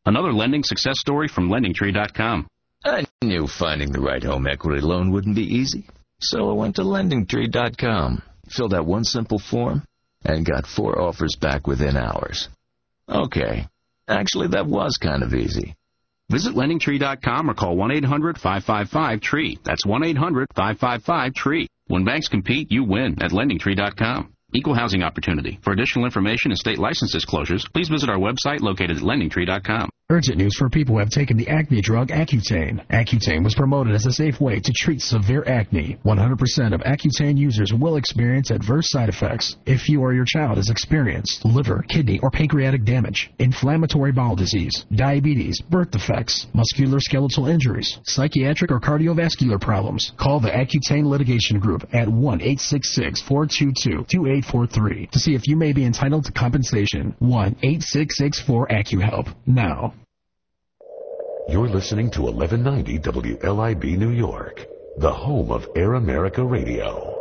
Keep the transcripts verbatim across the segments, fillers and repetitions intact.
Another lending success story from lending tree dot com. I knew finding the right home equity loan wouldn't be easy, so I went to lending tree dot com, filled out one simple form, and got four offers back within hours. Okay, actually that was kind of easy. Visit lending tree dot com or call one eight hundred five five five tree. That's one eight hundred five five five tree. When banks compete, you win at lending tree dot com. Equal housing opportunity. For additional information and state license disclosures, please visit our website located at lending tree dot com. Urgent news for people who have taken the acne drug Accutane. Accutane was promoted as a safe way to treat severe acne. one hundred percent of Accutane users will experience adverse side effects. If you or your child has experienced liver, kidney, or pancreatic damage, inflammatory bowel disease, diabetes, birth defects, musculoskeletal injuries, psychiatric or cardiovascular problems, call the Accutane Litigation Group at one eight six six, four two two, two eight four three to see if you may be entitled to compensation. one eight six six four AccuHelp. Now. You're listening to eleven ninety W L I B New York, the home of Air America Radio.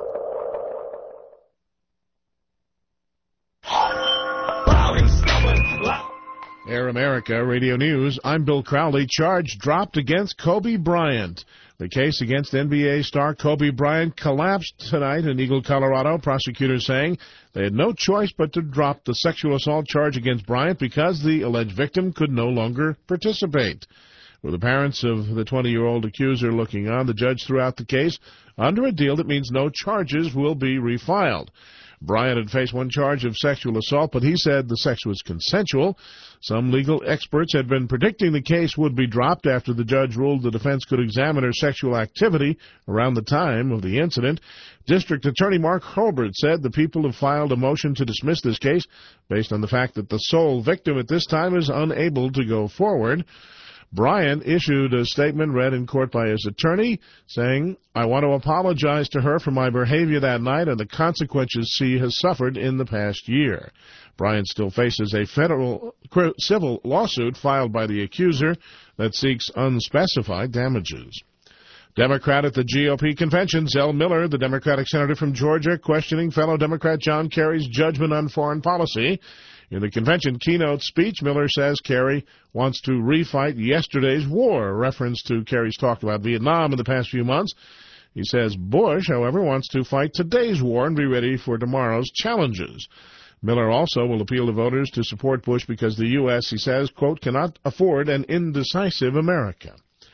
Air America Radio News. I'm Bill Crowley. Charge dropped against Kobe Bryant. The case against N B A star Kobe Bryant collapsed tonight in Eagle, Colorado. Prosecutors saying they had no choice but to drop the sexual assault charge against Bryant because the alleged victim could no longer participate. With the parents of the twenty-year-old accuser looking on, the judge threw out the case under a deal that means no charges will be refiled. Bryant had faced one charge of sexual assault, but he said the sex was consensual. Some legal experts had been predicting the case would be dropped after the judge ruled the defense could examine her sexual activity around the time of the incident. District Attorney Mark Holbert said the people have filed a motion to dismiss this case based on the fact that the sole victim at this time is unable to go forward. Bryant issued a statement read in court by his attorney saying, "I want to apologize to her for my behavior that night and the consequences she has suffered in the past year." Bryant still faces a federal civil lawsuit filed by the accuser that seeks unspecified damages. Democrat at the G O P convention, Zell Miller, the Democratic senator from Georgia, questioning fellow Democrat John Kerry's judgment on foreign policy. In the convention keynote speech, Miller says Kerry wants to refight yesterday's war, a reference to Kerry's talk about Vietnam in the past few months. He says Bush, however, wants to fight today's war and be ready for tomorrow's challenges. Miller also will appeal to voters to support Bush because the U S, he says, quote, cannot afford an indecisive America.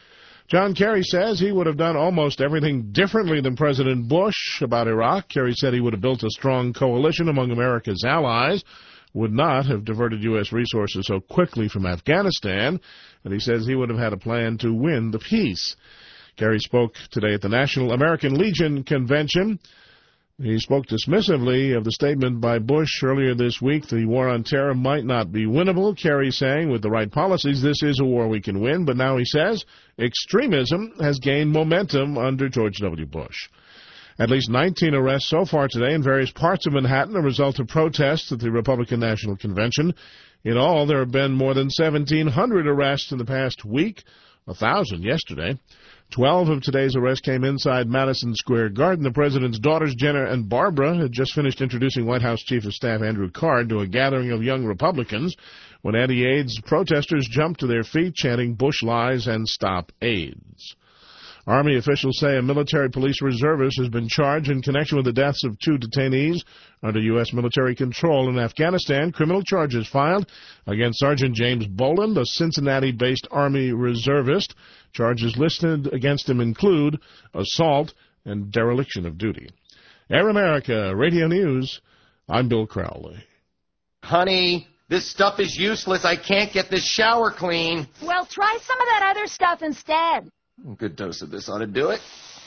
John Kerry says he would have done almost everything differently than President Bush about Iraq. Kerry said he would have built a strong coalition among America's allies, would not have diverted U S resources so quickly from Afghanistan, and he says he would have had a plan to win the peace. Kerry spoke today at the National American Legion Convention. He spoke dismissively of the statement by Bush earlier this week, the war on terror might not be winnable. Kerry saying, with the right policies, this is a war we can win, but now he says extremism has gained momentum under George W. Bush. At least nineteen arrests so far today in various parts of Manhattan, a result of protests at the Republican National Convention. In all, there have been more than seventeen hundred arrests in the past week, one thousand yesterday. Twelve of today's arrests came inside Madison Square Garden. The president's daughters, Jenna and Barbara, had just finished introducing White House Chief of Staff Andrew Card to a gathering of young Republicans when anti-AIDS protesters jumped to their feet, chanting Bush lies and stop AIDS. Army officials say a military police reservist has been charged in connection with the deaths of two detainees under U S military control in Afghanistan. Criminal charges filed against Sergeant James Boland, a Cincinnati-based Army reservist. Charges listed against him include assault and dereliction of duty. Air America Radio News, I'm Bill Crowley. Honey, this stuff is useless. I can't get this shower clean. Well, try some of that other stuff instead. A good dose of this ought to do it.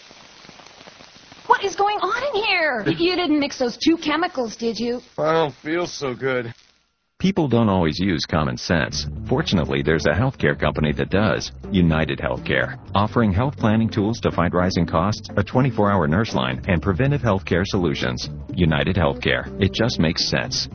What is going on in here? You didn't mix those two chemicals, did you? I don't feel so good. People don't always use common sense. Fortunately, there's a healthcare company that does, United Healthcare, offering health planning tools to fight rising costs, a twenty-four hour nurse line, and preventive healthcare solutions. United Healthcare. It just makes sense.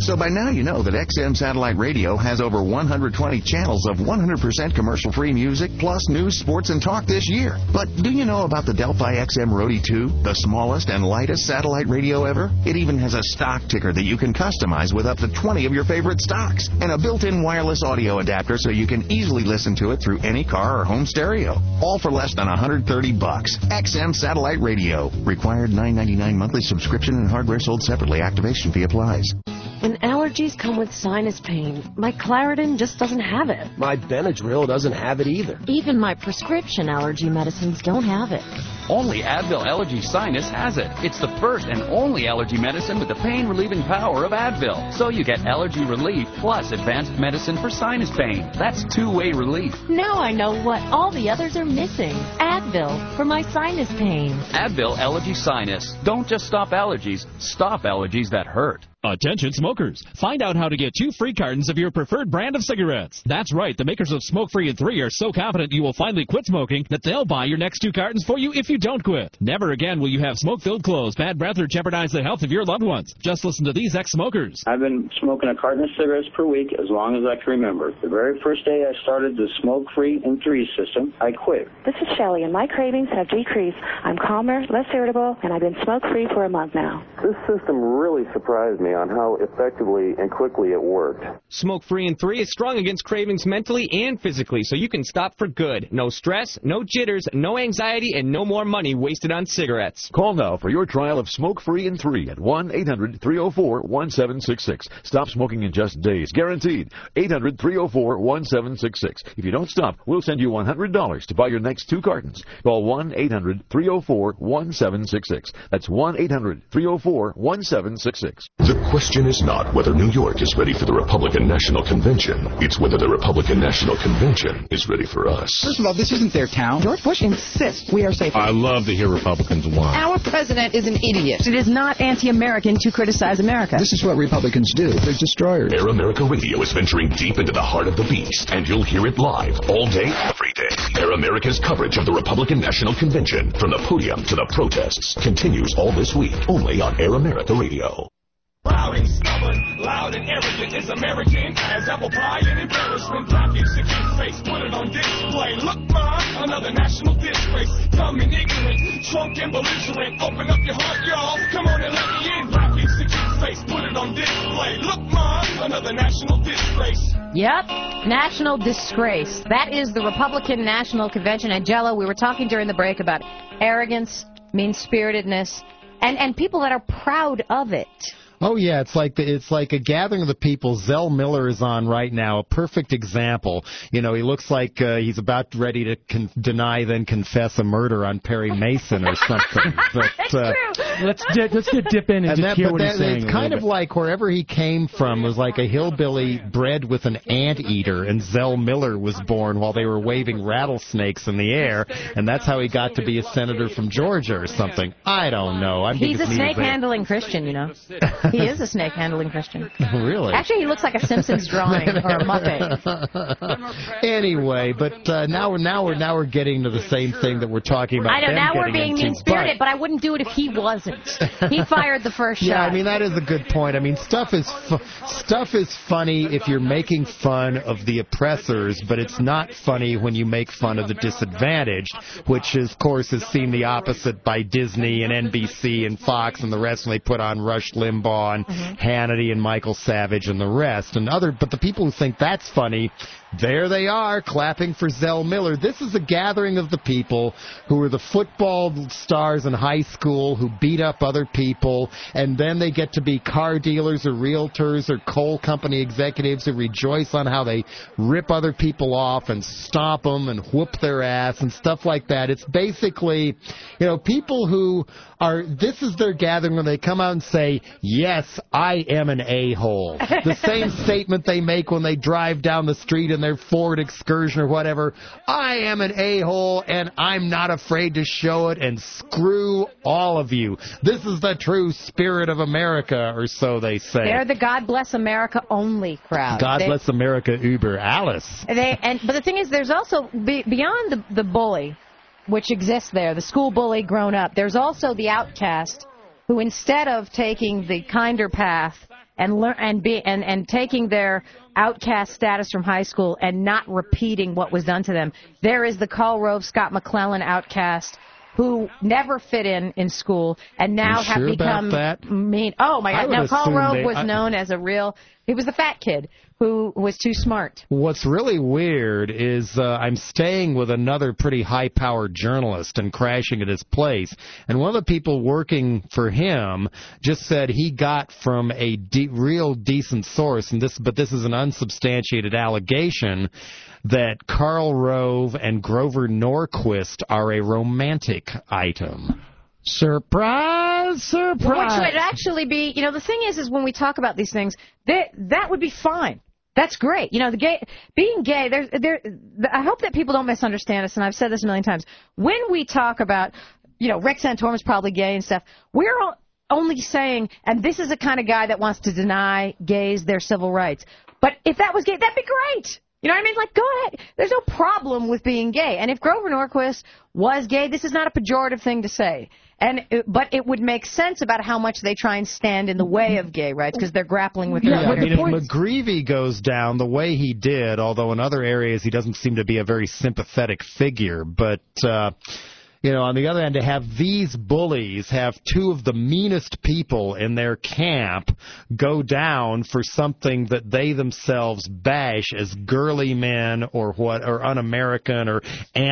So by now you know that X M Satellite Radio has over one hundred twenty channels of one hundred percent commercial-free music, plus news, sports, and talk this year. But do you know about the Delphi X M Roadie two, the smallest and lightest satellite radio ever? It even has a stock ticker that you can customize with up to twenty of your favorite stocks, and a built-in wireless audio adapter so you can easily listen to it through any car or home stereo. All for less than one hundred thirty bucks. X M Satellite Radio. Required nine ninety-nine monthly subscription and hardware sold separately. Activation fee applies. When allergies come with sinus pain, my Claritin just doesn't have it. My Benadryl doesn't have it either. Even my prescription allergy medicines don't have it. Only Advil Allergy Sinus has it. It's the first and only allergy medicine with the pain-relieving power of Advil. So you get allergy relief plus advanced medicine for sinus pain. That's two-way relief. Now I know what all the others are missing. Advil for my sinus pain. Advil Allergy Sinus. Don't just stop allergies. Stop allergies that hurt. Attention smokers! Find out how to get two free cartons of your preferred brand of cigarettes. That's right, the makers of Smoke Free and three are so confident you will finally quit smoking that they'll buy your next two cartons for you if you don't quit. Never again will you have smoke-filled clothes, bad breath, or jeopardize the health of your loved ones. Just listen to these ex-smokers. I've been smoking a carton of cigarettes per week as long as I can remember. The very first day I started the Smoke Free and three system, I quit. This is Shelley, and my cravings have decreased. I'm calmer, less irritable, and I've been smoke-free for a month now. This system really surprised me on how effectively and quickly it worked. Smoke Free and three is strong against cravings mentally and physically, so you can stop for good. No stress, no jitters, no anxiety, and no more money wasted on cigarettes. Call now for your trial of Smoke Free and three at one eight hundred three oh four one seven six six. Stop smoking in just days. Guaranteed. eight hundred three oh four one seven six six. If you don't stop, we'll send you one hundred dollars to buy your next two cartons. Call one eight hundred three oh four one seven six six. That's one eight hundred three oh four one seven six six. The question is not whether New York is ready for the Republican National Convention. It's whether the Republican National Convention is ready for us. First of all, this isn't their town. George Bush insists we are safe. I love to hear Republicans whine. Our president is an idiot. It is not anti-American to criticize America. This is what Republicans do. They're destroyers. Air America Radio is venturing deep into the heart of the beast, and you'll hear it live all day, every day. Air America's coverage of the Republican National Convention, from the podium to the protests, continues all this week, only on Air America Radio. Loud and stubborn, loud and arrogant is American as apple pie and embarrassment. Black music in face, put it on display. Look, Mom, another national disgrace. Dumb and ignorant, drunk and belligerent. Open up your heart, y'all. Come on and let me in. Black music in face, put it on display. Look, Mom, another national disgrace. Yep, national disgrace. That is the Republican National Convention. And Jello, we were talking during the break about arrogance, mean-spiritedness, and, and people that are proud of it. Oh, yeah, it's like the, it's like a gathering of the people. Zell Miller is on right now, a perfect example. You know, he looks like uh, he's about ready to con- deny, then confess a murder on Perry Mason or something. But, That's uh, true. Let's get, let's get dip in and, and just that, hear but what that, he's saying. It's kind of like wherever he came from was like a hillbilly bred with an anteater, and Zell Miller was born while they were waving rattlesnakes in the air, and that's how he got to be a senator from Georgia or something. I don't know. I He's a snake-handling Christian, you know. He is a snake-handling Christian. Really? Actually, he looks like a Simpsons drawing or a Muppet. Anyway, but uh, now we're now we're now we're getting to the same thing that we're talking about. I know. them Now we're getting being into, mean-spirited, but, but I wouldn't do it if he wasn't. He fired the first shot. Yeah, I mean that is a good point. I mean stuff is fu- stuff is funny if you're making fun of the oppressors, but it's not funny when you make fun of the disadvantaged, which of course is seen the opposite by Disney and N B C and Fox and the rest when they put on Rush Limbaugh and mm-hmm. Hannity and Michael Savage and the rest and other. But the people who think that's funny, there they are clapping for Zell Miller. This is a gathering of the people who were the football stars in high school who beat up other people, and then they get to be car dealers or realtors or coal company executives who rejoice on how they rip other people off and stomp them and whoop their ass and stuff like that. It's basically, you know, people who are, this is their gathering when they come out and say, yes, I am an a-hole. The same statement they make when they drive down the street in their Ford Excursion or whatever. I am an a-hole, and I'm not afraid to show it, and screw all of you. This is the true spirit of America, or so they say. They're the God Bless America only crowd. God they, Bless America Uber Alice. They, and, but the thing is, there's also, be, beyond the, the bully, which exists there, the school bully grown up, there's also the outcast who, instead of taking the kinder path and learn and be and, and taking their outcast status from high school and not repeating what was done to them. There is the Karl Rove, Scott McClellan outcast who never fit in in school and now You have sure become about that? mean. Oh, my I God. would Now, Karl assume Rove they- was I- known as a real, he was the fat kid who was too smart. What's really weird is uh, I'm staying with another pretty high-powered journalist and crashing at his place, and one of the people working for him just said he got from a de- real decent source, and this, but this is an unsubstantiated allegation, that Karl Rove and Grover Norquist are a romantic item. Surprise, surprise. Which would actually be, you know, the thing is, is when we talk about these things, that that would be fine. That's great. You know, the gay, being gay, there's, there, I hope that people don't misunderstand us, and I've said this a million times. When we talk about, you know, Rick Santorum's probably gay and stuff, we're all only saying, and this is the kind of guy that wants to deny gays their civil rights. But if that was gay, that'd be great. You know what I mean? Like, go ahead. There's no problem with being gay. And if Grover Norquist was gay, this is not a pejorative thing to say. And But it would make sense about how much they try and stand in the way of gay rights because they're grappling with their Yeah, I mean, if point. McGreevey goes down the way he did, although in other areas he doesn't seem to be a very sympathetic figure, but... Uh, You know, on the other hand, to have these bullies have two of the meanest people in their camp go down for something that they themselves bash as girly men or what, or un-American or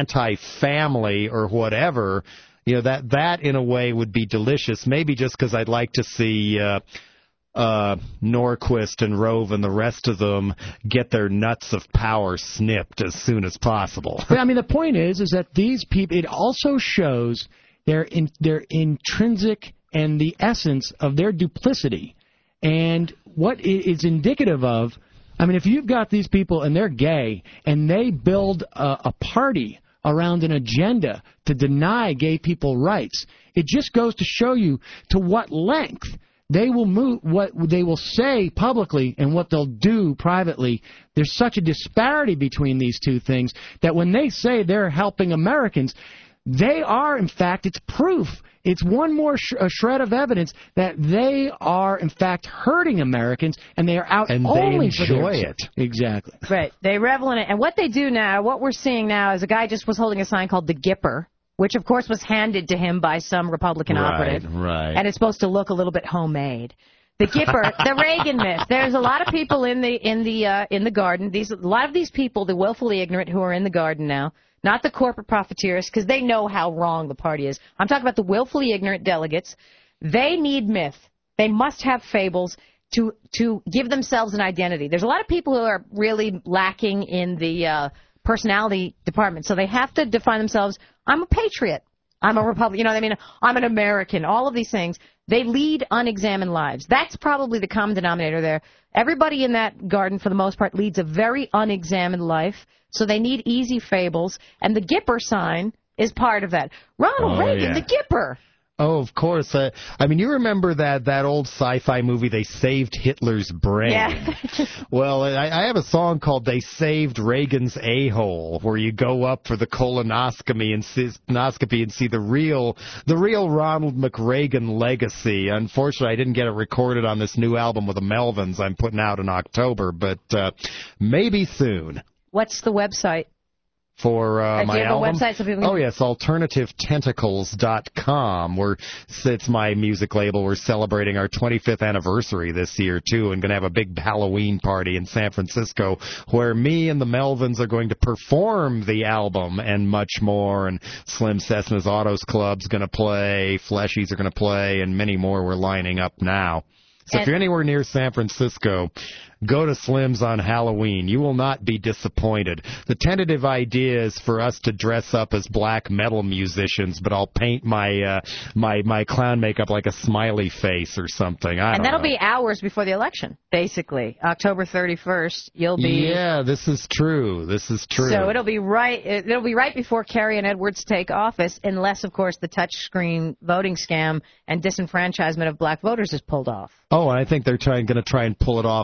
anti-family or whatever, you know, that that in a way would be delicious. Maybe just because I'd like to see uh, uh, Norquist and Rove and the rest of them get their nuts of power snipped as soon as possible. But, I mean, the point is, is that these people, it also shows their in, their intrinsic and the essence of their duplicity. And what it is indicative of, I mean, if you've got these people and they're gay and they build a, a party around an agenda to deny gay people rights, it just goes to show you to what length they will move, what they will say publicly and what they'll do privately. There's such a disparity between these two things that when they say they're helping Americans, they are, in fact, it's proof. It's one more sh- a shred of evidence that they are, in fact, hurting Americans, and they are out and only they for enjoy their... it. Exactly. Right. They revel in it. And what they do now, what we're seeing now is a guy just was holding a sign called the Gipper, which, of course, was handed to him by some Republican Right, operative. right. And it's supposed to look a little bit homemade. The Gipper, the Reagan myth. There's a lot of people in the in the uh, in the garden. These a lot of these people, the willfully ignorant, who are in the garden now, not the corporate profiteers, because they know how wrong the party is. I'm talking about the willfully ignorant delegates. They need myth. They must have fables to to give themselves an identity. There's a lot of people who are really lacking in the uh, personality department, so they have to define themselves. I'm a patriot. I'm a Republican. You know what I mean? I'm an American. All of these things. They lead unexamined lives. That's probably the common denominator there. Everybody in that garden, for the most part, leads a very unexamined life, so they need easy fables, and the Gipper sign is part of that. Ronald Oh, Reagan, yeah. the Gipper. Oh, of course. Uh, I mean, you remember that, that old sci-fi movie, They Saved Hitler's Brain? Yeah. Well, I, I have a song called They Saved Reagan's A-Hole, where you go up for the colonoscopy and see, colonoscopy and see the real the real Ronald McReagan legacy. Unfortunately, I didn't get it recorded on this new album with the Melvins I'm putting out in October, but uh, maybe soon. What's the website? For uh, Uh, do my you have a album? website so people can- Oh, yes, alternative tentacles dot com. We're, it's my music label. We're celebrating our twenty-fifth anniversary this year, too, and going to have a big Halloween party in San Francisco where me and the Melvins are going to perform the album and much more, and Slim Cessna's Autos Club's going to play, Fleshies are going to play, and many more we're lining up now. So And- if you're anywhere near San Francisco, go to Slim's on Halloween. You will not be disappointed. The tentative idea is for us to dress up as black metal musicians, but I'll paint my uh, my my clown makeup like a smiley face or something. I And don't that'll know. be hours before the election, basically. October thirty-first, you'll be... Yeah, this is true. This is true. So it'll be right it'll be right before Kerry and Edwards take office, unless, of course, the touchscreen voting scam and disenfranchisement of black voters is pulled off. Oh, and I think they're trying going to try and pull it off as a much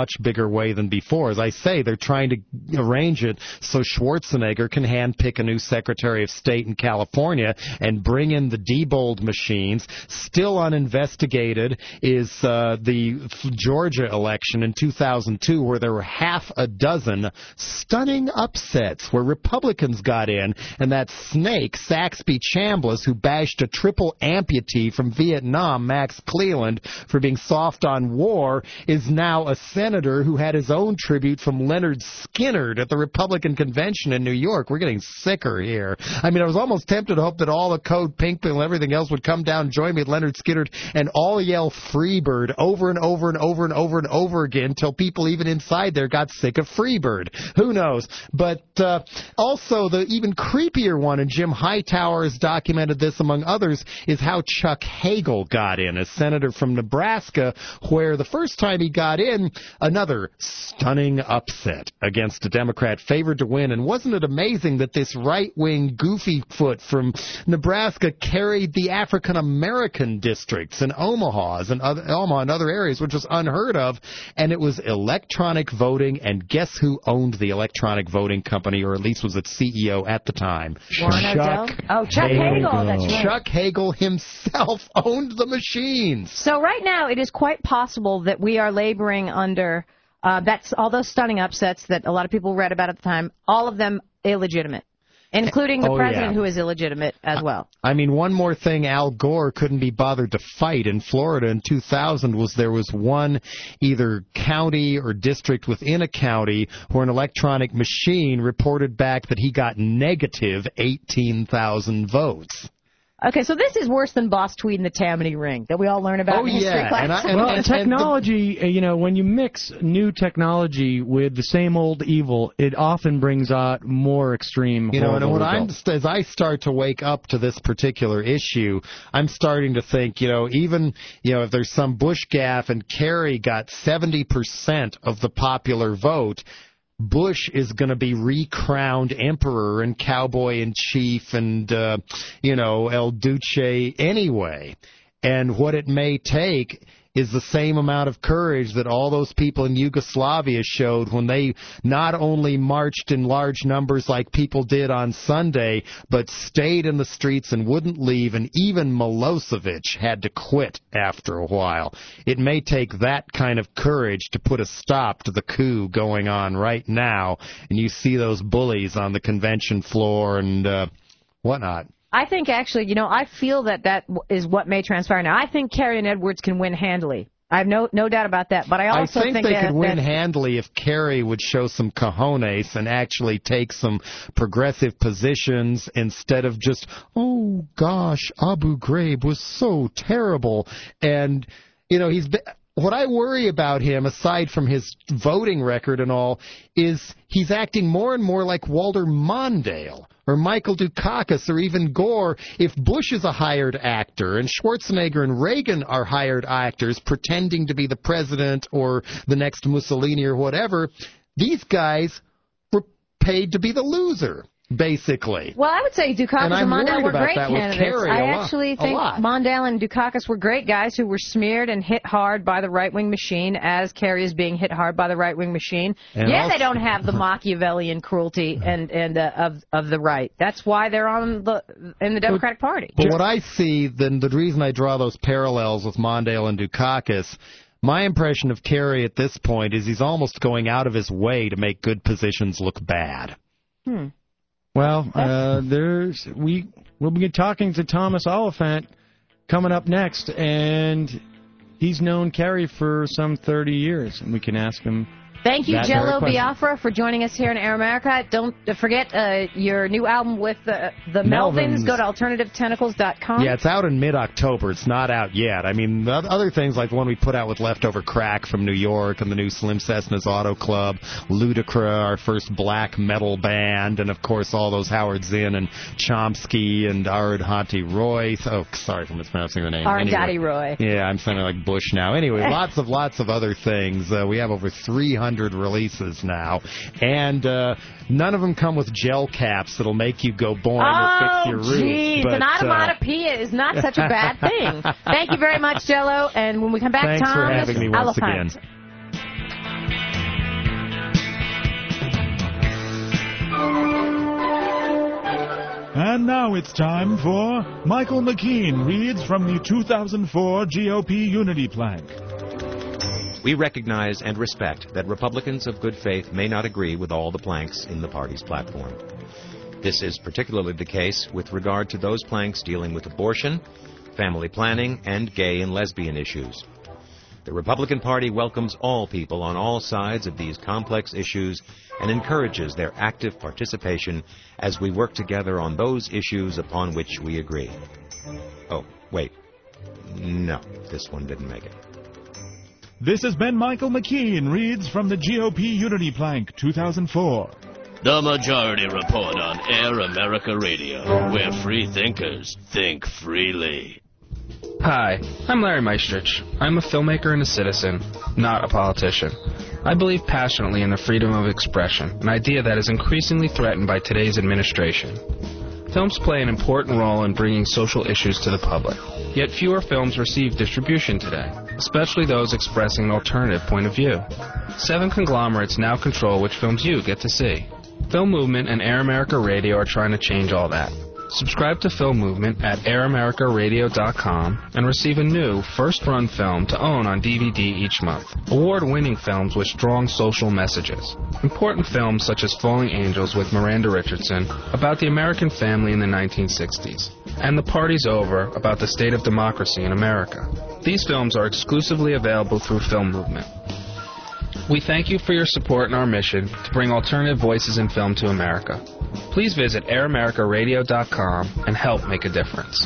much bigger way than before. As I say, they're trying to arrange it so Schwarzenegger can handpick a new Secretary of State in California and bring in the Diebold machines. Still uninvestigated is uh, the Georgia election in two thousand two, where there were half a dozen stunning upsets where Republicans got in, and that snake, Saxby Chambliss, who bashed a triple amputee from Vietnam, Max Cleland, for being soft on war, is now a senator who had his own tribute from Leonard Skinner at the Republican convention in New York. We're getting sicker here. I mean, I was almost tempted to hope that all the Code Pink and everything else would come down and join me at Leonard Skinner and all yell Freebird over and over and over and over and over again until people even inside there got sick of Freebird. Who knows? But uh, also the even creepier one, and Jim Hightower has documented this among others, is how Chuck Hagel got in, a senator from Nebraska, where the first time he got in, another stunning upset against a Democrat favored to win. And wasn't it amazing that this right-wing goofy foot from Nebraska carried the African-American districts in Omaha's and other, Omaha and other areas, which was unheard of, and it was electronic voting, and guess who owned the electronic voting company, or at least was its C E O at the time? Warren Chuck O'Dell? Oh, Chuck Hagel. Hagel, that's right. Chuck Hagel himself owned the machines. So right now, it is quite possible that we are laboring under uh, that's all those stunning upsets that a lot of people read about at the time, all of them illegitimate, including the oh, president, yeah. who is illegitimate as well. I mean, one more thing Al Gore couldn't be bothered to fight in Florida in two thousand was there was one either county or district within a county where an electronic machine reported back that he got negative eighteen thousand votes. Okay, so this is worse than Boss Tweed and the Tammany Ring that we all learn about oh, in history yeah. class. And I, and, well, and, technology, the, you know, when you mix new technology with the same old evil, it often brings out more extreme. You know, and what I'm, results. as I start to wake up to this particular issue, I'm starting to think, you know, even, you know, if there's some Bush gaffe and Kerry got seventy percent of the popular vote, Bush is going to be recrowned emperor and cowboy in chief and, uh, you know, El Duce anyway. And what it may take is the same amount of courage that all those people in Yugoslavia showed when they not only marched in large numbers like people did on Sunday, but stayed in the streets and wouldn't leave, and even Milosevic had to quit after a while. It may take that kind of courage to put a stop to the coup going on right now, and you see those bullies on the convention floor and uh, whatnot. I think, actually, you know, I feel that that is what may transpire now. I think Kerry and Edwards can win handily. I have no no doubt about that. But I also I think, think they that, could win that, handily if Kerry would show some cojones and actually take some progressive positions instead of just, oh, gosh, Abu Ghraib was so terrible. And, you know, he's been... What I worry about him, aside from his voting record and all, is he's acting more and more like Walter Mondale or Michael Dukakis or even Gore. If Bush is a hired actor and Schwarzenegger and Reagan are hired actors pretending to be the president or the next Mussolini or whatever, these guys were paid to be the loser. Basically. Well, I would say Dukakis and, and Mondale were great candidates. I lot, actually think Mondale and Dukakis were great guys who were smeared and hit hard by the right-wing machine, as Kerry is being hit hard by the right-wing machine. And yeah, also, they don't have the Machiavellian cruelty and and uh, of of the right. That's why they're on the in the Democratic but, Party. But what I see, then the reason I draw those parallels with Mondale and Dukakis, my impression of Kerry at this point is he's almost going out of his way to make good positions look bad. Hmm. Well, uh, there's we we'll be talking to Thomas Oliphant coming up next, and he's known Kerry for some thirty years, and we can ask him. Thank you, Jello Biafra, for joining us here in Air America. Don't forget uh, your new album with uh, the Melvins. Melvins. Go to alternative tentacles dot com. Yeah, it's out in mid-October. It's not out yet. I mean, the other things like the one we put out with Leftover Crack from New York and the new Slim Cessna's Auto Club, Ludacra, our first black metal band, and, of course, all those Howard Zinn and Chomsky and Arundhati Roy. Oh, sorry for mispronouncing the name. Arundhati anyway. Roy. Yeah, I'm sounding like Bush now. Anyway, lots of, lots of other things. Uh, we have over three hundred releases now, and uh, none of them come with gel caps that'll make you go boing oh, or fix your roof. Geez, but, an onomatopoeia uh, is not such a bad thing. Thank you very much, Jello, and when we come back, Thanks Tom, for having me once Elephant. again. And now it's time for Michael McKean reads from the two thousand four G O P Unity Plank. We recognize and respect that Republicans of good faith may not agree with all the planks in the party's platform. This is particularly the case with regard to those planks dealing with abortion, family planning, and gay and lesbian issues. The Republican Party welcomes all people on all sides of these complex issues and encourages their active participation as we work together on those issues upon which we agree. Oh, wait. No, this one didn't make it. This has been Michael McKean reads from the G O P Unity Plank two thousand four. The Majority Report on Air America Radio, where free thinkers think freely. Hi, I'm Larry Meistrich. I'm a filmmaker and a citizen, not a politician. I believe passionately in the freedom of expression, an idea that is increasingly threatened by today's administration. Films play an important role in bringing social issues to the public, yet fewer films receive distribution today, especially those expressing an alternative point of view. Seven conglomerates now control which films you get to see. Film Movement and Air America Radio are trying to change all that. Subscribe to Film Movement at air america radio dot com and receive a new first-run film to own on D V D each month. Award-winning films with strong social messages. Important films such as Falling Angels with Miranda Richardson about the American family in the nineteen sixties. And The Party's Over about the state of democracy in America. These films are exclusively available through Film Movement. We thank you for your support in our mission to bring alternative voices in film to America. Please visit air america radio dot com and help make a difference.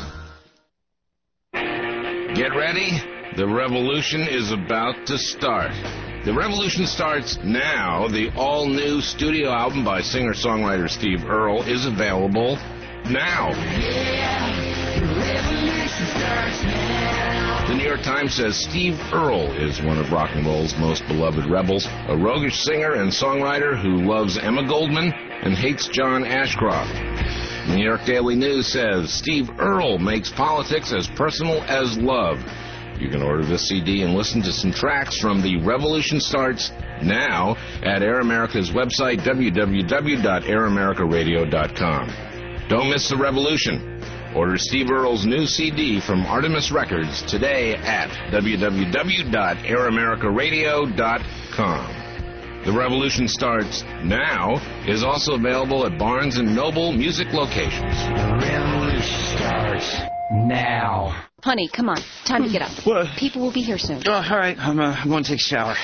Get ready. The revolution is about to start. The revolution starts now. The all-new studio album by singer-songwriter Steve Earle is available now. Yeah, the revolution starts now. The New York Times says Steve Earle is one of rock and roll's most beloved rebels, a roguish singer and songwriter who loves Emma Goldman and hates John Ashcroft. The New York Daily News says Steve Earle makes politics as personal as love. You can order this C D and listen to some tracks from The Revolution Starts now at Air America's website, w w w dot air america radio dot com. Don't miss the revolution. Order Steve Earle's new C D from Artemis Records today at w w w dot air america radio dot com. The Revolution Starts Now is also available at Barnes and Noble music locations. The revolution starts now. Honey, come on. Time to get up. What? People will be here soon. Oh, all right. I'm, uh, I'm going to take a shower.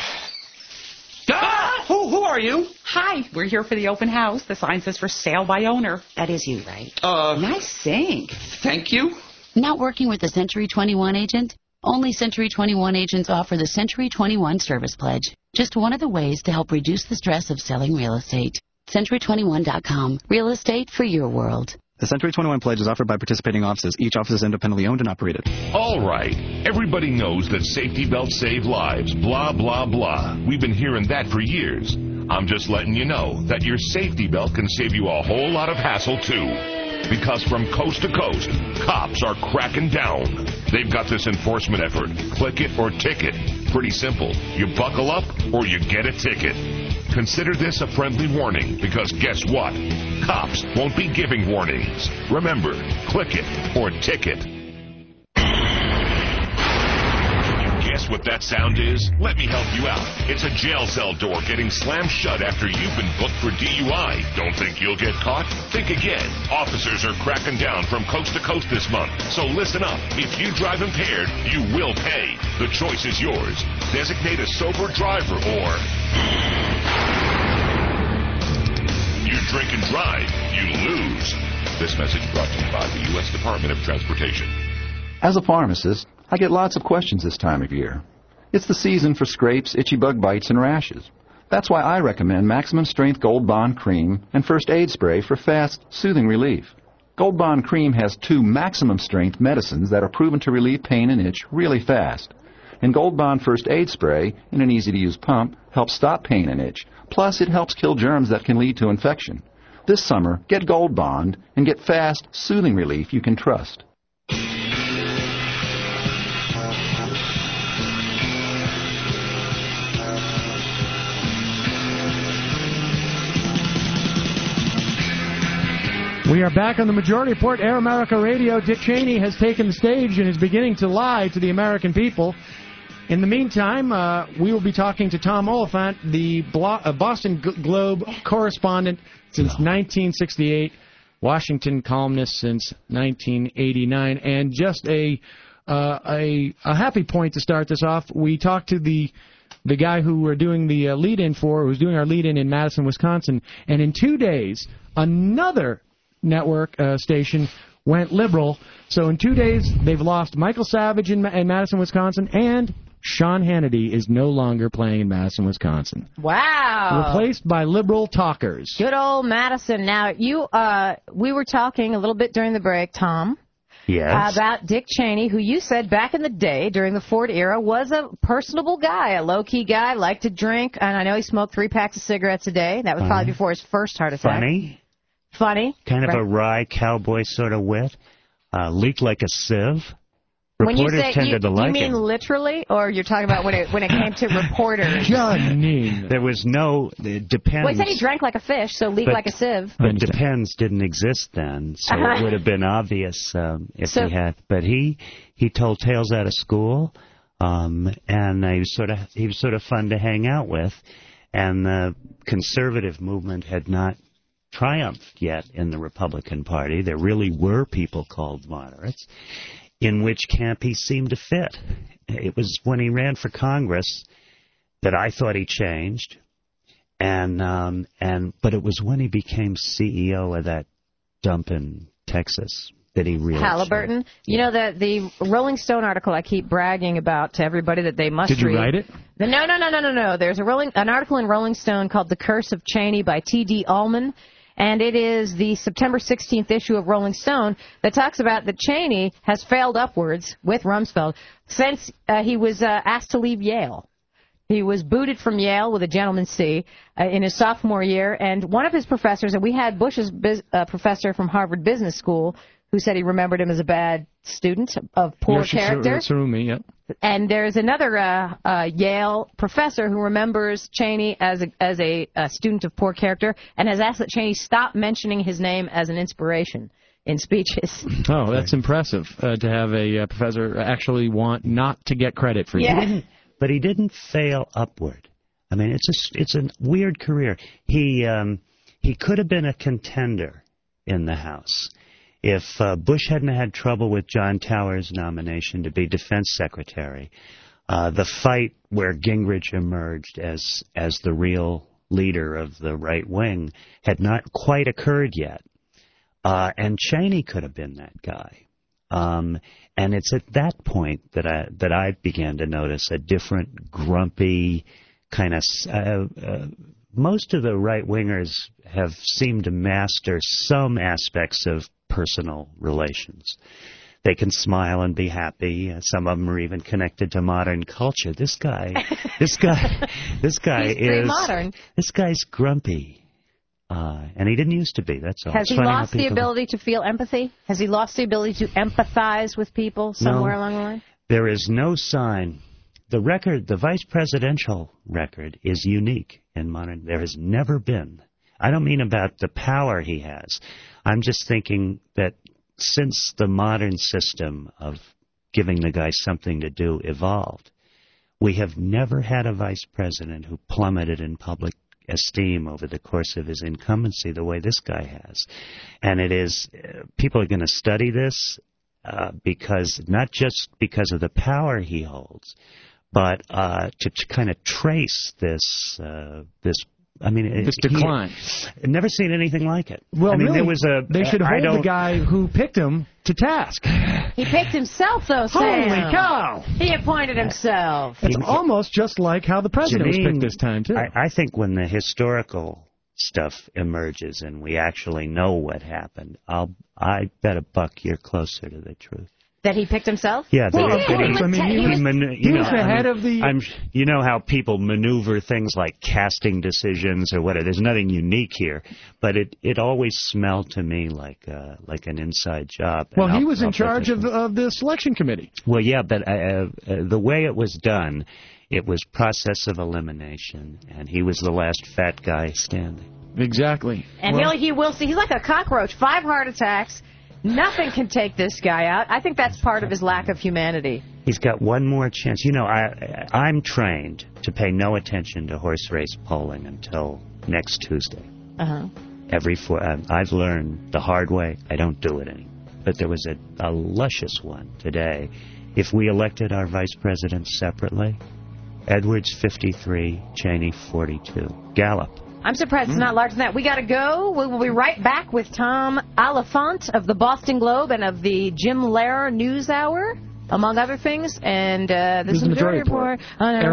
Ah! Who, who are you? Hi, we're here for the open house. The sign says for sale by owner. That is you, right? Uh. Nice sing. Thank you. Not working with a Century twenty-one agent? Only Century twenty-one agents offer the Century twenty-one Service Pledge. Just one of the ways to help reduce the stress of selling real estate. Century twenty-one dot com. Real estate for your world. The Century twenty-one Pledge is offered by participating offices. Each office is independently owned and operated. All right. Everybody knows that safety belts save lives. Blah, blah, blah. We've been hearing that for years. I'm just letting you know that your safety belt can save you a whole lot of hassle, too. Because from coast to coast, cops are cracking down. They've got this enforcement effort. Click it or ticket. Pretty simple. You buckle up or you get a ticket. Consider this a friendly warning, because guess what? Cops won't be giving warnings. Remember, click it or ticket. Guess what that sound is? Let me help you out. It's a jail cell door getting slammed shut after you've been booked for D U I. Don't think you'll get caught? Think again. Officers are cracking down from coast to coast this month. So listen up. If you drive impaired, you will pay. The choice is yours. Designate a sober driver or... You drink and drive, you lose. This message brought to you by the U S Department of Transportation. As a pharmacist, I get lots of questions this time of year. It's the season for scrapes, itchy bug bites, and rashes. That's why I recommend Maximum Strength Gold Bond Cream and First Aid Spray for fast, soothing relief. Gold Bond Cream has two maximum strength medicines that are proven to relieve pain and itch really fast. And Gold Bond First Aid Spray, in an easy-to-use pump, helps stop pain and itch. Plus, it helps kill germs that can lead to infection. This summer, get Gold Bond and get fast, soothing relief you can trust. We are back on the Majority Report, Air America Radio. Dick Cheney has taken the stage and is beginning to lie to the American people. In the meantime, uh, we will be talking to Tom Oliphant, the Blo- uh, Boston G- Globe correspondent since nineteen sixty-eight, Washington columnist since nineteen eighty-nine. And just a, uh, a a happy point to start this off, we talked to the the guy who we're doing the uh, lead-in for, who's doing our lead-in in Madison, Wisconsin, and in two days, another network uh, station went liberal. So in two days, they've lost Michael Savage in, in Madison, Wisconsin, and Sean Hannity is no longer playing in Madison, Wisconsin. Wow. Replaced by liberal talkers. Good old Madison. Now, you, uh, we were talking a little bit during the break, Tom. Yes. About Dick Cheney, who you said back in the day, during the Ford era, was a personable guy, a low-key guy, liked to drink, and I know he smoked three packs of cigarettes a day. That was Uh, probably before his first heart attack. Funny. Funny. Kind of Right. a wry cowboy sort of wit. Uh, leaked like a sieve. When you Reporters say, tended you, to you like mean him. literally, or you're talking about when it when it came to reporters? John There was no, it depends. Well, he said he drank like a fish, so leaked But- like a sieve. But depends didn't exist then, so Uh-huh. it would have been obvious um, if So- he had. But he he told tales out of school, um, and he was sort of he was sort of fun to hang out with, and the conservative movement had not triumphed yet in the Republican Party. There really were people called moderates, in which camp he seemed to fit. It was when he ran for Congress that I thought he changed. And um, and but it was when he became C E O of that dump in Texas that he really Halliburton. You know, the the Rolling Stone article I keep bragging about to everybody that they must Did you read. write it? The, no, no, no, no, no, no. There's a Rolling an article in Rolling Stone called "The Curse of Cheney" by T D Ullman, and it is the September sixteenth issue of Rolling Stone that talks about that Cheney has failed upwards with Rumsfeld since uh, he was uh, asked to leave Yale. He was booted from Yale with a gentleman's C uh, in his sophomore year, and one of his professors, and we had Bush's biz, uh, professor from Harvard Business School, who said he remembered him as a bad student of poor Yoshi character. Tsurumi, yep. And there's another uh, uh, Yale professor who remembers Cheney as a as a, a student of poor character and has asked that Cheney stop mentioning his name as an inspiration in speeches. Oh, that's impressive uh, to have a uh, professor actually want not to get credit for you. Yeah. But he didn't fail upward. I mean, it's a it's a weird career. He um, he could have been a contender in the House if uh, Bush hadn't had trouble with John Towers' nomination to be Defense Secretary. Uh, the fight where Gingrich emerged as as the real leader of the right wing had not quite occurred yet, uh, and Cheney could have been that guy. Um, and it's at that point that I that I began to notice a different, grumpy kind of. Uh, uh, most of the right wingers have seemed to master some aspects of personal relations. They can smile and be happy. Uh, some of them are even connected to modern culture. This guy, this guy, this guy He's pretty is modern. This guy's grumpy. Uh, and he didn't used to be, that's all. Has It's he funny how lost the people- ability to feel empathy? Has he lost the ability to empathize with people somewhere No. along the line? There is no sign. The record, the vice presidential record, is unique in modern. There has never been. I don't mean about the power he has. I'm just thinking that since the modern system of giving the guy something to do evolved, we have never had a vice president who plummeted in public esteem over the course of his incumbency the way this guy has. And it is, uh, people are going to study this uh, because, not just because of the power he holds, but uh, to, to kind of trace this, uh, this I mean, This it, decline. He, never seen anything like it. Well, I mean, really, there was a. they should I hold the don't- guy who picked him to task. He picked himself, though, Sam. Holy cow! He appointed himself. It's almost just like how the president was Janine, picked this time, too. I, I think when the historical stuff emerges and we actually know what happened, I'll I bet a buck you're closer to the truth. That he picked himself? Yeah, Well, that, of that course. he, I mean, he he was- manu- he you know, was the I head mean, of the- I'm, you know how people maneuver things like casting decisions or whatever. There's nothing unique here, but it, it always smelled to me like uh, like an inside job. Well, And he I'll- was in I'll put charge this- of, of the selection committee. Well, yeah, but uh, uh, the way it was done, it was process of elimination, and he was the last fat guy standing. Exactly. And well, he'll, he will see. He's like a cockroach. Five heart attacks. Nothing can take this guy out. I think that's part of his lack of humanity. He's got one more chance. You know, I, I'm trained to pay no attention to horse race polling until next Tuesday. Uh-huh. Every four, uh, I've learned the hard way. I don't do it anymore. But there was a, a luscious one today. If we elected our vice presidents separately, Edwards fifty-three, Cheney forty-two. Gallup. I'm surprised it's not larger than that. We got to go. We will be right back with Tom Oliphant of the Boston Globe and of the Jim Lehrer News Hour, among other things. And uh, this is the Majority Report. On There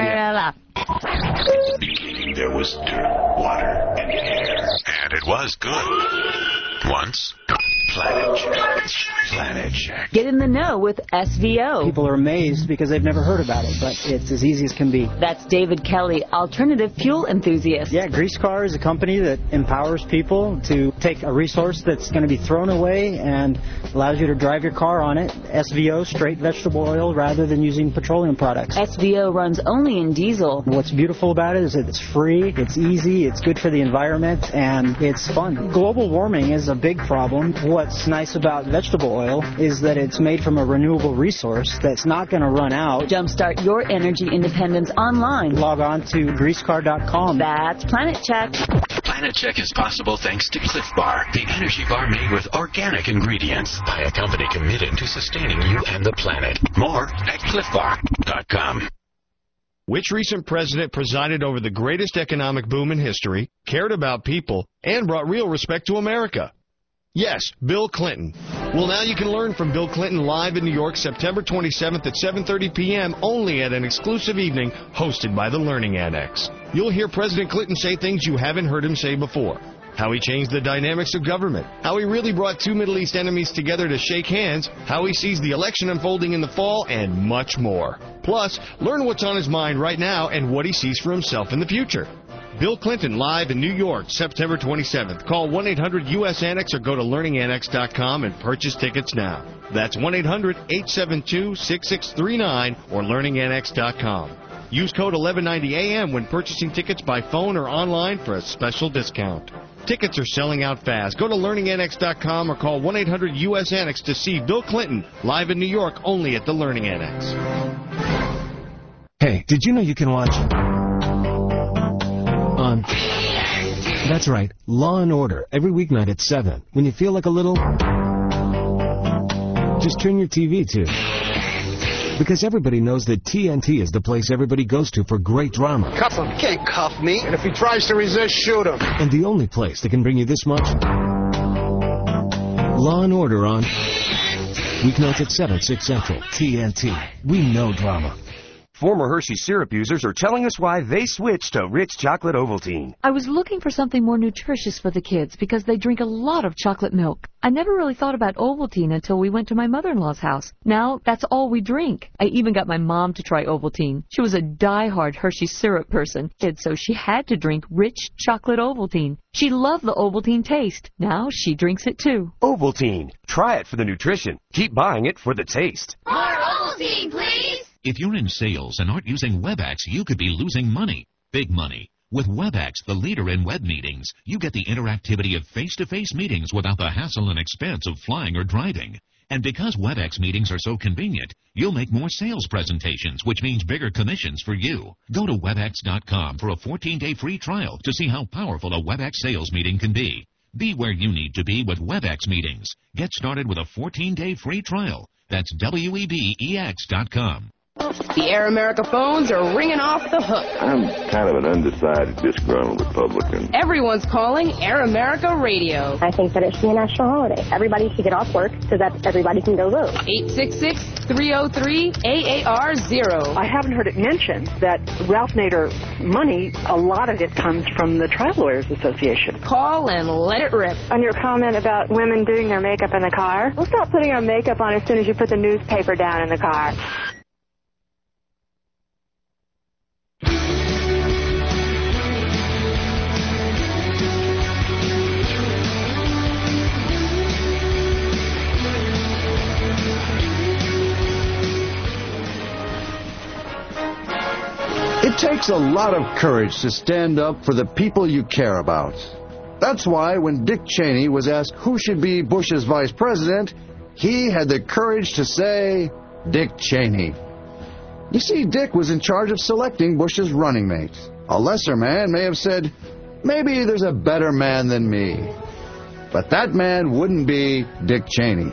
was dirt, water, and air. And it was good. Once. Planet Check. Planet Check. Get in the know with S V O. People are amazed because they've never heard about it, but it's as easy as can be. That's David Kelly, alternative fuel enthusiast. Yeah, Grease Car is a company that empowers people to take a resource that's going to be thrown away and allows you to drive your car on it. S V O, straight vegetable oil, rather than using petroleum products. S V O runs only in diesel. What's beautiful about it is that it's free, it's easy, it's good for the environment, and it's fun. Global warming is a big problem. What's nice about vegetable oil is that it's made from a renewable resource that's not going to run out. Jumpstart your energy independence online. Log on to grease car dot com. That's Planet Check. Planet Check is possible thanks to Cliff Bar, the energy bar made with organic ingredients by a company committed to sustaining you and the planet. More at cliff bar dot com. Which recent president presided over the greatest economic boom in history, cared about people, and brought real respect to America? Yes, Bill Clinton. Well, now you can learn from Bill Clinton live in New York, September twenty-seventh at seven thirty p.m. only at an exclusive evening hosted by the Learning Annex. You'll hear President Clinton say things you haven't heard him say before. How he changed the dynamics of government. How he really brought two Middle East enemies together to shake hands. How he sees the election unfolding in the fall, and much more. Plus, learn what's on his mind right now and what he sees for himself in the future. Bill Clinton live in New York, September twenty-seventh. Call one eight hundred U S Annex or go to learning annex dot com and purchase tickets now. That's one eight hundred eight seven two six six three nine or learning annex dot com. Use code eleven ninety A M when purchasing tickets by phone or online for a special discount. Tickets are selling out fast. Go to learning annex dot com or call one eight hundred U S Annex to see Bill Clinton live in New York only at the Learning Annex. Hey, did you know you can watch... On. That's right, Law and Order, every weeknight at seven. When you feel like a little... Just turn your T V to. Because everybody knows that T N T is the place everybody goes to for great drama. Cuff him. Can't cuff me. And if he tries to resist, shoot him. And the only place that can bring you this much... Law and Order on... Weeknights at seven, six Central. T N T. We know drama. Former Hershey syrup users are telling us why they switched to Rich Chocolate Ovaltine. I was looking for something more nutritious for the kids because they drink a lot of chocolate milk. I never really thought about Ovaltine until we went to my mother-in-law's house. Now, that's all we drink. I even got my mom to try Ovaltine. She was a die-hard Hershey syrup person, so she had to drink Rich Chocolate Ovaltine. She loved the Ovaltine taste. Now she drinks it too. Ovaltine. Try it for the nutrition. Keep buying it for the taste. More Ovaltine, please! If you're in sales and aren't using WebEx, you could be losing money. Big money. With WebEx, the leader in web meetings, you get the interactivity of face-to-face meetings without the hassle and expense of flying or driving. And because WebEx meetings are so convenient, you'll make more sales presentations, which means bigger commissions for you. Go to webex dot com for a fourteen-day free trial to see how powerful a WebEx sales meeting can be. Be where you need to be with WebEx meetings. Get started with a fourteen-day free trial. That's W E B E X dot com. The Air America phones are ringing off the hook. I'm kind of an undecided, disgruntled Republican. Everyone's calling Air America Radio. I think that it should be a national holiday. Everybody should get off work so that everybody can go vote. eight six six, three oh three, A A R zero. I haven't heard it mentioned that Ralph Nader money, a lot of it comes from the Trial Lawyers Association. Call and let it rip. On your comment about women doing their makeup in the car, we'll stop putting our makeup on as soon as you put the newspaper down in the car. It takes takes a lot of courage to stand up for the people you care about. That's why when Dick Cheney was asked who should be Bush's vice president, he had the courage to say, Dick Cheney. You see, Dick was in charge of selecting Bush's running mate. A lesser man may have said, maybe there's a better man than me. But that man wouldn't be Dick Cheney.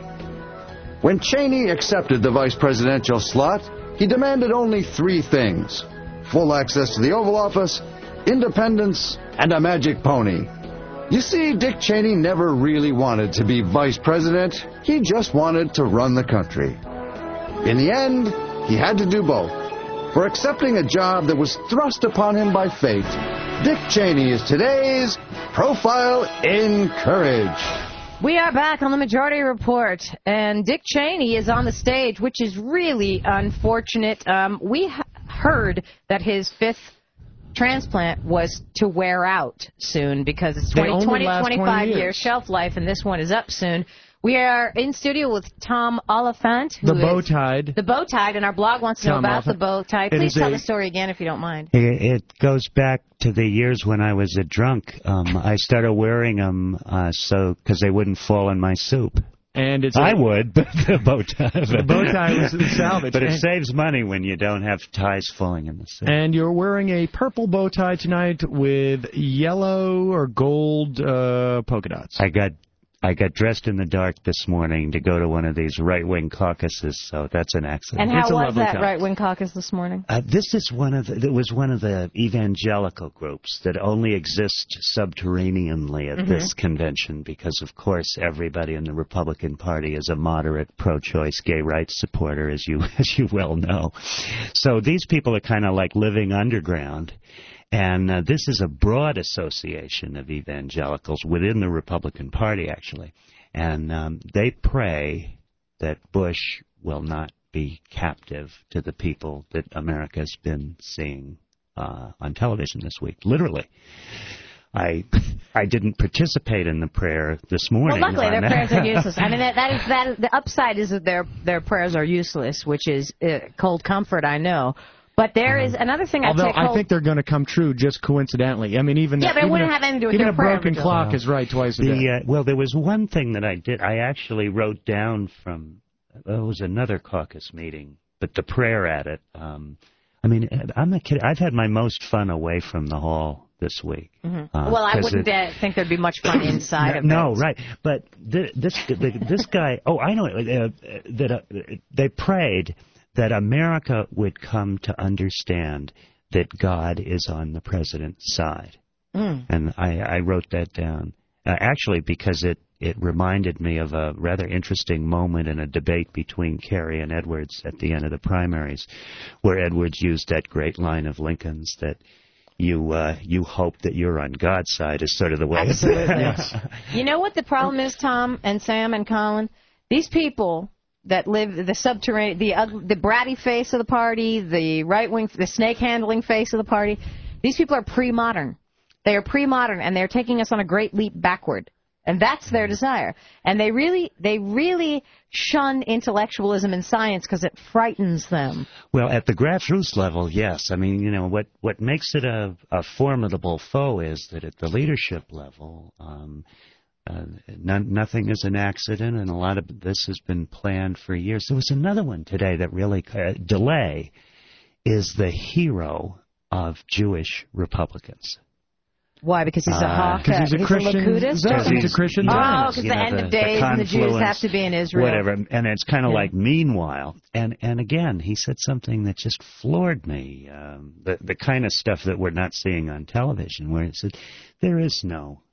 When Cheney accepted the vice presidential slot, he demanded only three things: full access to the Oval Office, independence, and a magic pony. You see, Dick Cheney never really wanted to be vice president. He just wanted to run the country. In the end, he had to do both. For accepting a job that was thrust upon him by fate, Dick Cheney is today's Profile in Courage. We are back on the Majority Report, and Dick Cheney is on the stage, which is really unfortunate. Um, we ha- heard that his fifth transplant was to wear out soon because it's twenty, twenty, twenty-five year shelf life, and this one is up soon. We are in studio with Tom Oliphant. Who the bow-tied. The bow-tied, and our blog wants to Tom know about Oliphant. the bow-tied. Please tell a, the story again if you don't mind. It goes back to the years when I was a drunk. Um, I started wearing them uh, so because they wouldn't fall in my soup. And it's I a, would, but the bow tie. The bow tie was the salvage. But it and, saves money when you don't have ties falling in the soup. And you're wearing a purple bow tie tonight with yellow or gold uh, polka dots. I got I got dressed in the dark this morning to go to one of these right-wing caucuses, so that's an accident. And how it's a was that caucus. right-wing caucus this morning? Uh, this is one of the, it was one of the evangelical groups that only exist subterraneanly at Mm-hmm. this convention because, of course, everybody in the Republican Party is a moderate, pro-choice, gay rights supporter, as you as you well know. So these people are kind of like living underground. And uh, this is a broad association of evangelicals within the Republican Party, actually. And um, they pray that Bush will not be captive to the people that America's been seeing uh, on television this week, literally. I I didn't participate in the prayer this morning. Well, luckily their that. prayers are useless. I mean, that, that is that. Is, the upside is that their their prayers are useless, which is uh, cold comfort, I know. But there is another thing I Although take I hold... think they're going to come true just coincidentally. I mean, even yeah, but it even wouldn't a, have anything to do with even their a prayer, broken Vigil. clock is right twice a the, day. Uh, well, there was one thing that I did. I actually wrote down from uh, it was another caucus meeting, but the prayer at it. Um, I mean, I'm not kidding. I've had my most fun away from the hall this week. Mm-hmm. Uh, well, I 'cause wouldn't it, uh, think there'd be much fun inside of it. No, right. But th- this the, this guy. Oh, I know uh, that uh, they prayed that America would come to understand that God is on the president's side. Mm. And I, I wrote that down, uh, actually because it, it reminded me of a rather interesting moment in a debate between Kerry and Edwards at the end of the primaries, where Edwards used that great line of Lincoln's that you uh, you hope that you're on God's side is sort of the way it's yes. You know what the problem is, Tom and Sam and Colin? These people that live the subterranean, the uh, the bratty face of the party, the right wing, the snake handling face of the party. These people are pre-modern. They are pre-modern, and they're taking us on a great leap backward, and that's their desire. And they really, they really shun intellectualism and science because it frightens them. Well, at the grassroots level, yes. I mean, you know, what what makes it a, a formidable foe is that at the leadership level. Um, Uh, none, nothing is an accident, and a lot of this has been planned for years. There was another one today that really... Uh, DeLay is the hero of Jewish Republicans. Why? Because he's a uh, hawk? Because he's a he's Christian. A Lakudist? He's a Christian. Oh, because the, know, end the, of days the and the Jews have to be in Israel. Whatever. And it's kind of yeah. like, meanwhile, and, and again, he said something that just floored me. Um, the, the kind of stuff that we're not seeing on television, where it said, there is no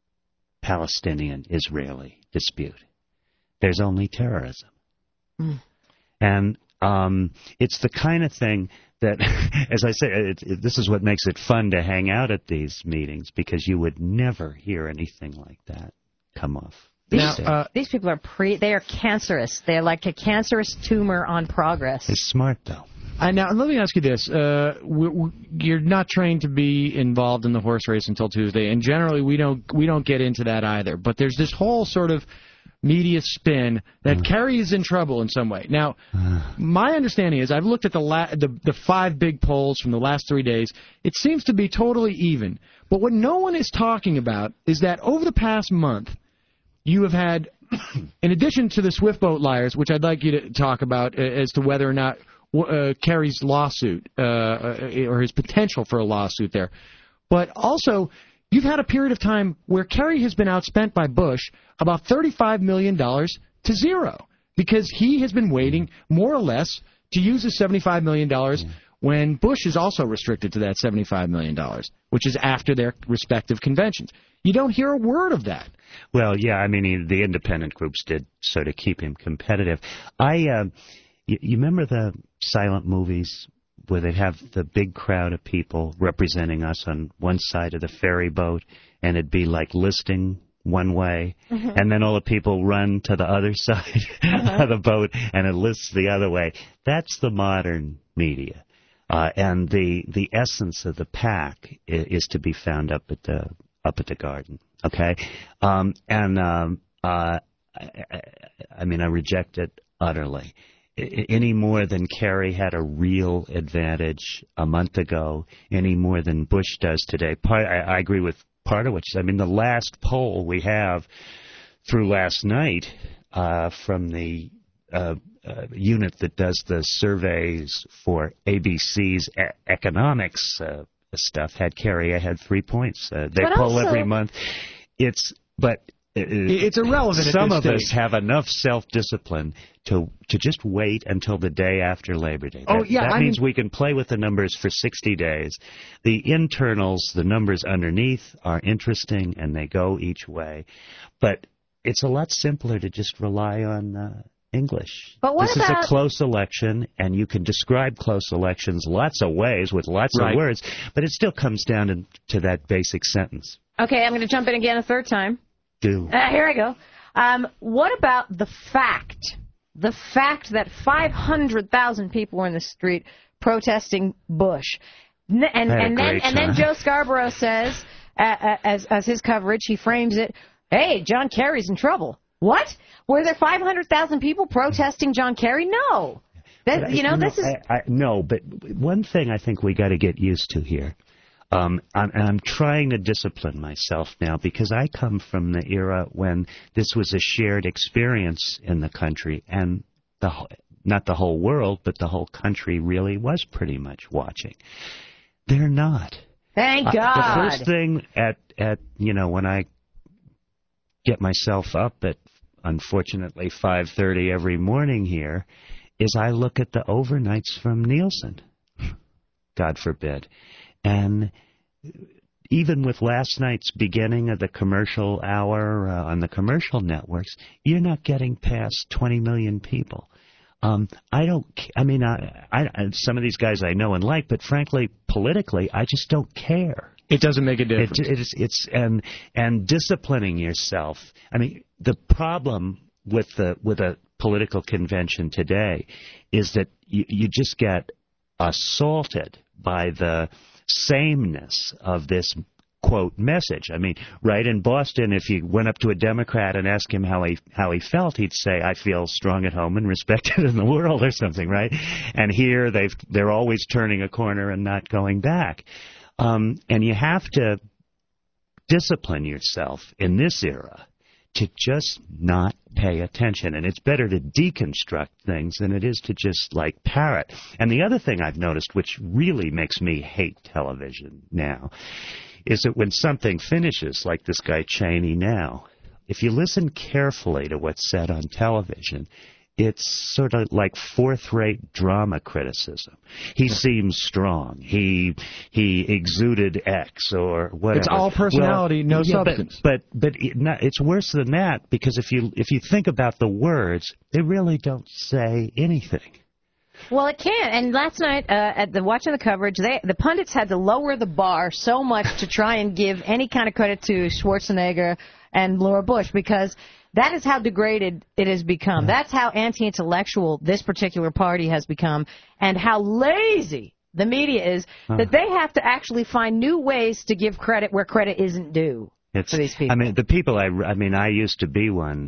Palestinian-Israeli dispute. There's only terrorism. Mm. And um, it's the kind of thing that, as I say, it, it, this is what makes it fun to hang out at these meetings, because you would never hear anything like that come off. These, now, uh, these people are pre, they are cancerous. They're like a cancerous tumor on progress. It's smart, though. Uh, now, let me ask you this. Uh, we, we, you're not trained to be involved in the horse race until Tuesday, and generally we don't we don't get into that either. But there's this whole sort of media spin that mm. Kerry is in trouble in some way. Now, my understanding is I've looked at the, la- the the five big polls from the last three days. It seems to be totally even. But what no one is talking about is that over the past month, you have had, in addition to the Swift boat liars, which I'd like you to talk about as to whether or not uh, Kerry's lawsuit uh, or his potential for a lawsuit there, but also you've had a period of time where Kerry has been outspent by Bush about thirty-five million dollars to zero because he has been waiting more or less to use his seventy-five million dollars mm. when Bush is also restricted to that seventy-five million dollars, which is after their respective conventions. You don't hear a word of that. Well, yeah, I mean, he, the independent groups did sort of keep him competitive. I, uh, you, you remember the silent movies where they'd have the big crowd of people representing us on one side of the ferry boat, and it'd be like listing one way, mm-hmm. and then all the people run to the other side uh-huh. of the boat, and it lists the other way. That's the modern media. Uh, and the the essence of the pack is, is to be found up at the up at the Garden. Okay, um, and um, uh, I, I mean I reject it utterly. I, any more than Kerry had a real advantage a month ago, any more than Bush does today. Part, I, I agree with part of what you said. I mean the last poll we have through last night uh, from the uh, Uh, unit that does the surveys for A B C's e- economics uh, stuff had Kerry. I had three points. Uh, they but poll also, every month. It's but uh, it's irrelevant. Some at of this us stage. have enough self-discipline to to just wait until the day after Labor Day. That, oh yeah, that I means mean, we can play with the numbers for sixty days. The internals, the numbers underneath, are interesting and they go each way, but it's a lot simpler to just rely on. Uh, English. But what this about... is a close election, and you can describe close elections lots of ways with lots right. of words, but it still comes down to, to that basic sentence. Okay, I'm going to jump in again a third time. Do. Uh, here I go. Um, what about the fact, the fact that five hundred thousand people were in the street protesting Bush? N- and and then and then Joe Scarborough says, uh, as as his coverage, he frames it, hey, John Kerry's in trouble. What? Were there five hundred thousand people protesting John Kerry? No. That, you know, you know, this is... I, I, no, but one thing I think we got to get used to here, um, I'm, and I'm trying to discipline myself now because I come from the era when this was a shared experience in the country, and the not the whole world, but the whole country really was pretty much watching. They're not. Thank God. Uh, the first thing at, at, you know, when I get myself up at, unfortunately, five thirty every morning here, is I look at the overnights from Nielsen, God forbid. And even with last night's beginning of the commercial hour uh, on the commercial networks, you're not getting past twenty million people. Um, I don't, I mean, I, I, some of these guys I know and like, but frankly, politically, I just don't care. It doesn't make a difference. It, it's, it's, and, and disciplining yourself. I mean, the problem with the, with a political convention today is that you, you just get assaulted by the sameness of this quote message. I mean, right in Boston, if you went up to a Democrat and asked him how he how he felt, he'd say, "I feel strong at home and respected in the world," or something, right? And here they've they're always turning a corner and not going back. Um, and you have to discipline yourself in this era to just not pay attention. And it's better to deconstruct things than it is to just, like, parrot. And the other thing I've noticed, which really makes me hate television now, is that when something finishes, like this guy Cheney now, if you listen carefully to what's said on television, it's sort of like fourth-rate drama criticism. He seems strong. He he exuded X or whatever. It's all personality, well, no yeah, substance. But but, but it not, it's worse than that, because if you if you think about the words, they really don't say anything. Well, it can. And last night, uh, at the watching the coverage, they the pundits had to lower the bar so much to try and give any kind of credit to Schwarzenegger and Laura Bush, because that is how degraded it has become. That's how anti-intellectual this particular party has become, and how lazy the media is, that they have to actually find new ways to give credit where credit isn't due it's, for these people. I mean, the people I, I mean, I used to be one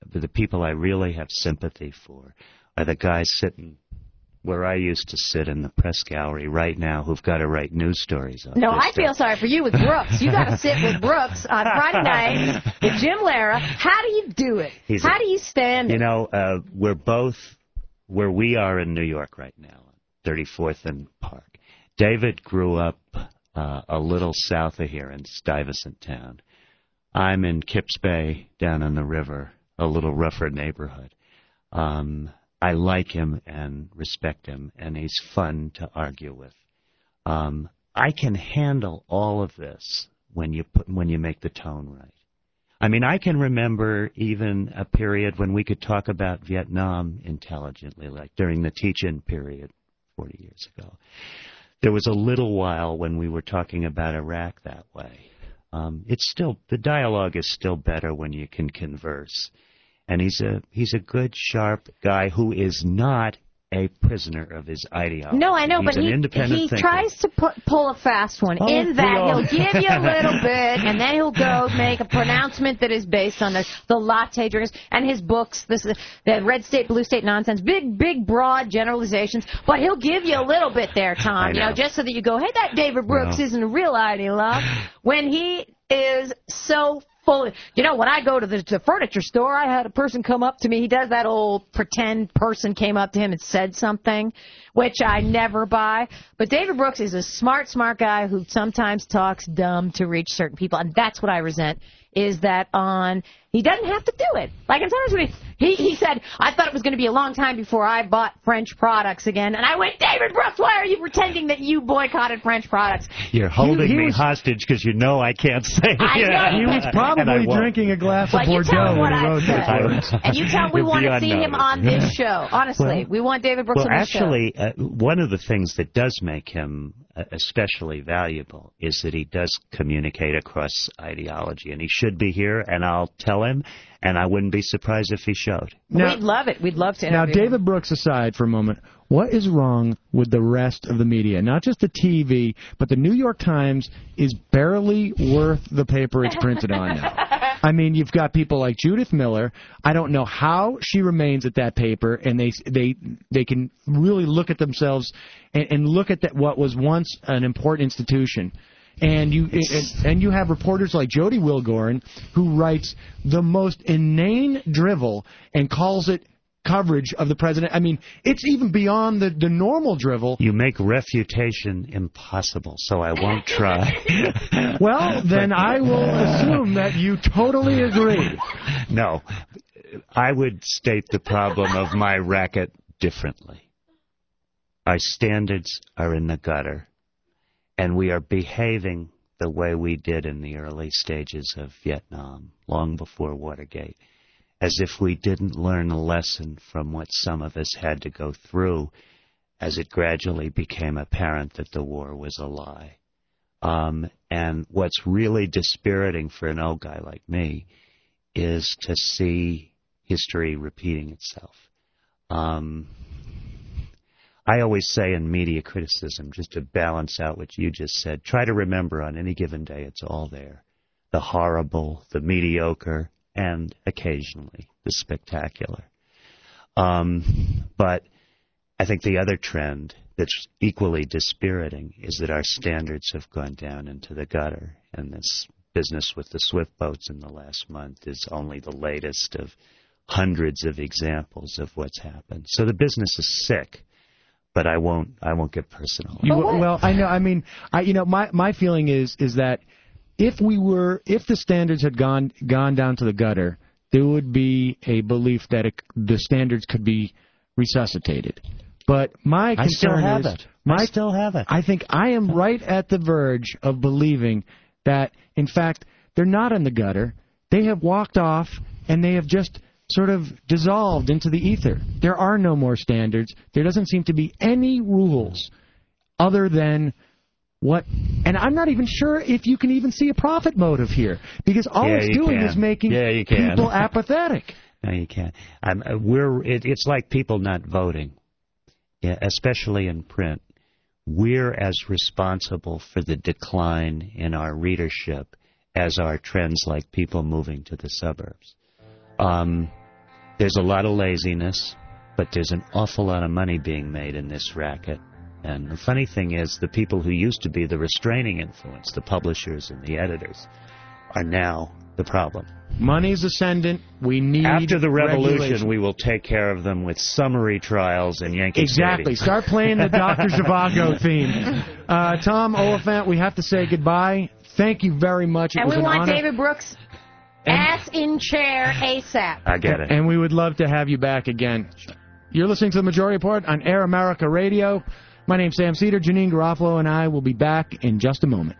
the people I really have sympathy for are the guys sitting where I used to sit in the press gallery right now who've got to write news stories on No, this I feel stuff. sorry for you with Brooks. You got to sit with Brooks on Friday night with Jim Lara. How do you do it? He's How a- do you stand it? You know, uh, we're both where we are in New York right now, thirty-fourth and Park. David grew up uh, a little south of here in Stuyvesant Town. I'm in Kips Bay down on the river, a little rougher neighborhood. Um, I like him and respect him, and he's fun to argue with. Um, I can handle all of this when you put when you make the tone right. I mean, I can remember even a period when we could talk about Vietnam intelligently, like during the teach-in period forty years ago. There was a little while when we were talking about Iraq that way. Um, it's still the dialogue is still better when you can converse. And he's a he's a good, sharp guy who is not a prisoner of his ideology. No, I know, he's but an he, independent he thinker. tries to pu- pull a fast one. Oh, in that, we all- he'll give you a little bit, and then he'll go make a pronouncement that is based on the, the latte drinkers and his books, this is the red state, blue state nonsense, big, big, broad generalizations. But he'll give you a little bit there, Tom, I you know, know. just so that you go, hey, that David Brooks No. isn't a real ideologue. When he is so full. You know, when I go to the, the furniture store, I had a person come up to me. He does that old pretend person came up to him and said something, which I never buy. But David Brooks is a smart, smart guy who sometimes talks dumb to reach certain people, and that's what I resent, is that on... He doesn't have to do it. Like in terms of he he said, I thought it was going to be a long time before I bought French products again. And I went, David Brooks, why are you pretending that you boycotted French products? You're holding he me was- hostage because you know I can't say it. I know. He was And I probably won't. drinking a glass Well, of you Bordeaux tell him when what he I wrote those said. words. And you tell him we It'd want be to see him on unnoticed. this show. Honestly, Well- we want David Brooks Well, on this actually, uh, one of the things that does make him uh, especially valuable is that he does communicate across ideology, and he should be here, and I'll tell him, and I wouldn't be surprised if he showed. Now- We'd love it. We'd love to Now, interview him. David Brooks aside for a moment, what is wrong with the rest of the media? Not just the T V, but the New York Times is barely worth the paper it's printed on now. I mean, you've got people like Judith Miller. I don't know how she remains at that paper, and they they they can really look at themselves and, and look at that what was once an important institution. And you and, and you have reporters like Jody Wilgorn, who writes the most inane drivel and calls it coverage of the president. I mean, it's even beyond the, the normal drivel. You make refutation impossible, so I won't try. Well, then I will assume that you totally agree. No, I would state the problem of my racket differently. Our standards are in the gutter, and we are behaving the way we did in the early stages of Vietnam, long before Watergate, as if we didn't learn a lesson from what some of us had to go through as it gradually became apparent that the war was a lie. Um, and what's really dispiriting for an old guy like me is to see history repeating itself. Um, I always say in media criticism, just to balance out what you just said, try to remember on any given day it's all there. The horrible, the mediocre, and occasionally the spectacular. Um, but I think the other trend that's equally dispiriting is that our standards have gone down into the gutter, and this business with the Swift boats in the last month is only the latest of hundreds of examples of what's happened. So the business is sick, but I won't I won't get personal. You, well, I know. I mean, I you know, my my feeling is is that if we were if the standards had gone gone down to the gutter, there would be a belief that it, the standards could be resuscitated. But my concern I still have is, it. my, I still have it. I think I am right at the verge of believing that, in fact, they're not in the gutter. They have walked off, and they have just sort of dissolved into the ether. There are no more standards. There doesn't seem to be any rules other than what... And I'm not even sure if you can even see a profit motive here, because all Yeah, it's you doing can. is making Yeah, you can. people apathetic. No, you can't. Um, uh, we're, it, it's like people not voting, yeah, especially in print. We're as responsible for the decline in our readership as are trends like people moving to the suburbs. Um, There's a lot of laziness, but there's an awful lot of money being made in this racket. And the funny thing is, the people who used to be the restraining influence, the publishers and the editors, are now the problem. Money's ascendant. We need After the revolution, regulation. we will take care of them with summary trials in Yankee Exactly. Stadium. Start playing the Doctor Zhivago theme. Uh, Tom Oliphant, we have to say goodbye. Thank you very much. It And was we an want honor. David Brooks And- ass in chair ASAP. I get it. And we would love to have you back again. You're listening to The Majority Report on Air America Radio. My name's Sam Cedar. Janine Garofalo and I will be back in just a moment.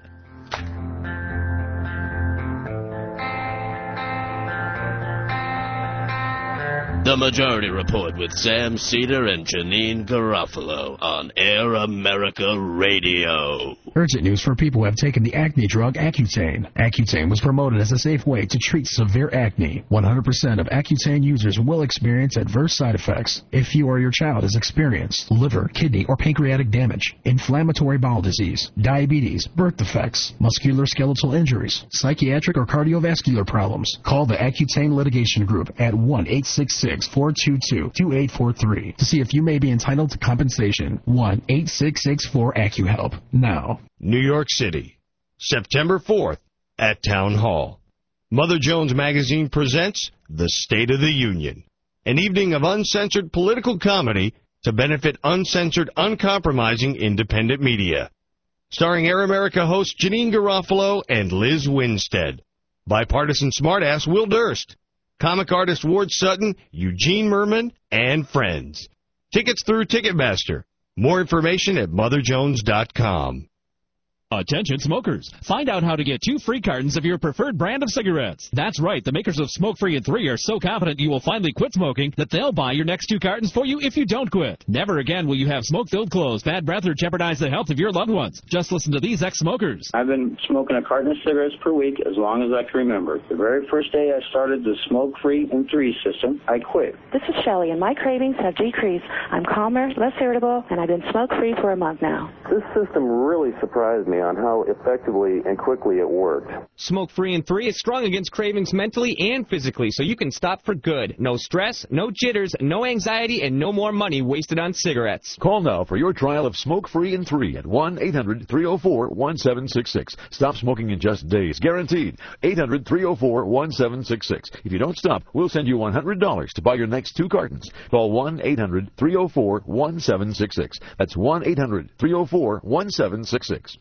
The Majority Report with Sam Cedar and Janine Garofalo on Air America Radio. Urgent news for people who have taken the acne drug Accutane. Accutane was promoted as a safe way to treat severe acne. one hundred percent of Accutane users will experience adverse side effects if you or your child has experienced liver, kidney, or pancreatic damage, inflammatory bowel disease, diabetes, birth defects, musculoskeletal injuries, psychiatric or cardiovascular problems. Call the Accutane Litigation Group at one eight six six, four two two, two eight four three to see if you may be entitled to compensation. one eight six six four AccuHelp. Now. New York City, September fourth at Town Hall. Mother Jones Magazine presents The State of the Union, an evening of uncensored political comedy to benefit uncensored, uncompromising independent media. Starring Air America host Janine Garofalo and Liz Winstead. Bipartisan smartass Will Durst. Comic artist Ward Sutton, Eugene Merman, and friends. Tickets through Ticketmaster. More information at mother jones dot com. Attention smokers. Find out how to get two free cartons of your preferred brand of cigarettes. That's right. The makers of Smoke Free and three are so confident you will finally quit smoking that they'll buy your next two cartons for you if you don't quit. Never again will you have smoke-filled clothes, bad breath, or jeopardize the health of your loved ones. Just listen to these ex-smokers. I've been smoking a carton of cigarettes per week as long as I can remember. The very first day I started the Smoke Free and three system, I quit. This is Shelley, and my cravings have decreased. I'm calmer, less irritable, and I've been smoke-free for a month now. This system really surprised me on how effectively and quickly it worked. Smoke Free and three is strong against cravings mentally and physically, so you can stop for good. No stress, no jitters, no anxiety, and no more money wasted on cigarettes. Call now for your trial of Smoke Free and three at one eight hundred, three oh four, one seven six six. Stop smoking in just days, guaranteed. eight hundred, three oh four, one seven six six. If you don't stop, we'll send you one hundred dollars to buy your next two cartons. Call one eight hundred, three oh four, one seven six six. That's one eight hundred, three oh four, one seven six six.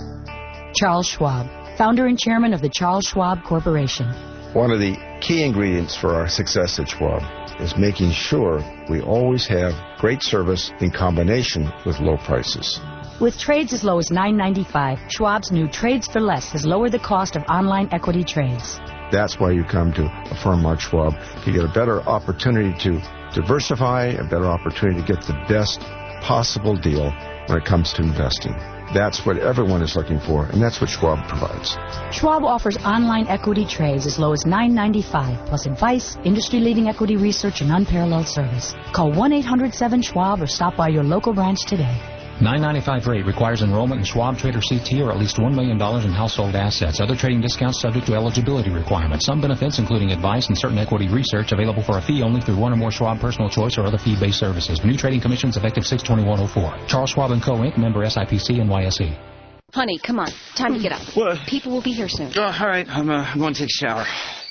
Charles Schwab, founder and chairman of the Charles Schwab Corporation. One of the key ingredients for our success at Schwab is making sure we always have great service in combination with low prices. With trades as low as nine ninety-five, Schwab's new Trades for Less has lowered the cost of online equity trades. That's why you come to a firm like Schwab, to get a better opportunity to diversify, a better opportunity to get the best possible deal when it comes to investing. That's what everyone is looking for, and that's what Schwab provides. Schwab offers online equity trades as low as nine ninety-five, plus advice, industry-leading equity research, and unparalleled service. Call one eight hundred, seven, SCHWAB or stop by your local branch today. nine ninety-five rate requires enrollment in Schwab Trader C T or at least one million dollars in household assets. Other trading discounts subject to eligibility requirements. Some benefits, including advice and certain equity research, available for a fee only through one or more Schwab Personal Choice or other fee-based services. New trading commissions effective six twenty-one oh four. Charles Schwab and Co. Incorporated, member S I P C and N Y S E. Honey, come on. Time to get up. What? People will be here soon. Oh, all right. I'm, uh, I'm going to take a shower.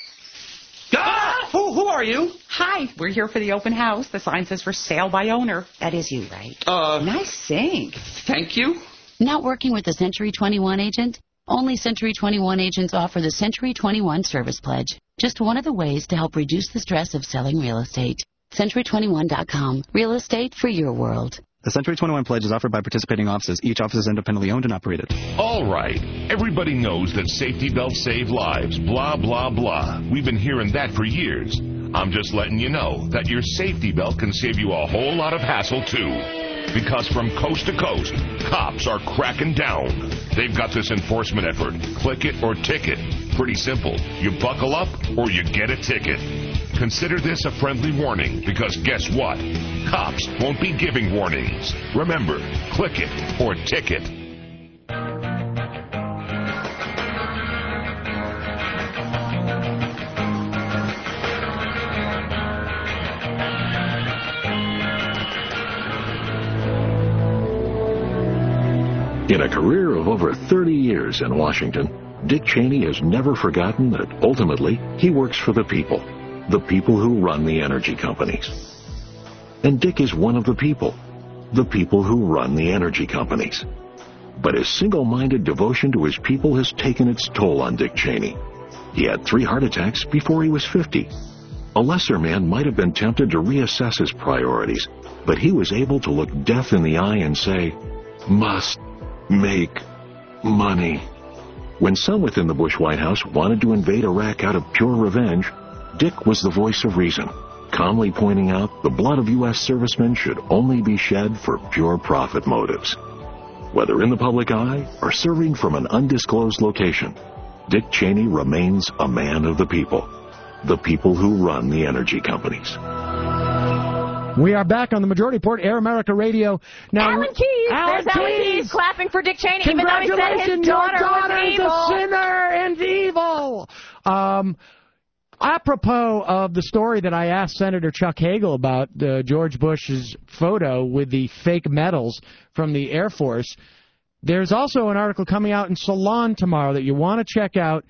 Ah! Who, who are you? Hi, we're here for the open house. The sign says for sale by owner. That is you, right? Uh. Nice sink. Thank you. Not working with a Century twenty-one agent? Only Century twenty-one agents offer the Century twenty-one Service Pledge. Just one of the ways to help reduce the stress of selling real estate. Century twenty-one dot com. Real estate for your world. The Century twenty-one Pledge is offered by participating offices. Each office is independently owned and operated. All right. Everybody knows that safety belts save lives. Blah, blah, blah. We've been hearing that for years. I'm just letting you know that your safety belt can save you a whole lot of hassle, too. Because from coast to coast, cops are cracking down. They've got this enforcement effort. Click it or ticket. Pretty simple. You buckle up or you get a ticket. Consider this a friendly warning, because guess what? Cops won't be giving warnings. Remember, click it or ticket. In a career of over thirty years in Washington, Dick Cheney has never forgotten that ultimately he works for the people, the people who run the energy companies. And Dick is one of the people, the people who run the energy companies. But his single-minded devotion to his people has taken its toll on Dick Cheney. He had three heart attacks before he was fifty. A lesser man might have been tempted to reassess his priorities, but he was able to look death in the eye and say, "Must make money." When some within the Bush White House wanted to invade Iraq out of pure revenge, Dick was the voice of reason, calmly pointing out the blood of U S servicemen should only be shed for pure profit motives. Whether in the public eye or serving from an undisclosed location, Dick Cheney remains a man of the people, the people who run the energy companies. We are back on the Majority Report, Air America Radio. Now, Alan Keyes! Alan There's Alan Keyes! Keyes clapping for Dick Cheney, even though he said his Congratulations, daughter, your daughter was is evil. a sinner and evil. Um, apropos of the story that I asked Senator Chuck Hagel about, uh, George Bush's photo with the fake medals from the Air Force, there's also an article coming out in Salon tomorrow that you want to check out.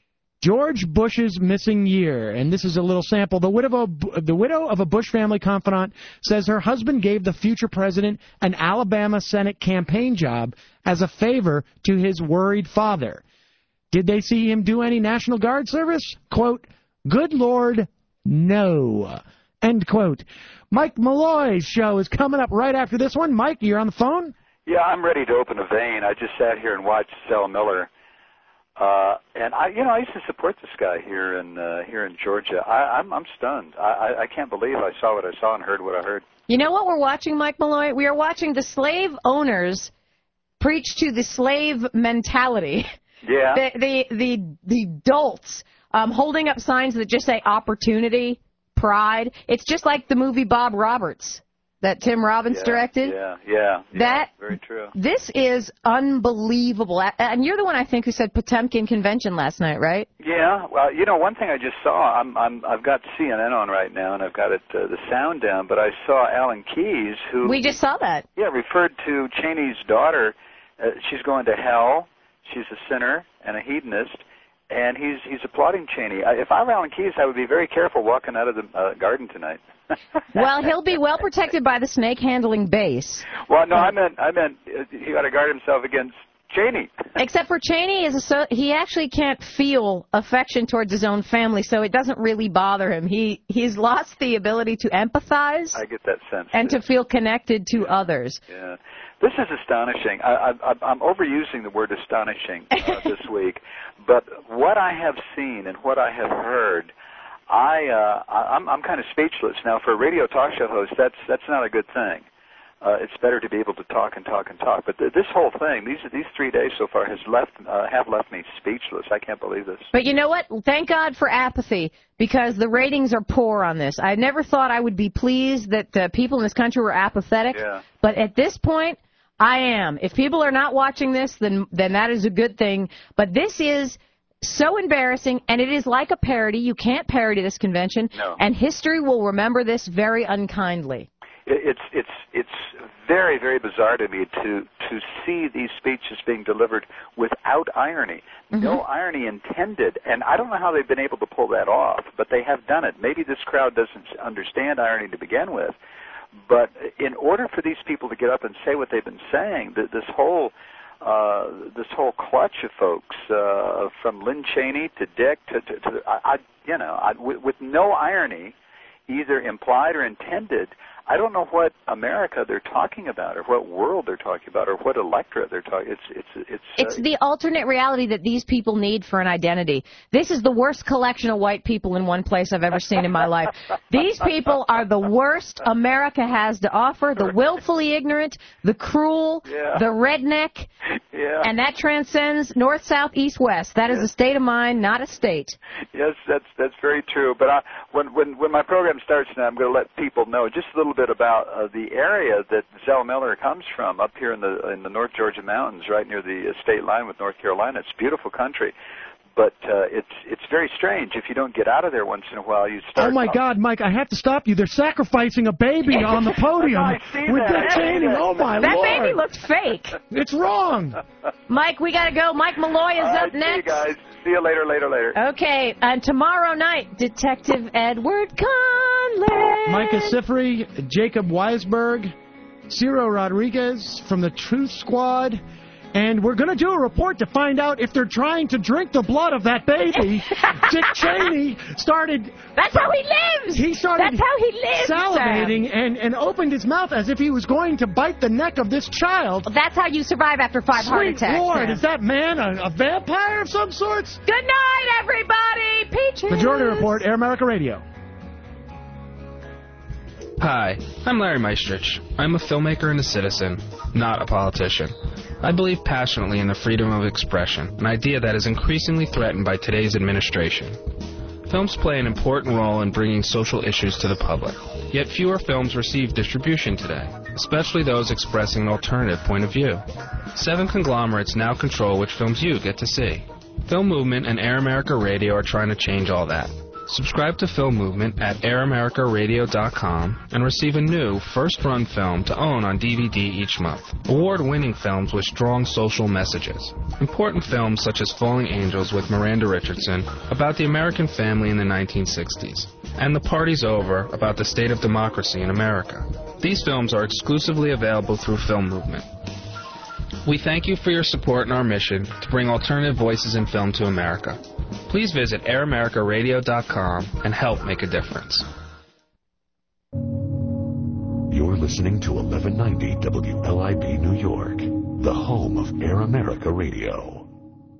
George Bush's missing year, and this is a little sample. The widow, of, the widow of a Bush family confidant says her husband gave the future president an Alabama Senate campaign job as a favor to his worried father. Did they see him do any National Guard service? Quote, "Good Lord, no." End quote. Mike Malloy's show is coming up right after this one. Mike, you're on the phone? Yeah, I'm ready to open a vein. I just sat here and watched Zell Miller. Uh, and I, you know, I used to support this guy here in uh, here in Georgia. I, I'm I'm stunned. I, I I can't believe I saw what I saw and heard what I heard. You know what we're watching, Mike Malloy? We are watching the slave owners preach to the slave mentality. Yeah. The the the, the dolts um, holding up signs that just say opportunity, pride. It's just like the movie Bob Roberts that Tim Robbins yeah, directed. Yeah, yeah, yeah. That very true. This is unbelievable. And you're the one I think who said Potemkin Convention last night, right? Yeah. Well, you know, one thing I just saw. I'm I'm I've got C N N on right now, and I've got it uh, the sound down. But I saw Alan Keyes, who we just saw that. Yeah, referred to Cheney's daughter. Uh, she's going to hell. She's a sinner and a hedonist. And he's he's applauding Cheney. I, if I were Alan Keyes, I would be very careful walking out of the uh, garden tonight. Well, he'll be well protected by the snake handling base. Well, no, I meant I meant uh, he got to guard himself against Cheney. Except for Cheney is a so he actually can't feel affection towards his own family, so it doesn't really bother him. He he's lost the ability to empathize. I get that sense. And to feel connected to yeah. others. Yeah. This is astonishing. I, I, I'm overusing the word astonishing uh, this week, but what I have seen and what I have heard, I, uh, I'm, I'm kind of speechless. Now, for a radio talk show host, that's that's not a good thing. Uh, it's better to be able to talk and talk and talk. But th- this whole thing, these these three days so far, has left uh, have left me speechless. I can't believe this. But you know what? Thank God for apathy, because the ratings are poor on this. I never thought I would be pleased that uh, people in this country were apathetic. Yeah. But at this point, I am. If people are not watching this, then then that is a good thing. But this is so embarrassing, and it is like a parody. You can't parody this convention, no. And history will remember this very unkindly. It's it's it's very very bizarre to me to to see these speeches being delivered without irony, mm-hmm. no irony intended, and I don't know how they've been able to pull that off, but they have done it. Maybe this crowd doesn't understand irony to begin with, but in order for these people to get up and say what they've been saying, th- this whole uh, this whole clutch of folks, uh, from Lynn Cheney to Dick to, to, to I, I, you know, I, with, with no irony, either implied or intended. I don't know what America they're talking about, or what world they're talking about, or what electorate they're talking. It's it's it's. It's uh, the alternate reality that these people need for an identity. This is the worst collection of white people in one place I've ever seen in my life. These people are the worst America has to offer: the willfully ignorant, the cruel, yeah. the redneck, yeah. and that transcends north, south, east, west. That is yes. a state of mind, not a state. Yes, that's that's very true. But I, when when when my program starts now, I'm going to let people know just a little bit about uh, the area that Zell Miller comes from, up here in the in the North Georgia mountains, right near the state line with North Carolina. It's beautiful country. But uh, it's it's very strange. If you don't get out of there once in a while, you start. Oh my God, Mike! I have to stop you. They're sacrificing a baby on the podium I see with that. Dick Cheney. Oh my that Lord! That baby looked fake. It's wrong. Mike, we gotta go. Mike Malloy is All right, up next. See you guys. See you later, later, later. Okay, and tomorrow night, Detective Edward Conley. Micah Sifri, Jacob Weisberg, Ciro Rodriguez from the Truth Squad. And we're going to do a report to find out if they're trying to drink the blood of that baby. Dick Cheney started... That's how he lives! He started That's how he lives, salivating and, and opened his mouth as if he was going to bite the neck of this child. That's how you survive after five Sweet heart attacks. Lord, Sam. is that man a, a vampire of some sorts? Good night, everybody! Peaches! Majority Report, Air America Radio. Hi, I'm Larry Meistrich. I'm a filmmaker and a citizen, not a politician. I believe passionately in the freedom of expression, an idea that is increasingly threatened by today's administration. Films play an important role in bringing social issues to the public, yet fewer films receive distribution today, especially those expressing an alternative point of view. Seven conglomerates now control which films you get to see. Film Movement and Air America Radio are trying to change all that. Subscribe to Film Movement at air america radio dot com and receive a new first-run film to own on D V D each month. Award-winning films with strong social messages. Important films such as Falling Angels with Miranda Richardson about the American family in the nineteen sixties. And The Party's Over about the state of democracy in America. These films are exclusively available through Film Movement. We thank you for your support in our mission to bring alternative voices in film to America. Please visit air america radio dot com and help make a difference. You're listening to eleven ninety W L I B New York, the home of Air America Radio.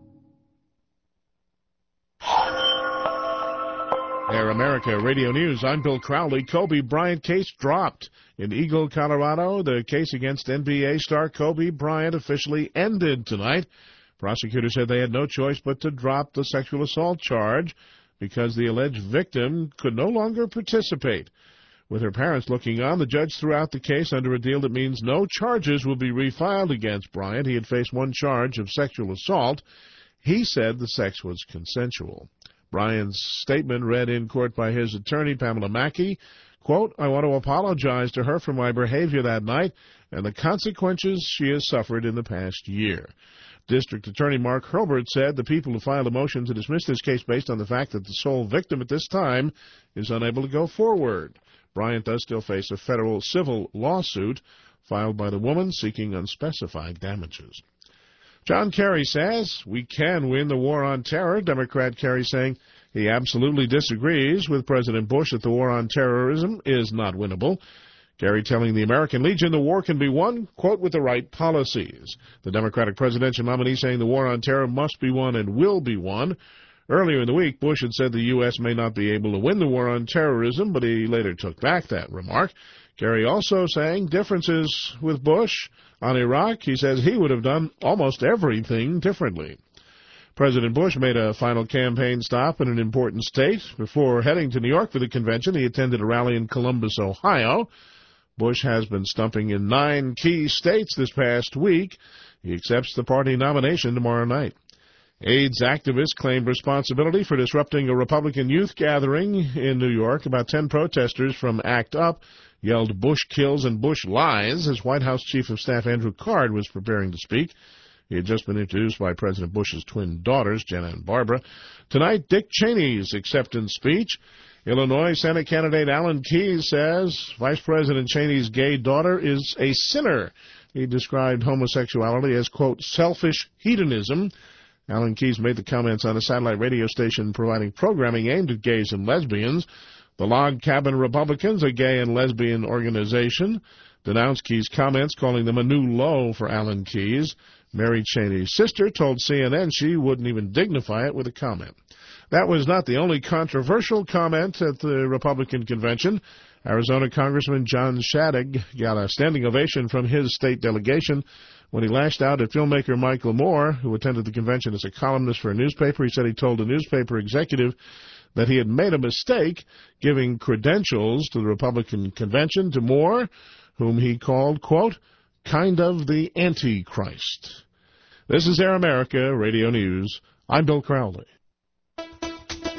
Air America Radio News. I'm Bill Crowley. Kobe Bryant case dropped. In Eagle, Colorado, the case against N B A star Kobe Bryant officially ended tonight. Prosecutors said they had no choice but to drop the sexual assault charge because the alleged victim could no longer participate. With her parents looking on, the judge threw out the case under a deal that means no charges will be refiled against Bryant. He had faced one charge of sexual assault. He said the sex was consensual. Bryant's statement read in court by his attorney, Pamela Mackey, quote, I want to apologize to her for my behavior that night and the consequences she has suffered in the past year. District Attorney Mark Hurlburt said the people who filed a motion to dismiss this case based on the fact that the sole victim at this time is unable to go forward. Bryant does still face a federal civil lawsuit filed by the woman seeking unspecified damages. John Kerry says we can win the war on terror. Democrat Kerry saying he absolutely disagrees with President Bush that the war on terrorism is not winnable. Kerry telling the American Legion the war can be won, quote, with the right policies. The Democratic presidential nominee saying the war on terror must be won and will be won. Earlier in the week, Bush had said the U S may not be able to win the war on terrorism, but he later took back that remark. Kerry also saying differences with Bush on Iraq. He says he would have done almost everything differently. President Bush made a final campaign stop in an important state. Before heading to New York for the convention, he attended a rally in Columbus, Ohio. Bush has been stumping in nine key states this past week. He accepts the party nomination tomorrow night. AIDS activists claimed responsibility for disrupting a Republican youth gathering in New York. About ten protesters from ACT UP yelled Bush kills and Bush lies as White House Chief of Staff Andrew Card was preparing to speak. He had just been introduced by President Bush's twin daughters, Jenna and Barbara. Tonight, Dick Cheney's acceptance speech. Illinois Senate candidate Alan Keyes says Vice President Cheney's gay daughter is a sinner. He described homosexuality as, quote, selfish hedonism. Alan Keyes made the comments on a satellite radio station providing programming aimed at gays and lesbians. The Log Cabin Republicans, a gay and lesbian organization, denounced Keyes' comments, calling them a new low for Alan Keyes. Mary Cheney's sister told C N N she wouldn't even dignify it with a comment. That was not the only controversial comment at the Republican convention. Arizona Congressman John Shadegg got a standing ovation from his state delegation when he lashed out at filmmaker Michael Moore, who attended the convention as a columnist for a newspaper. He said he told a newspaper executive that he had made a mistake giving credentials to the Republican convention to Moore, whom he called, quote, kind of the Antichrist. This is Air America Radio News. I'm Bill Crowley.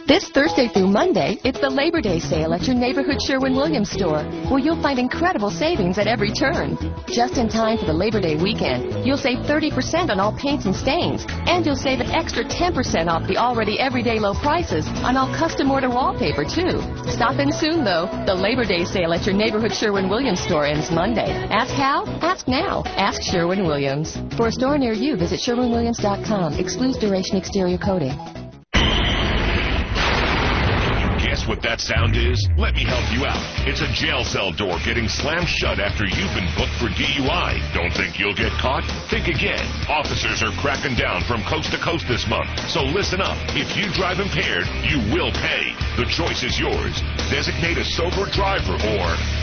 This Thursday through Monday, it's the Labor Day sale at your neighborhood Sherwin-Williams store, where you'll find incredible savings at every turn. Just in time for the Labor Day weekend, you'll save thirty percent on all paints and stains, and you'll save an extra ten percent off the already everyday low prices on all custom order wallpaper, too. Stop in soon, though. The Labor Day sale at your neighborhood Sherwin-Williams store ends Monday. Ask how? Ask now. Ask Sherwin-Williams. For a store near you, visit Sherwin Williams dot com. Excludes duration exterior coating. Guess what that sound is? Let me help you out. It's a jail cell door getting slammed shut after you've been booked for D U I. Don't think you'll get caught? Think again. Officers are cracking down from coast to coast this month. So listen up. If you drive impaired, you will pay. The choice is yours. Designate a sober driver or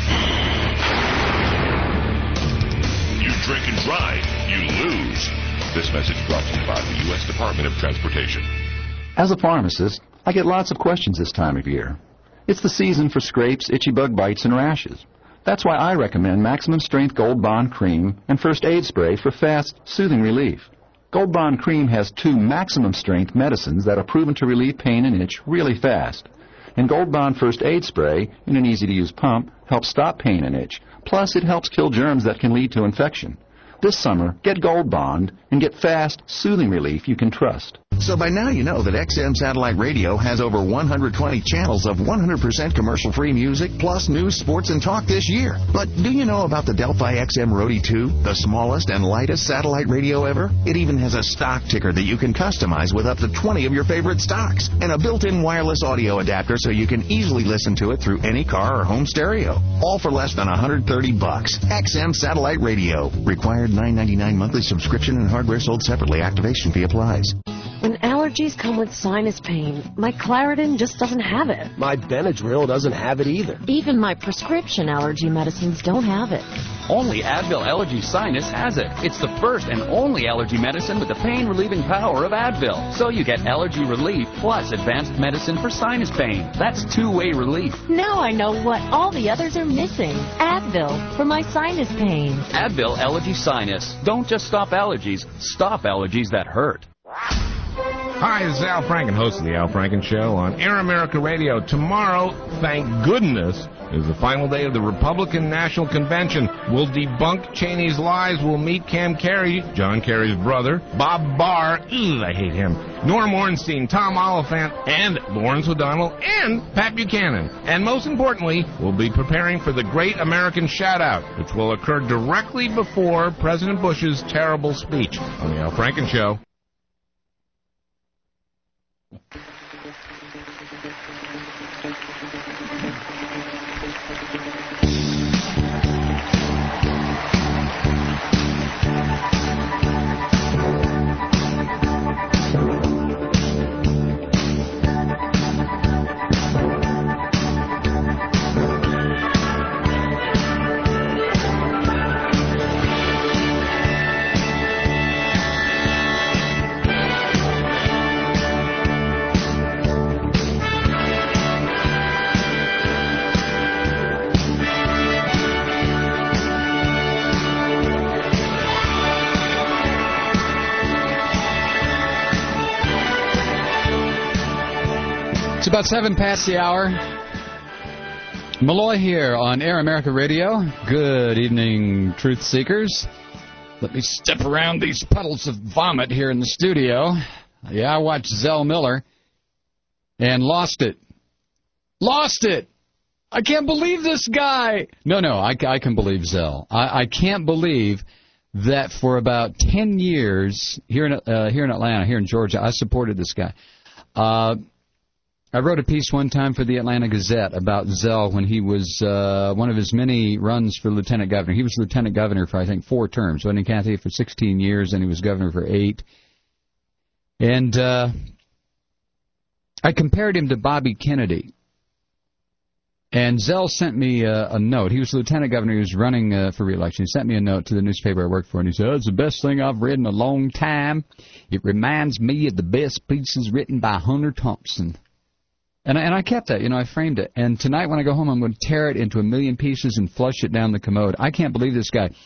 you drink and drive, you lose. This message brought to you by the U S Department of Transportation. As a pharmacist, I get lots of questions this time of year. It's the season for scrapes, itchy bug bites, and rashes. That's why I recommend Maximum Strength Gold Bond Cream and First Aid Spray for fast, soothing relief. Gold Bond Cream has two maximum strength medicines that are proven to relieve pain and itch really fast. And Gold Bond First Aid Spray, in an easy-to-use pump, helps stop pain and itch. Plus, it helps kill germs that can lead to infection. This summer, get Gold Bond and get fast, soothing relief you can trust. So by now you know that X M Satellite Radio has over one hundred twenty channels of one hundred percent commercial-free music, plus news, sports, and talk this year. But do you know about the Delphi X M Roadie two, the smallest and lightest satellite radio ever? It even has a stock ticker that you can customize with up to twenty of your favorite stocks, and a built-in wireless audio adapter so you can easily listen to it through any car or home stereo. All for less than one hundred thirty bucks. X M Satellite Radio. Required nine ninety-nine monthly subscription and hardware sold separately. Activation fee applies. When allergies come with sinus pain, my Claritin just doesn't have it. My Benadryl doesn't have it either. Even my prescription allergy medicines don't have it. Only Advil Allergy Sinus has it. It's the first and only allergy medicine with the pain-relieving power of Advil. So you get allergy relief plus advanced medicine for sinus pain. That's two-way relief. Now I know what all the others are missing. Advil for my sinus pain. Advil Allergy Sinus. Don't just stop allergies. Stop allergies that hurt. Hi, this is Al Franken, host of The Al Franken Show on Air America Radio. Tomorrow, thank goodness, is the final day of the Republican National Convention. We'll debunk Cheney's lies. We'll meet Cam Carey, John Kerry's brother, Bob Barr, ugh, I hate him, Norm Ornstein, Tom Oliphant, and Lawrence O'Donnell, and Pat Buchanan. And most importantly, we'll be preparing for the Great American Shoutout, which will occur directly before President Bush's terrible speech on The Al Franken Show. It's about seven past the hour. Malloy here on Air America Radio. Good evening, truth seekers. Let me step around these puddles of vomit here in the studio. Yeah, I watched Zell Miller and lost it. Lost it! I can't believe this guy! No, no, I, I can believe Zell. I, I can't believe that for about ten years here in uh, here in Atlanta, here in Georgia, I supported this guy. Uh... I wrote a piece one time for the Atlanta Gazette about Zell when he was uh, one of his many runs for lieutenant governor. He was lieutenant governor for, I think, four terms. Wasn't he, Kathy, for sixteen years, and he was governor for eight. And uh, I compared him to Bobby Kennedy. And Zell sent me a, a note. He was lieutenant governor. He was running uh, for re-election. He sent me a note to the newspaper I worked for, and he said, oh, it's the best thing I've read in a long time. It reminds me of the best pieces written by Hunter Thompson. And I, and I kept that, you know, I framed it. And tonight when I go home, I'm going to tear it into a million pieces and flush it down the commode. I can't believe this guy.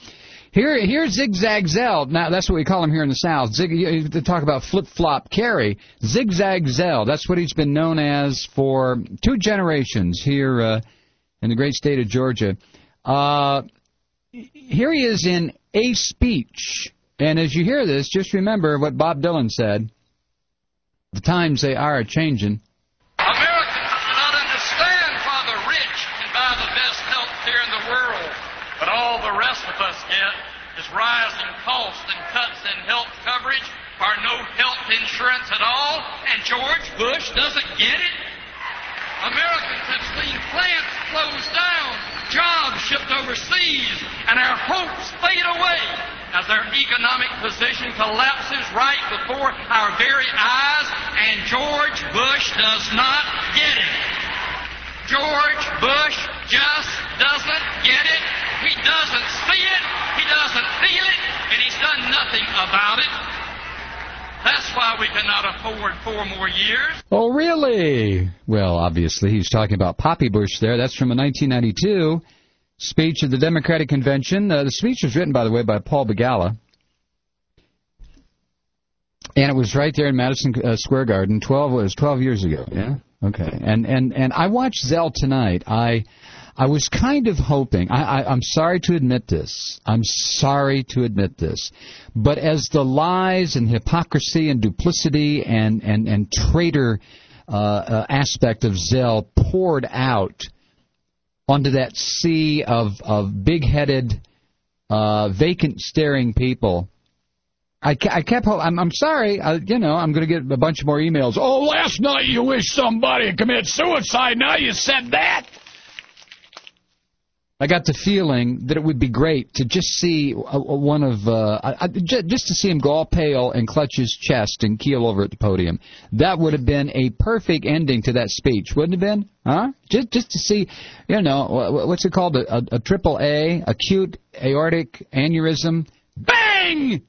Here, here's Zigzag Zell. Now, that's what we call him here in the South. Zig, to talk about flip-flop Kerry. Zigzag Zell. That's what he's been known as for two generations here uh, in the great state of Georgia. Uh, here he is in a speech. And as you hear this, just remember what Bob Dylan said. The times they are a-changing. Americans do not understand why the rich can buy the best health care in the world, but all the rest of us get is rising costs and cuts in health coverage or no health insurance at all, and George Bush doesn't get it? Americans have seen plants close down, jobs shipped overseas, and our hopes fade away as our economic position collapses right before our very eyes, and George Bush does not get it. George Bush just doesn't get it. He doesn't see it, he doesn't feel it, and he's done nothing about it. That's why we cannot afford four more years. Oh, really? Well, obviously, he's talking about Poppy Bush there. That's from a nineteen ninety-two speech at the Democratic Convention. Uh, the speech was written, by the way, by Paul Begala. And it was right there in Madison uh, Square Garden. Twelve was twelve years ago. Yeah. Okay. And and and I watched Zell tonight. I I was kind of hoping. I, I I'm sorry to admit this. I'm sorry to admit this. But as the lies and hypocrisy and duplicity and and and traitor uh, uh, aspect of Zell poured out onto that sea of of big-headed, uh, vacant-staring people, I, I kept hoping, I'm, I'm sorry, I, you know, I'm going to get a bunch more emails. Oh, last night you wished somebody had committed suicide, now you said that. I got the feeling that it would be great to just see a, a, one of, uh, I, I, just to see him go all pale and clutch his chest and keel over at the podium. That would have been a perfect ending to that speech, wouldn't it have been? Huh? Just, just to see, you know, what's it called? A, a, a triple A, acute aortic aneurysm. Bang!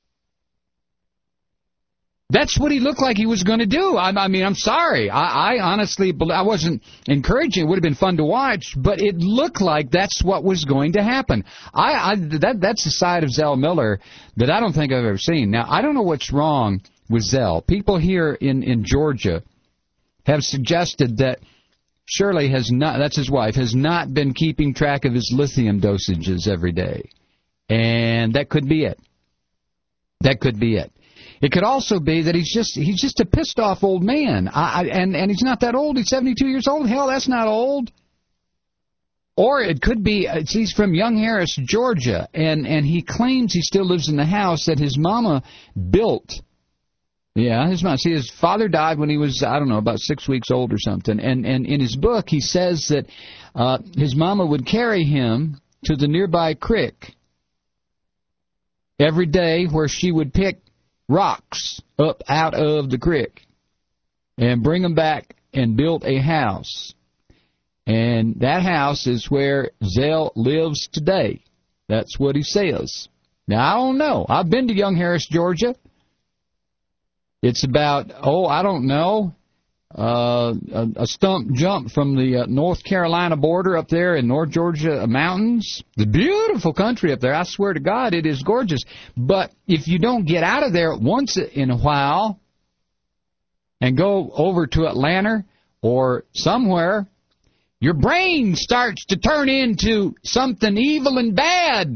That's what he looked like he was going to do. I, I mean, I'm sorry. I, I honestly, I wasn't encouraging. It would have been fun to watch, but it looked like that's what was going to happen. I, I that that's the side of Zell Miller that I don't think I've ever seen. Now, I don't know what's wrong with Zell. People here in, in Georgia have suggested that Shirley has not, that's his wife, has not been keeping track of his lithium dosages every day. And that could be it. That could be it. It could also be that he's just he's just a pissed off old man, I, I, and and he's not that old. He's seventy-two years old. Hell, that's not old. Or it could be uh, he's from Young Harris, Georgia, and and he claims he still lives in the house that his mama built. Yeah, his mom. See, his father died when he was, I don't know, about six weeks old or something. And and in his book, he says that uh, his mama would carry him to the nearby creek every day, where she would pick rocks up out of the creek and bring them back and build a house. And that house is where Zell lives today. That's what he says. Now, I don't know. I've been to Young Harris, Georgia. It's about, oh, I don't know, uh, a, a stump jump from the uh, North Carolina border up there in North Georgia mountains. The beautiful country up there. I swear to God, it is gorgeous. But if you don't get out of there once in a while and go over to Atlanta or somewhere, your brain starts to turn into something evil and bad.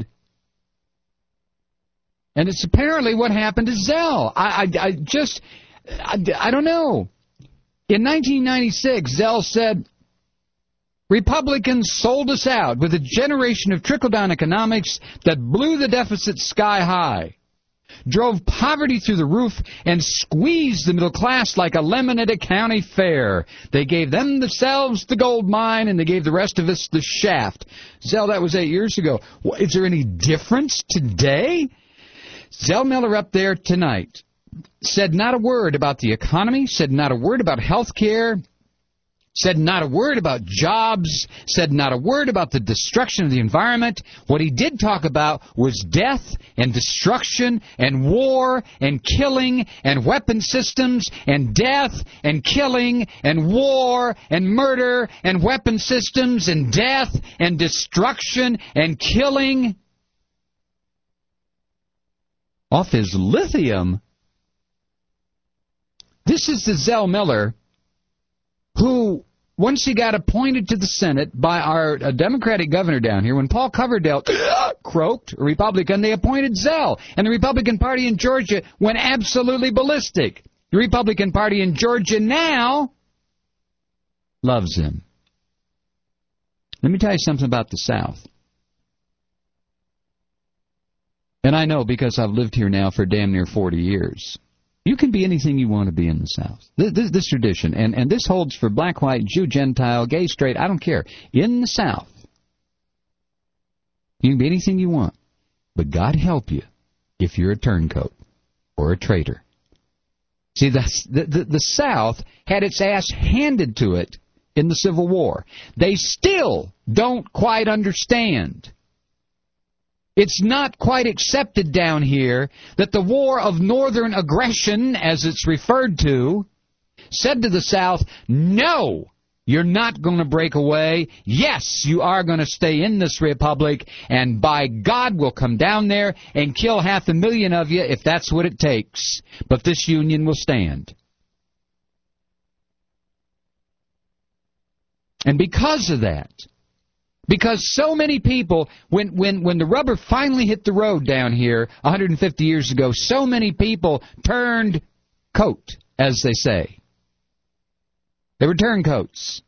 And it's apparently what happened to Zell. I, I, I just, I, I don't know. In nineteen ninety-six, Zell said, Republicans sold us out with a generation of trickle-down economics that blew the deficit sky high, drove poverty through the roof, and squeezed the middle class like a lemon at a county fair. They gave them themselves the gold mine, and they gave the rest of us the shaft. Zell, that was eight years ago. Is there any difference today? Zell Miller up there tonight said not a word about the economy, said not a word about health care, said not a word about jobs, said not a word about the destruction of the environment. What he did talk about was death and destruction and war and killing and weapon systems and death and killing and war and murder and weapon systems and death and destruction and killing. off his lithium. This is the Zell Miller who, once he got appointed to the Senate by our uh, Democratic governor down here, when Paul Coverdale croaked, a Republican, they appointed Zell. And the Republican Party in Georgia went absolutely ballistic. The Republican Party in Georgia now loves him. Let me tell you something about the South. And I know because I've lived here now for damn near forty years. You can be anything you want to be in the South. This, this, this tradition, and, and this holds for black, white, Jew, Gentile, gay, straight, I don't care. In the South, you can be anything you want. But God help you if you're a turncoat or a traitor. See, the, the, the South had its ass handed to it in the Civil War. They still don't quite understand. It's not quite accepted down here that the war of northern aggression, as it's referred to, said to the South, no, you're not going to break away. Yes, you are going to stay in this republic, and by God, we'll come down there and kill half a million of you if that's what it takes. But this union will stand. And because of that, because so many people, when, when, when the rubber finally hit the road down here one hundred fifty years ago, so many people turned coat, as they say. They were turncoats.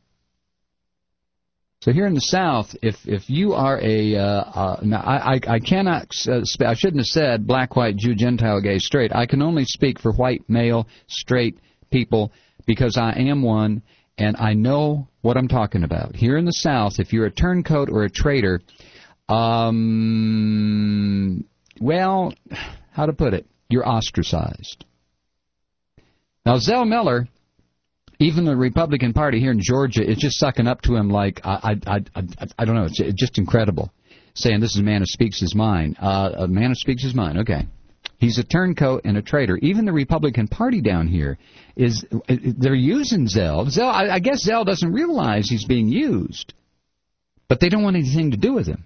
So here in the South, if if you are a, uh, uh, now I, I, I cannot, uh, sp- I shouldn't have said black, white, Jew, Gentile, gay, straight. I can only speak for white, male, straight people because I am one. And I know what I'm talking about. Here in the South, if you're a turncoat or a traitor, um, well, how to put it? You're ostracized. Now, Zell Miller, even the Republican Party here in Georgia, is just sucking up to him like, I I, I, I, I don't know, it's just incredible. Saying this is a man who speaks his mind. Uh, a man who speaks his mind, okay. He's a turncoat and a traitor. Even the Republican Party down here, is they're using Zell. Zell, I, I guess Zell doesn't realize he's being used. But they don't want anything to do with him.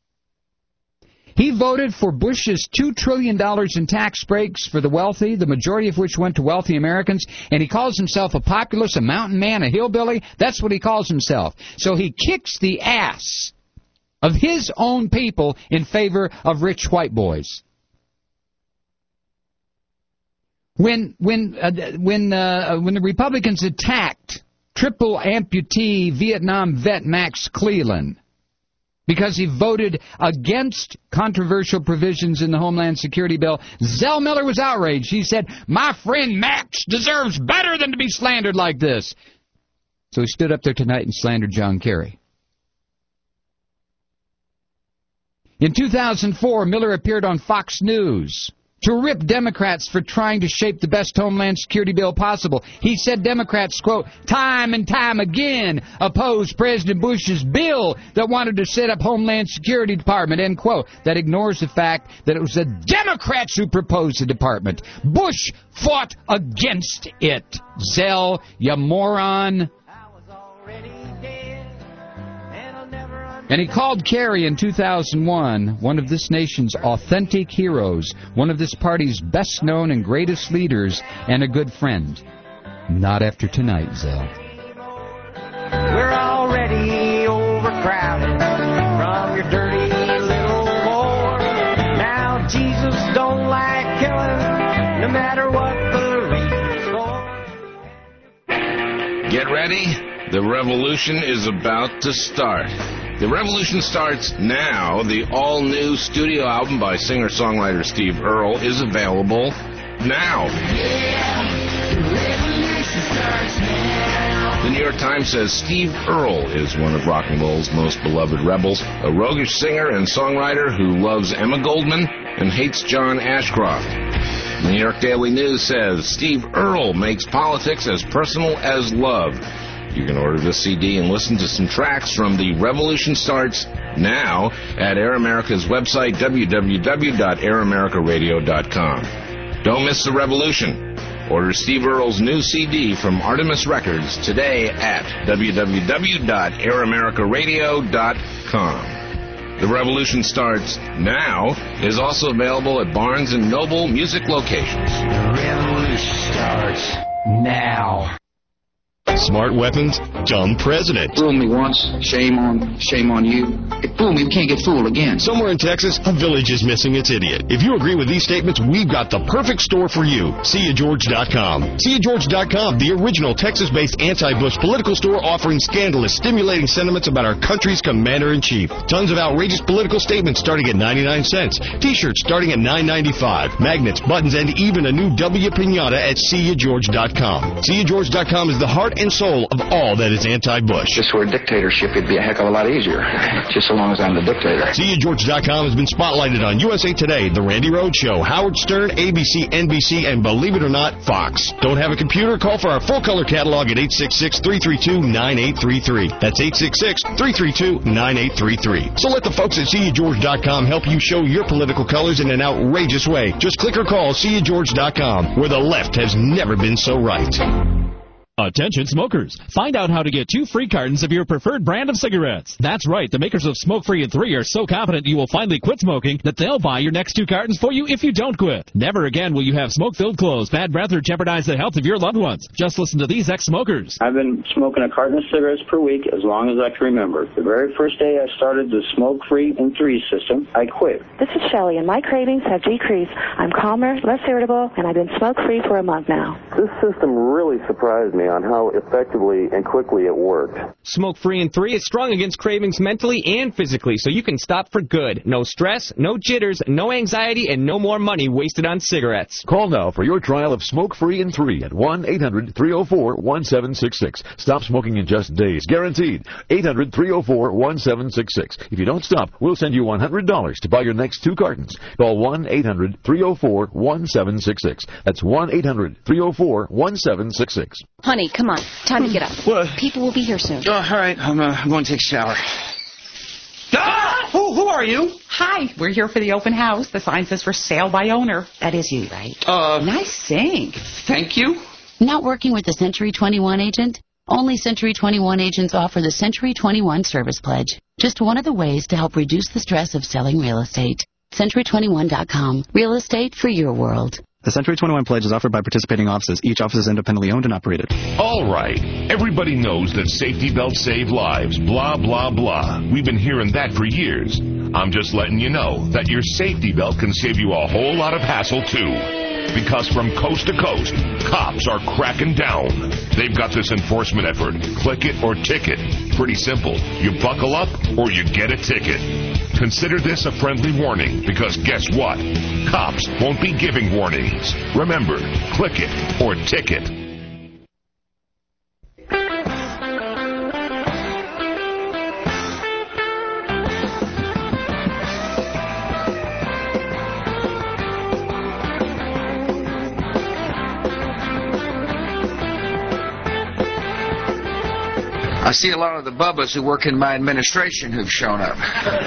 He voted for Bush's two trillion dollars in tax breaks for the wealthy, the majority of which went to wealthy Americans, and he calls himself a populist, a mountain man, a hillbilly. That's what he calls himself. So he kicks the ass of his own people in favor of rich white boys. When when uh, when uh, when the Republicans attacked triple amputee Vietnam vet Max Cleland because he voted against controversial provisions in the Homeland Security bill, Zell Miller was outraged. He said, "My friend Max deserves better than to be slandered like this." So he stood up there tonight and slandered John Kerry. In two thousand four, Miller appeared on Fox News to rip Democrats for trying to shape the best Homeland Security bill possible. He said Democrats, quote, time and time again opposed President Bush's bill that wanted to set up Homeland Security Department, end quote. That ignores the fact that it was the Democrats who proposed the department. Bush fought against it. Zell, you moron. And he called Kerry in two thousand one one of this nation's authentic heroes, one of this party's best-known and greatest leaders, and a good friend. Not after tonight, Zell. We're already overcrowded from your dirty little war. Now Jesus don't like killing, no matter what the reason's for. Get ready. The revolution is about to start. The revolution starts now. The all-new studio album by singer-songwriter Steve Earle is available now. Yeah, the revolution starts now. The New York Times says Steve Earle is one of rock and roll's most beloved rebels, a roguish singer and songwriter who loves Emma Goldman and hates John Ashcroft. The New York Daily News says Steve Earle makes politics as personal as love. You can order this C D and listen to some tracks from The Revolution Starts now at Air America's website, w w w dot air america radio dot com. Don't miss the revolution. Order Steve Earle's new C D from Artemis Records today at w w w dot air america radio dot com. The Revolution Starts Now is also available at Barnes and Noble music locations. The revolution starts now. Smart weapons, dumb president. Fool me once, shame on, shame on you. If fool me, we can't get fooled again. Somewhere in Texas, a village is missing its idiot. If you agree with these statements, we've got the perfect store for you. see ya george dot com. see ya george dot com, the original Texas-based anti-Bush political store offering scandalous, stimulating sentiments about our country's commander-in-chief. Tons of outrageous political statements starting at ninety-nine cents. T-shirts starting at nine ninety-five. Magnets, buttons, and even a new W Pinata at see ya george dot com. see ya george dot com is the heart and soul of all that is anti-Bush. If this were a dictatorship, it'd be a heck of a lot easier, just so long as I'm the dictator. see ya george dot com has been spotlighted on U S A Today, The Randy Rhoads Show, Howard Stern, A B C, N B C, and believe it or not, Fox. Don't have a computer? Call for our full-color catalog at eight six six, three three two, nine eight three three. That's eight six six, three three two, nine eight three three. So let the folks at see ya george dot com help you show your political colors in an outrageous way. Just click or call see ya george dot com, where the left has never been so right. Attention smokers. Find out how to get two free cartons of your preferred brand of cigarettes. That's right. The makers of Smoke Free and three are so confident you will finally quit smoking that they'll buy your next two cartons for you if you don't quit. Never again will you have smoke-filled clothes, bad breath, or jeopardize the health of your loved ones. Just listen to these ex-smokers. I've been smoking a carton of cigarettes per week as long as I can remember. The very first day I started the Smoke Free and three system, I quit. This is Shelley, and my cravings have decreased. I'm calmer, less irritable, and I've been smoke-free for a month now. This system really surprised me on how effectively and quickly it worked. Smoke Free and three is strong against cravings mentally and physically, so you can stop for good. No stress, no jitters, no anxiety, and no more money wasted on cigarettes. Call now for your trial of Smoke Free and three at one eight hundred, three oh four, one seven six six. Stop smoking in just days. Guaranteed. eight hundred, three oh four, one seven six six. If you don't stop, we'll send you one hundred dollars to buy your next two cartons. Call one eight hundred, three oh four, one seven six six. That's one eight hundred, three oh four, one seven six six. Honey, come on. Time to get up. What? People will be here soon. Oh, all right. I'm, uh, I'm going to take a shower. Ah! Who, who are you? Hi, we're here for the open house. The sign says for sale by owner. That is you, right? Uh, nice sing. Thank you. Not working with a Century twenty-one agent? Only Century twenty-one agents offer the Century twenty-one Service Pledge. Just one of the ways to help reduce the stress of selling real estate. Century twenty-one dot com. Real estate for your world. The Century twenty-one Pledge is offered by participating offices. Each office is independently owned and operated. All right. Everybody knows that safety belts save lives. Blah, blah, blah. We've been hearing that for years. I'm just letting you know that your safety belt can save you a whole lot of hassle, too. Because from coast to coast, cops are cracking down. They've got this enforcement effort. Click it or ticket. Pretty simple. You buckle up or you get a ticket. Consider this a friendly warning, because guess what? Cops won't be giving warnings. Remember, click it or ticket. I see a lot of the bubbas who work in my administration who've shown up.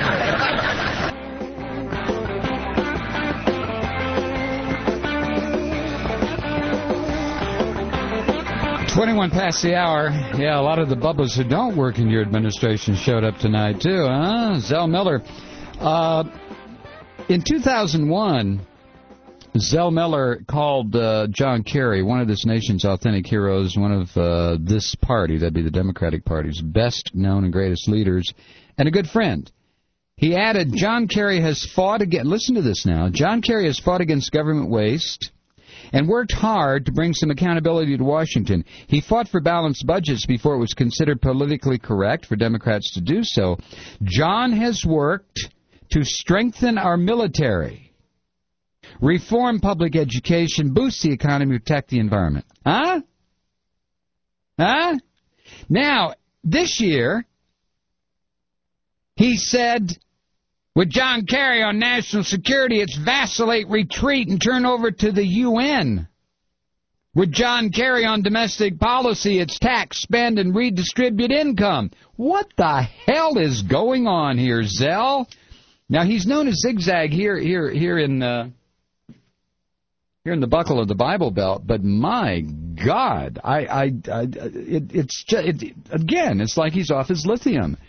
twenty-one past the hour. Yeah, a lot of the bubbas who don't work in your administration showed up tonight, too, huh? Zell Miller. Uh, in two thousand one, Zell Miller called uh, John Kerry, one of this nation's authentic heroes, one of uh, this party, that'd be the Democratic Party's best known and greatest leaders, and a good friend. He added, John Kerry has fought against, listen to this now, John Kerry has fought against government waste and worked hard to bring some accountability to Washington. He fought for balanced budgets before it was considered politically correct for Democrats to do so. John has worked to strengthen our military, reform public education, boost the economy, protect the environment. Huh? Huh? Now, this year, he said, with John Kerry on national security, it's vacillate, retreat, and turn over to the U N. With John Kerry on domestic policy, it's tax, spend, and redistribute income. What the hell is going on here, Zell? Now, he's known as Zigzag here, here, here in... Uh, Here in the buckle of the Bible Belt, but my God, I, I, I it, it's just, it, again, it's like he's off his lithium.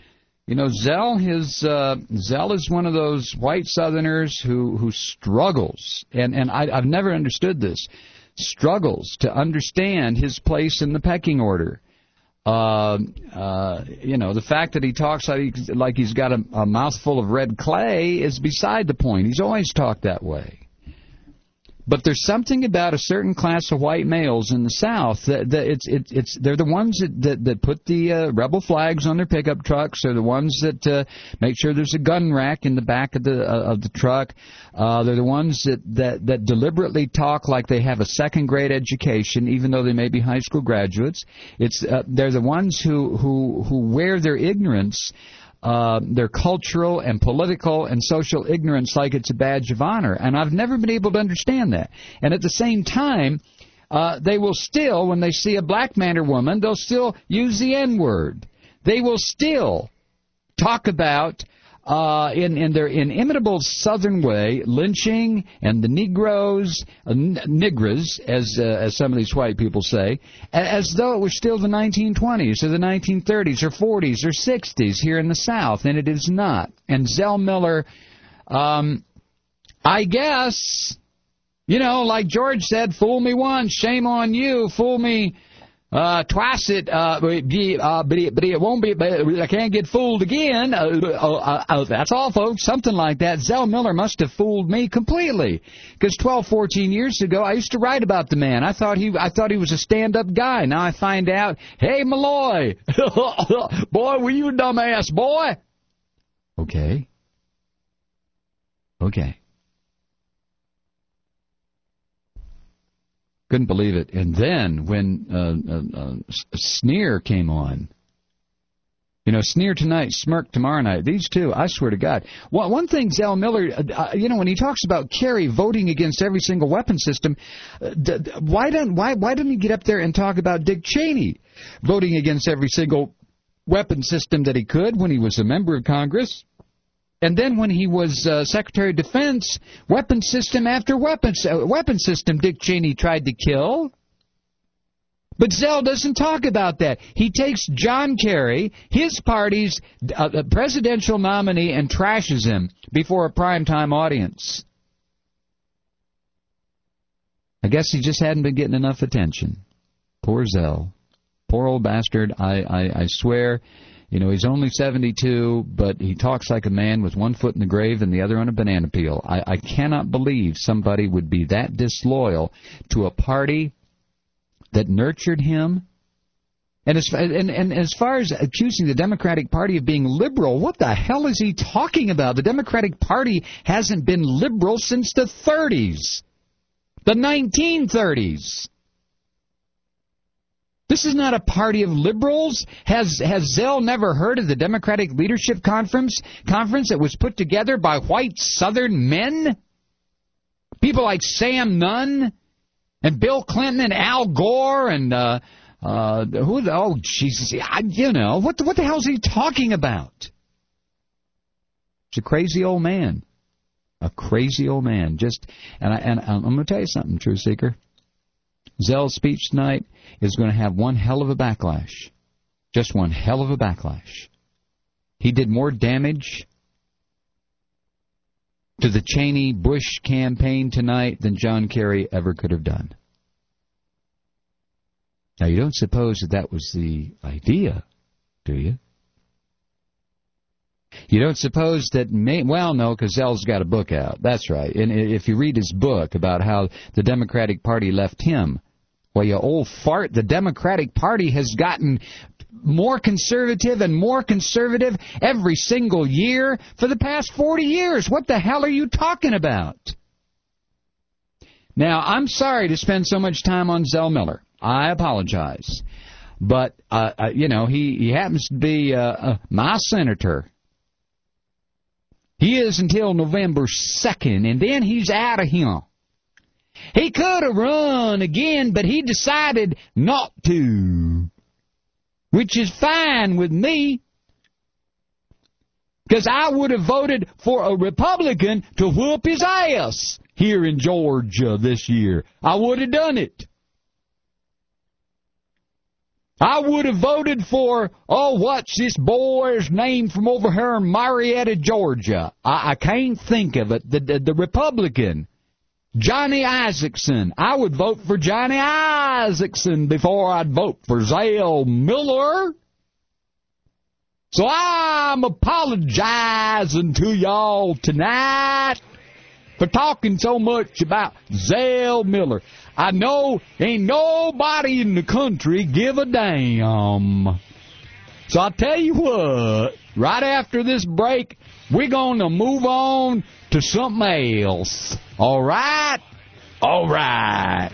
You know, Zell, his uh, Zell is one of those white Southerners who, who struggles, and, and I, I've never understood this, struggles to understand his place in the pecking order. Uh, uh, you know, the fact that he talks like he's, like he's got a, a mouthful of red clay is beside the point. He's always talked that way. But there's something about a certain class of white males in the South that, that it's it's it's they're the ones that that, that put the uh, rebel flags on their pickup trucks. They're the ones that uh, make sure there's a gun rack in the back of the uh, of the truck. Uh, they're the ones that, that that deliberately talk like they have a second grade education, even though they may be high school graduates. It's uh, they're the ones who who who wear their ignorance. Uh, their cultural and political and social ignorance like it's a badge of honor. And I've never been able to understand that. And at the same time, uh, they will still, when they see a black man or woman, they'll still use the N-word. They will still talk about, uh, in, in their inimitable Southern way, lynching and the Negroes, uh, n- Nigras, as uh, as some of these white people say, as though it was still the nineteen twenties or the nineteen thirties or forties or sixties here in the South, and it is not. And Zell Miller, um, I guess, you know, like George said, fool me once, shame on you, fool me Uh, twice it, uh, but, it, uh, but, it, but it won't be, but I can't get fooled again. Uh, uh, uh, that's all, folks. Something like that. Zell Miller must have fooled me completely. Because twelve, fourteen years ago, I used to write about the man. I thought he, I thought he was a stand-up guy. Now I find out, hey, Malloy, boy, were you a dumbass, boy? Okay. Okay. Couldn't believe it. And then when uh, uh, uh, Sneer came on, you know, Sneer tonight, Smirk tomorrow night. These two, I swear to God. One, one thing, Zell Miller, uh, you know, when he talks about Kerry voting against every single weapon system, uh, d- d- why don't why why didn't he get up there and talk about Dick Cheney voting against every single weapon system that he could when he was a member of Congress? And then when he was uh, Secretary of Defense, weapon system after weapon, uh, weapon system Dick Cheney tried to kill. But Zell doesn't talk about that. He takes John Kerry, his party's uh, presidential nominee, and trashes him before a primetime audience. I guess he just hadn't been getting enough attention. Poor Zell. Poor old bastard. I, I, I swear... You know, he's only seventy-two, but he talks like a man with one foot in the grave and the other on a banana peel. I, I cannot believe somebody would be that disloyal to a party that nurtured him. And as, and, and as far as accusing the Democratic Party of being liberal, what the hell is he talking about? The Democratic Party hasn't been liberal since the thirties, the nineteen thirties. This is not a party of liberals. Has has Zell never heard of the Democratic Leadership Conference conference that was put together by white Southern men? People like Sam Nunn and Bill Clinton and Al Gore and uh, uh, who? Oh, Jesus! I, you know what? The, what the hell is he talking about? He's a crazy old man, a crazy old man. Just and I, and I'm going to tell you something, Truth Seeker. Zell's speech tonight is going to have one hell of a backlash. Just one hell of a backlash. He did more damage to the Cheney-Bush campaign tonight than John Kerry ever could have done. Now, you don't suppose that that was the idea, do you? You don't suppose that, may, well, no, because Zell's got a book out. That's right. And if you read his book about how the Democratic Party left him, well, you old fart, the Democratic Party has gotten more conservative and more conservative every single year for the past forty years. What the hell are you talking about? Now, I'm sorry to spend so much time on Zell Miller. I apologize. But, uh, uh, you know, he, he happens to be uh, uh, my senator. He is until November second, and then he's out of here. He could have run again, but he decided not to, which is fine with me, because I would have voted for a Republican to whoop his ass here in Georgia this year. I would have done it. I would have voted for, oh, what's this boy's name from over here in Marietta, Georgia? I, I can't think of it. The, the, the Republican, Johnny Isakson. I would vote for Johnny Isakson before I'd vote for Zell Miller. So I'm apologizing to y'all tonight for talking so much about Zell Miller. I know ain't nobody in the country give a damn. So I'll tell you what, right after this break, we're going to move on to something else. All right? All right.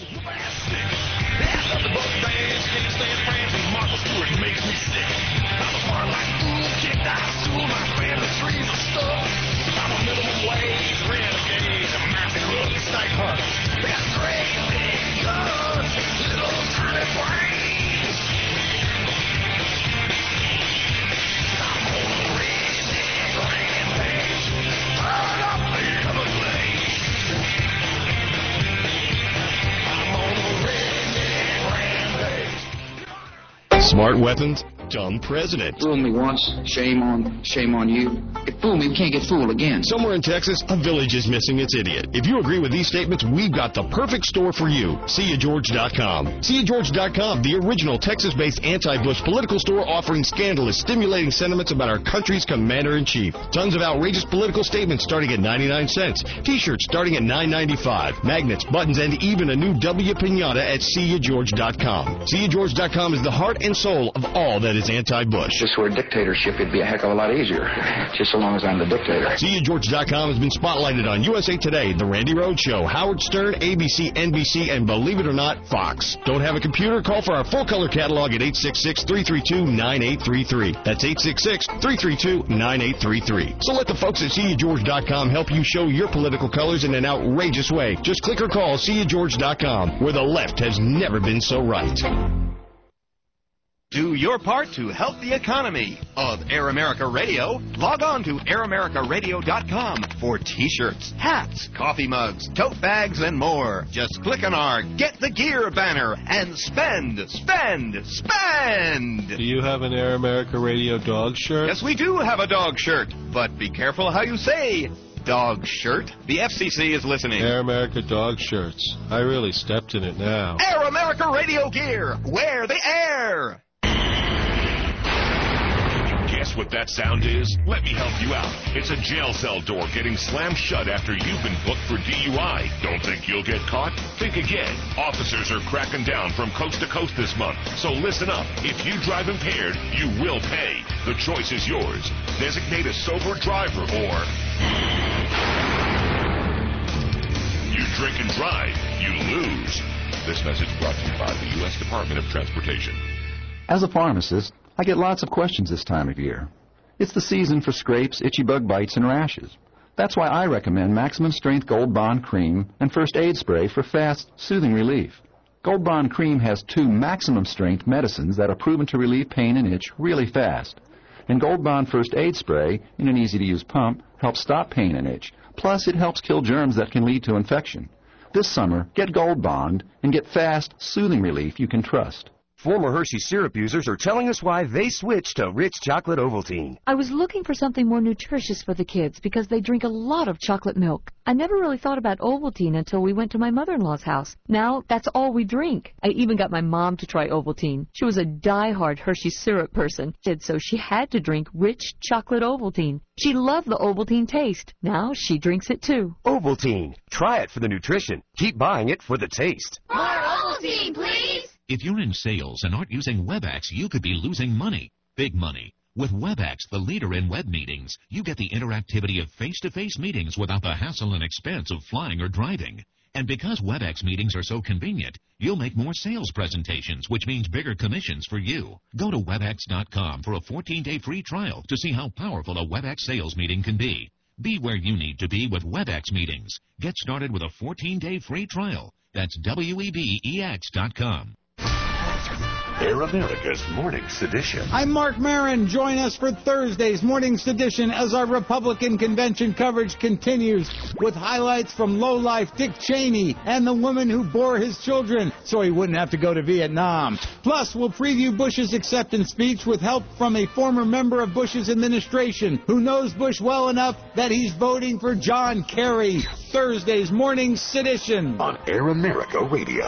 Smart weapons, dumb president. Fool me once, shame on, shame on you. If fool me, we can't get fooled again. Somewhere in Texas, a village is missing its idiot. If you agree with these statements, we've got the perfect store for you. See ya George dot com. See ya George dot com, the original Texas-based anti-Bush political store offering scandalous, stimulating sentiments about our country's commander-in-chief. Tons of outrageous political statements starting at ninety-nine cents. T-shirts starting at nine ninety-five. Magnets, buttons, and even a new W Pinata at See ya George dot com. See ya George dot com is the heart and soul of all that is anti-Bush. Just for a dictatorship, it'd be a heck of a lot easier. Just so long as I'm the dictator. See ya George dot com has been spotlighted on U S A Today, The Randy Rhoads Show, Howard Stern, A B C, N B C, and believe it or not, Fox. Don't have a computer? Call for our full-color catalog at eight six six, three three two, nine eight three three. That's eight six six, three three two, nine eight three three. So let the folks at See ya George dot com help you show your political colors in an outrageous way. Just click or call See ya George dot com, where the left has never been so right. Do your part to help the economy of Air America Radio. Log on to air america radio dot com for T-shirts, hats, coffee mugs, tote bags, and more. Just click on our Get the Gear banner and spend, spend, spend! Do you have an Air America Radio dog shirt? Yes, we do have a dog shirt, but be careful how you say dog shirt. The F C C is listening. Air America dog shirts. I really stepped in it now. Air America Radio gear. Wear the air. Guess what that sound is? Let me help you out. It's a jail cell door getting slammed shut after you've been booked for D U I. Don't think you'll get caught? Think again. Officers are cracking down from coast to coast this month. So listen up. If you drive impaired, you will pay. The choice is yours. Designate a sober driver or you drink and drive, you lose. This message brought to you by the U S Department of Transportation. As a pharmacist, I get lots of questions this time of year. It's the season for scrapes, itchy bug bites, and rashes. That's why I recommend Maximum Strength Gold Bond Cream and First Aid Spray for fast, soothing relief. Gold Bond Cream has two maximum strength medicines that are proven to relieve pain and itch really fast. And Gold Bond First Aid Spray, in an easy-to-use pump, helps stop pain and itch. Plus, it helps kill germs that can lead to infection. This summer, get Gold Bond and get fast, soothing relief you can trust. Former Hershey syrup users are telling us why they switched to Rich Chocolate Ovaltine. I was looking for something more nutritious for the kids because they drink a lot of chocolate milk. I never really thought about Ovaltine until we went to my mother-in-law's house. Now, that's all we drink. I even got my mom to try Ovaltine. She was a die-hard Hershey syrup person, so she had to drink Rich Chocolate Ovaltine. She loved the Ovaltine taste. Now she drinks it too. Ovaltine. Try it for the nutrition. Keep buying it for the taste. More Ovaltine, please! If you're in sales and aren't using WebEx, you could be losing money. Big money. With WebEx, the leader in web meetings, you get the interactivity of face-to-face meetings without the hassle and expense of flying or driving. And because WebEx meetings are so convenient, you'll make more sales presentations, which means bigger commissions for you. Go to webex dot com for a fourteen-day free trial to see how powerful a WebEx sales meeting can be. Be where you need to be with WebEx meetings. Get started with a fourteen-day free trial. That's W E B E X dot com. Air America's Morning Sedition. I'm Mark Maron. Join us for Thursday's Morning Sedition as our Republican convention coverage continues with highlights from lowlife Dick Cheney and the woman who bore his children so he wouldn't have to go to Vietnam. Plus, we'll preview Bush's acceptance speech with help from a former member of Bush's administration who knows Bush well enough that he's voting for John Kerry. Thursday's Morning Sedition on Air America Radio.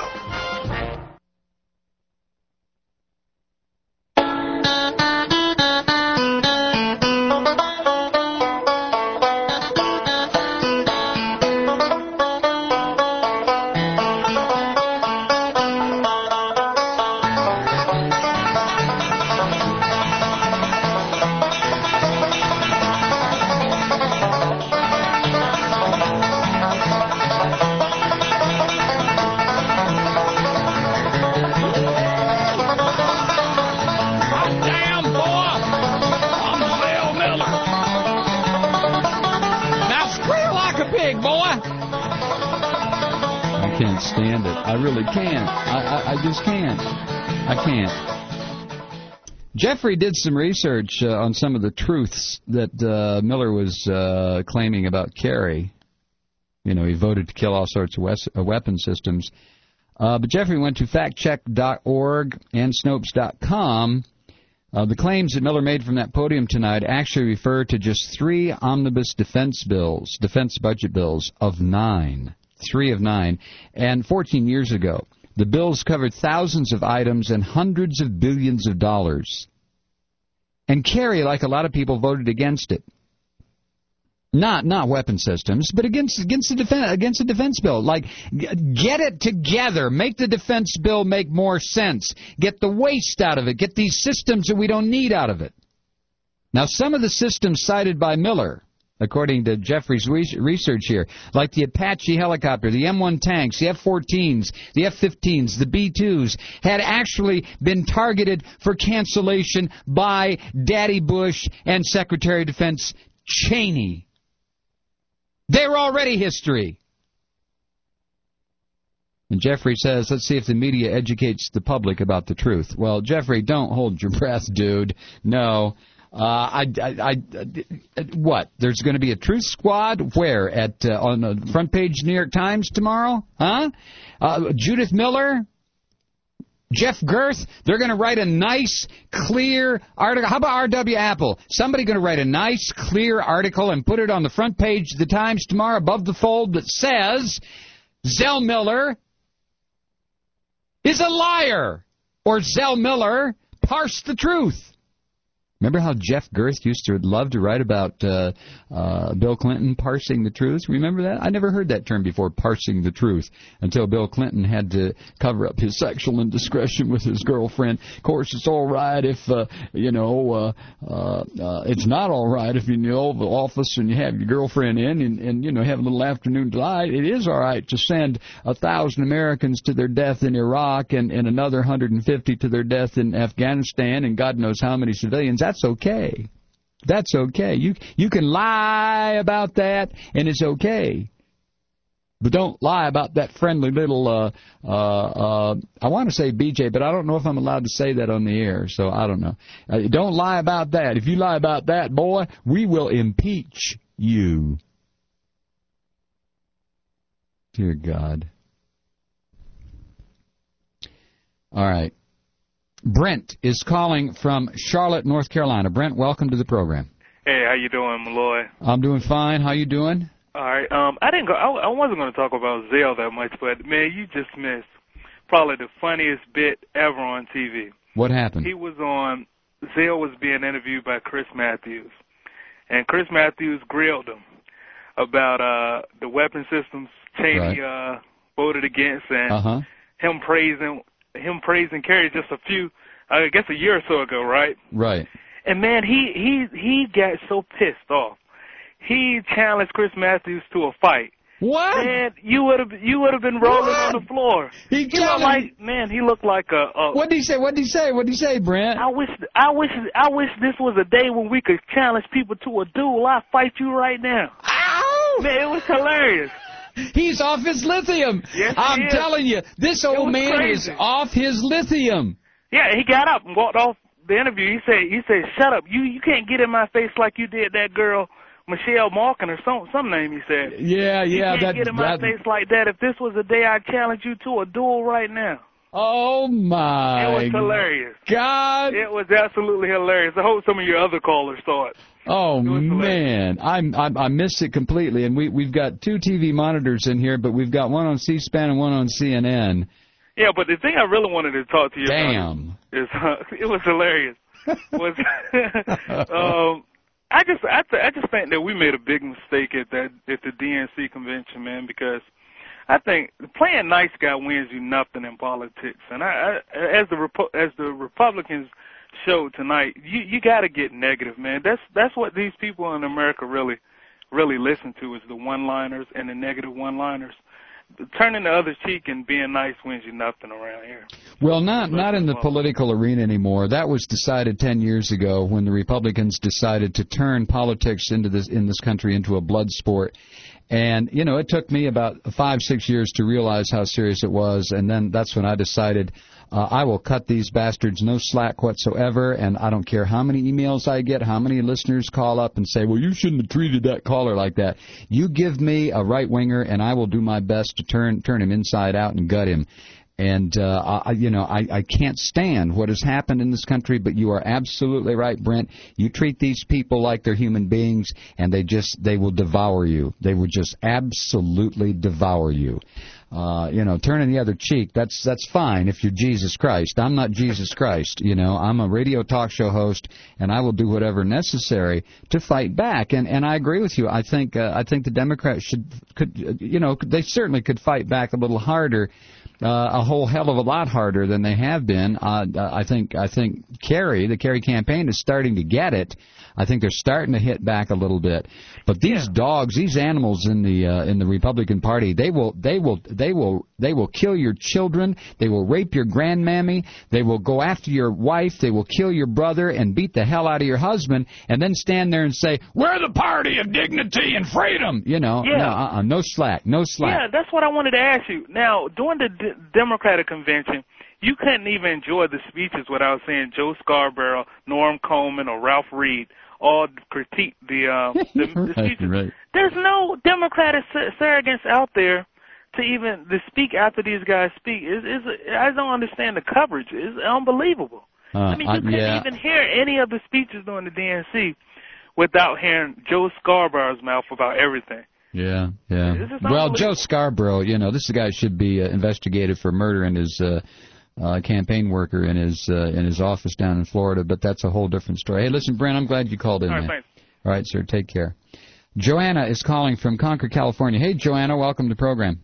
Can't stand it. I really can't. I, I, I just can't. I can't. Jeffrey did some research uh, on some of the truths that uh, Miller was uh, claiming about Kerry. You know, he voted to kill all sorts of wes- uh, weapon systems. Uh, but Jeffrey went to fact check dot org and Snopes dot com. Uh, the claims that Miller made from that podium tonight actually refer to just three omnibus defense bills, defense budget bills of nine. Three of nine, and fourteen years ago. The bills covered thousands of items and hundreds of billions of dollars. And Kerry, like a lot of people, voted against it. Not not weapon systems, but against against the defense against the defense bill. Like, get it together. Make the defense bill make more sense. Get the waste out of it. Get these systems that we don't need out of it. Now, some of the systems cited by Miller, according to Jeffrey's research here, like the Apache helicopter, the M one tanks, the F fourteens, the F fifteens, the B twos, had actually been targeted for cancellation by Daddy Bush and Secretary of Defense Cheney. They're already history. And Jeffrey says, let's see if the media educates the public about the truth. Well, Jeffrey, don't hold your breath, dude. No. Uh, I, I, I, what? There's going to be a truth squad where? At uh, on the front page New York Times tomorrow? Huh? Uh, Judith Miller? Jeff Girth? They're going to write a nice, clear article. How about R W Apple? Somebody going to write a nice, clear article and put it on the front page of the Times tomorrow above the fold that says, Zell Miller is a liar, or Zell Miller parsed the truth. Remember how Jeff Girth used to love to write about uh, uh, Bill Clinton parsing the truth? Remember that? I never heard that term before, parsing the truth, until Bill Clinton had to cover up his sexual indiscretion with his girlfriend. Of course, it's all right if, uh, you know, uh, uh, uh, it's not all right if you're in the Oval Office and you have your girlfriend in and, and, you know, have a little afternoon delight. It is all right to send a thousand Americans to their death in Iraq and, and another one hundred fifty to their death in Afghanistan and God knows how many civilians. That's okay. That's okay. You you can lie about that, and it's okay. But don't lie about that friendly little, uh, uh, uh, I want to say B J, but I don't know if I'm allowed to say that on the air, so I don't know. Uh, don't lie about that. If you lie about that, boy, we will impeach you. Dear God. All right. Brent is calling from Charlotte, North Carolina. Brent, welcome to the program. Hey, how you doing, Malloy? I'm doing fine. How you doing? All right. Um, I didn't go. I, I wasn't going to talk about Zell that much, but man, you just missed probably the funniest bit ever on T V. What happened? He was on. Zell was being interviewed by Chris Matthews, and Chris Matthews grilled him about uh, the weapon systems Cheney right. uh, voted against, and uh-huh. him praising. him praising Kerry just a few, I guess a year or so ago, right? Right. And, man, he, he, he got so pissed off. He challenged Chris Matthews to a fight. What? Man, you would have you would have been rolling what? on the floor. He, he looked like, man, he looked like a, a... What did he say? What did he say? What did he say, Brent? I wish, I wish, I wish this was a day when we could challenge people to a duel. I'd fight you right now. Ow! Man, it was hilarious. He's off his lithium. Yes, I'm he is. telling you, this old man crazy. is off his lithium. Yeah, he got up and walked off the interview. He said, "He said, shut up. You you can't get in my face like you did that girl Michelle Malkin or some some name." He said. Yeah, yeah. You can't that, get in my that... face like that. If this was the day I challenge you to a duel right now. Oh my! It was hilarious. God! It was absolutely hilarious. I hope some of your other callers saw it. Oh man, I'm, I'm I missed it completely. And we we've got two T V monitors in here, but we've got one on C-SPAN and one on C N N. Yeah, but the thing I really wanted to talk to you Damn. about is uh, it was hilarious. was um, I just I, th- I just think that we made a big mistake at that at the D N C convention, man, because I think playing nice guy wins you nothing in politics. And I, I as the Repo- as the Republicans showed tonight, you you got to get negative, man. That's that's what these people in America really really listen to is the one-liners and the negative one-liners. Turning the other cheek and being nice wins you nothing around here. Well, not not in the political arena anymore. That was decided ten years ago when the Republicans decided to turn politics into this in this country into a blood sport. And, you know, it took me about five, six years to realize how serious it was, and then that's when I decided uh, I will cut these bastards no slack whatsoever, and I don't care how many emails I get, how many listeners call up and say, well, you shouldn't have treated that caller like that. You give me a right-winger, and I will do my best to turn turn him inside out and gut him. And, uh, I, you know, I, I can't stand what has happened in this country, but you are absolutely right, Brent. You treat these people like they're human beings, and they just, they will devour you. They will just absolutely devour you. Uh, you know, turning the other cheek, that's that's fine if you're Jesus Christ. I'm not Jesus Christ, you know. I'm a radio talk show host, and I will do whatever necessary to fight back. And and I agree with you. I think uh, I think the Democrats should could you know they certainly could fight back a little harder. Uh, a whole hell of a lot harder than they have been. Uh, I think I think Kerry, the Kerry campaign, is starting to get it. I think they're starting to hit back a little bit. But these yeah. dogs, these animals in the uh, in the Republican Party, they will they will they will they will kill your children. They will rape your grandmammy. They will go after your wife. They will kill your brother and beat the hell out of your husband, and then stand there and say, "We're the party of dignity and freedom." You know, yeah. no, uh-uh, no slack, no slack. Yeah, that's what I wanted to ask you. Now, during the D- Democratic convention, you couldn't even enjoy the speeches without saying Joe Scarborough, Norm Coleman, or Ralph Reed all critique the, uh, the, the right, speeches. Right. There's no Democratic surrogates out there to even to speak after these guys speak. It's, it's, I don't understand the coverage. It's unbelievable. Uh, I mean, you uh, couldn't yeah. even hear any of the speeches during the D N C without hearing Joe Scarborough's mouth about everything. Yeah, yeah. Well, Joe Scarborough, you know, this guy should be uh, investigated for murdering his uh, uh, campaign worker in his uh, in his office down in Florida, but that's a whole different story. Hey, listen, Brent, I'm glad you called in. All right, man. thanks. All right, sir, take care. Joanna is calling from Concord, California. Hey, Joanna, welcome to the program.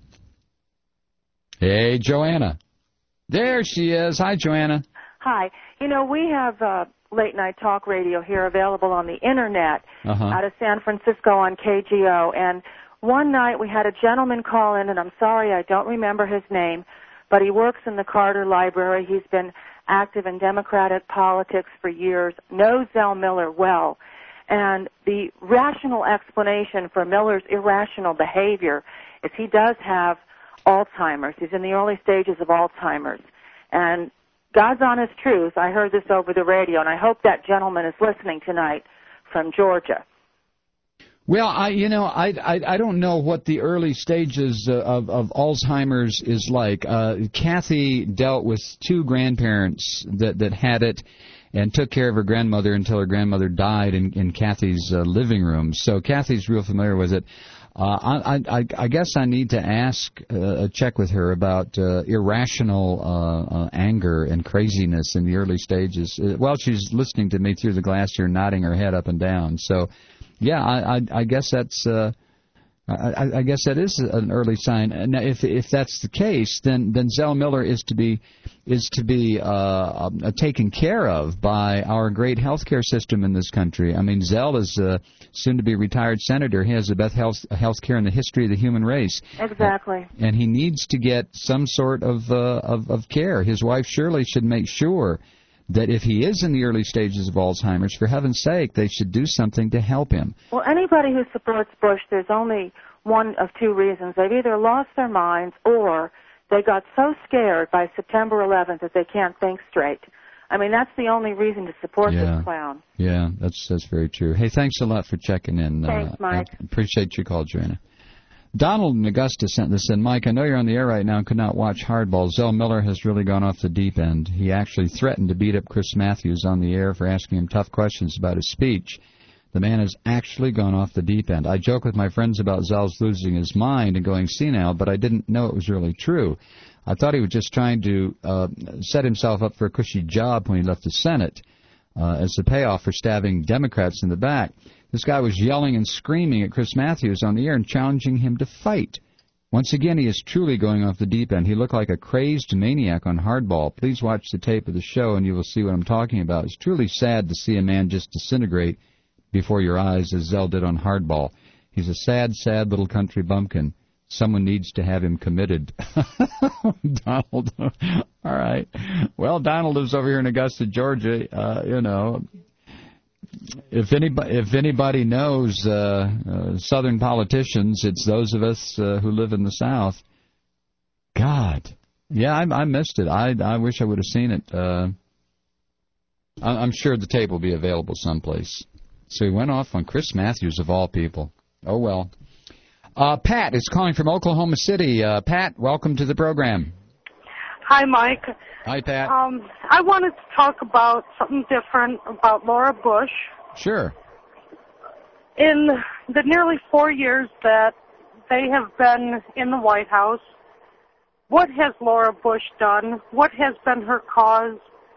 Hey, Joanna. There she is. Hi, Joanna. Hi. You know, we have uh, late-night talk radio here available on the Internet uh-huh. out of San Francisco on K G O, and one night we had a gentleman call in, and I'm sorry I don't remember his name, but he works in the Carter Library. He's been active in Democratic politics for years, knows Zell Miller well, and the rational explanation for Miller's irrational behavior is he does have Alzheimer's. He's in the early stages of Alzheimer's. And God's honest truth, I heard this over the radio, and I hope that gentleman is listening tonight from Georgia. Well, I, you know, I, I, I don't know what the early stages of, of Alzheimer's is like. Uh, Kathy dealt with two grandparents that, that had it and took care of her grandmother until her grandmother died in, in Kathy's uh, living room. So Kathy's real familiar with it. Uh, I, I, I guess I need to ask, uh, check with her about uh, irrational uh, uh, anger and craziness in the early stages. Uh, well, she's listening to me through the glass here, nodding her head up and down. So, yeah, I, I, I guess that's, uh, I, I guess that is an early sign. And if if that's the case, then then Zell Miller is to be is to be uh, uh, taken care of by our great healthcare system in this country. I mean, Zell is a soon-to-be retired senator. He has the best health health care in the history of the human race. Exactly. And he needs to get some sort of uh, of, of care. His wife Shirley should make sure that if he is in the early stages of Alzheimer's, for heaven's sake, they should do something to help him. Well, anybody who supports Bush, there's only one of two reasons. They've either lost their minds or They got so scared by September eleventh that they can't think straight. I mean, that's the only reason to support Yeah. this clown. Yeah, that's that's very true. Hey, thanks a lot for checking in. Thanks, uh, Mike. I appreciate your call, Joanna. Donald in Augusta sent this in. Mike, I know you're on the air right now and could not watch Hardball. Zell Miller has really gone off the deep end. He actually threatened to beat up Chris Matthews on the air for asking him tough questions about his speech. The man has actually gone off the deep end. I joke with my friends about Zell's losing his mind and going senile, but I didn't know it was really true. I thought he was just trying to uh, set himself up for a cushy job when he left the Senate uh, as the payoff for stabbing Democrats in the back. This guy was yelling and screaming at Chris Matthews on the air and challenging him to fight. Once again, he is truly going off the deep end. He looked like a crazed maniac on Hardball. Please watch the tape of the show and you will see what I'm talking about. It's truly sad to see a man just disintegrate before your eyes as Zell did on Hardball. He's a sad, sad little country bumpkin. Someone needs to have him committed. Donald. All right. Well, Donald lives over here in Augusta, Georgia. Uh, you know, if anybody, if anybody knows uh, uh, Southern politicians, it's those of us uh, who live in the South. God. Yeah, I, I missed it. I, I wish I would have seen it. Uh, I, I'm sure the tape will be available someplace. So he went off on Chris Matthews, of all people. Oh, well. Uh, Pat is calling from Oklahoma City. Uh, Pat, welcome to the program. Hi, Mike. Hi, Pat. Um, I wanted to talk about something different about Laura Bush. Sure. In the nearly four years that they have been in the White House, what has Laura Bush done? What has been her cause?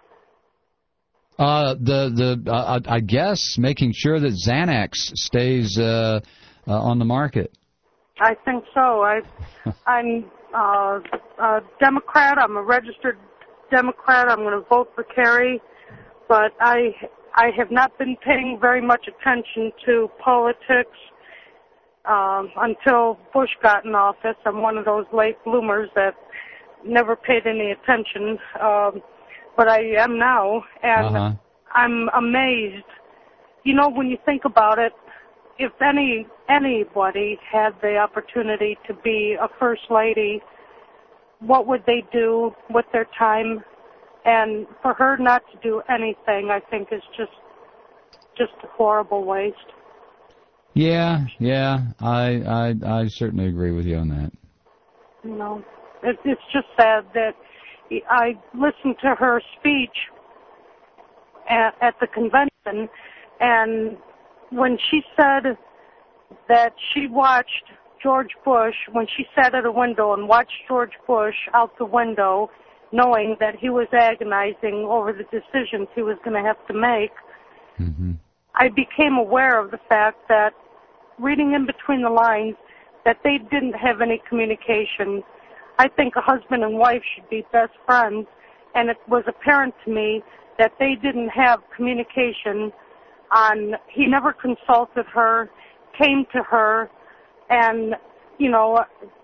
Uh, the the uh, I guess making sure that Xanax stays uh, uh, on the market. I think so. I, I'm uh, a Democrat. I'm a registered Democrat. I'm going to vote for Kerry, but I I have not been paying very much attention to politics um, until Bush got in office. I'm one of those late bloomers that never paid any attention. Um, But I am now, and uh-huh. I'm amazed. You know, when you think about it, if any anybody had the opportunity to be a first lady, what would they do with their time? And for her not to do anything, I think is just just a horrible waste. Yeah, yeah, I I I certainly agree with you on that. You know, it, it's just sad that. I listened to her speech at, at the convention, and when she said that she watched George Bush, when she sat at a window and watched George Bush out the window, knowing that he was agonizing over the decisions he was going to have to make, mm-hmm. I became aware of the fact that, reading in between the lines, that they didn't have any communication. I think a husband and wife should be best friends, and it was apparent to me that they didn't have communication on, he never consulted her, came to her, and, you know,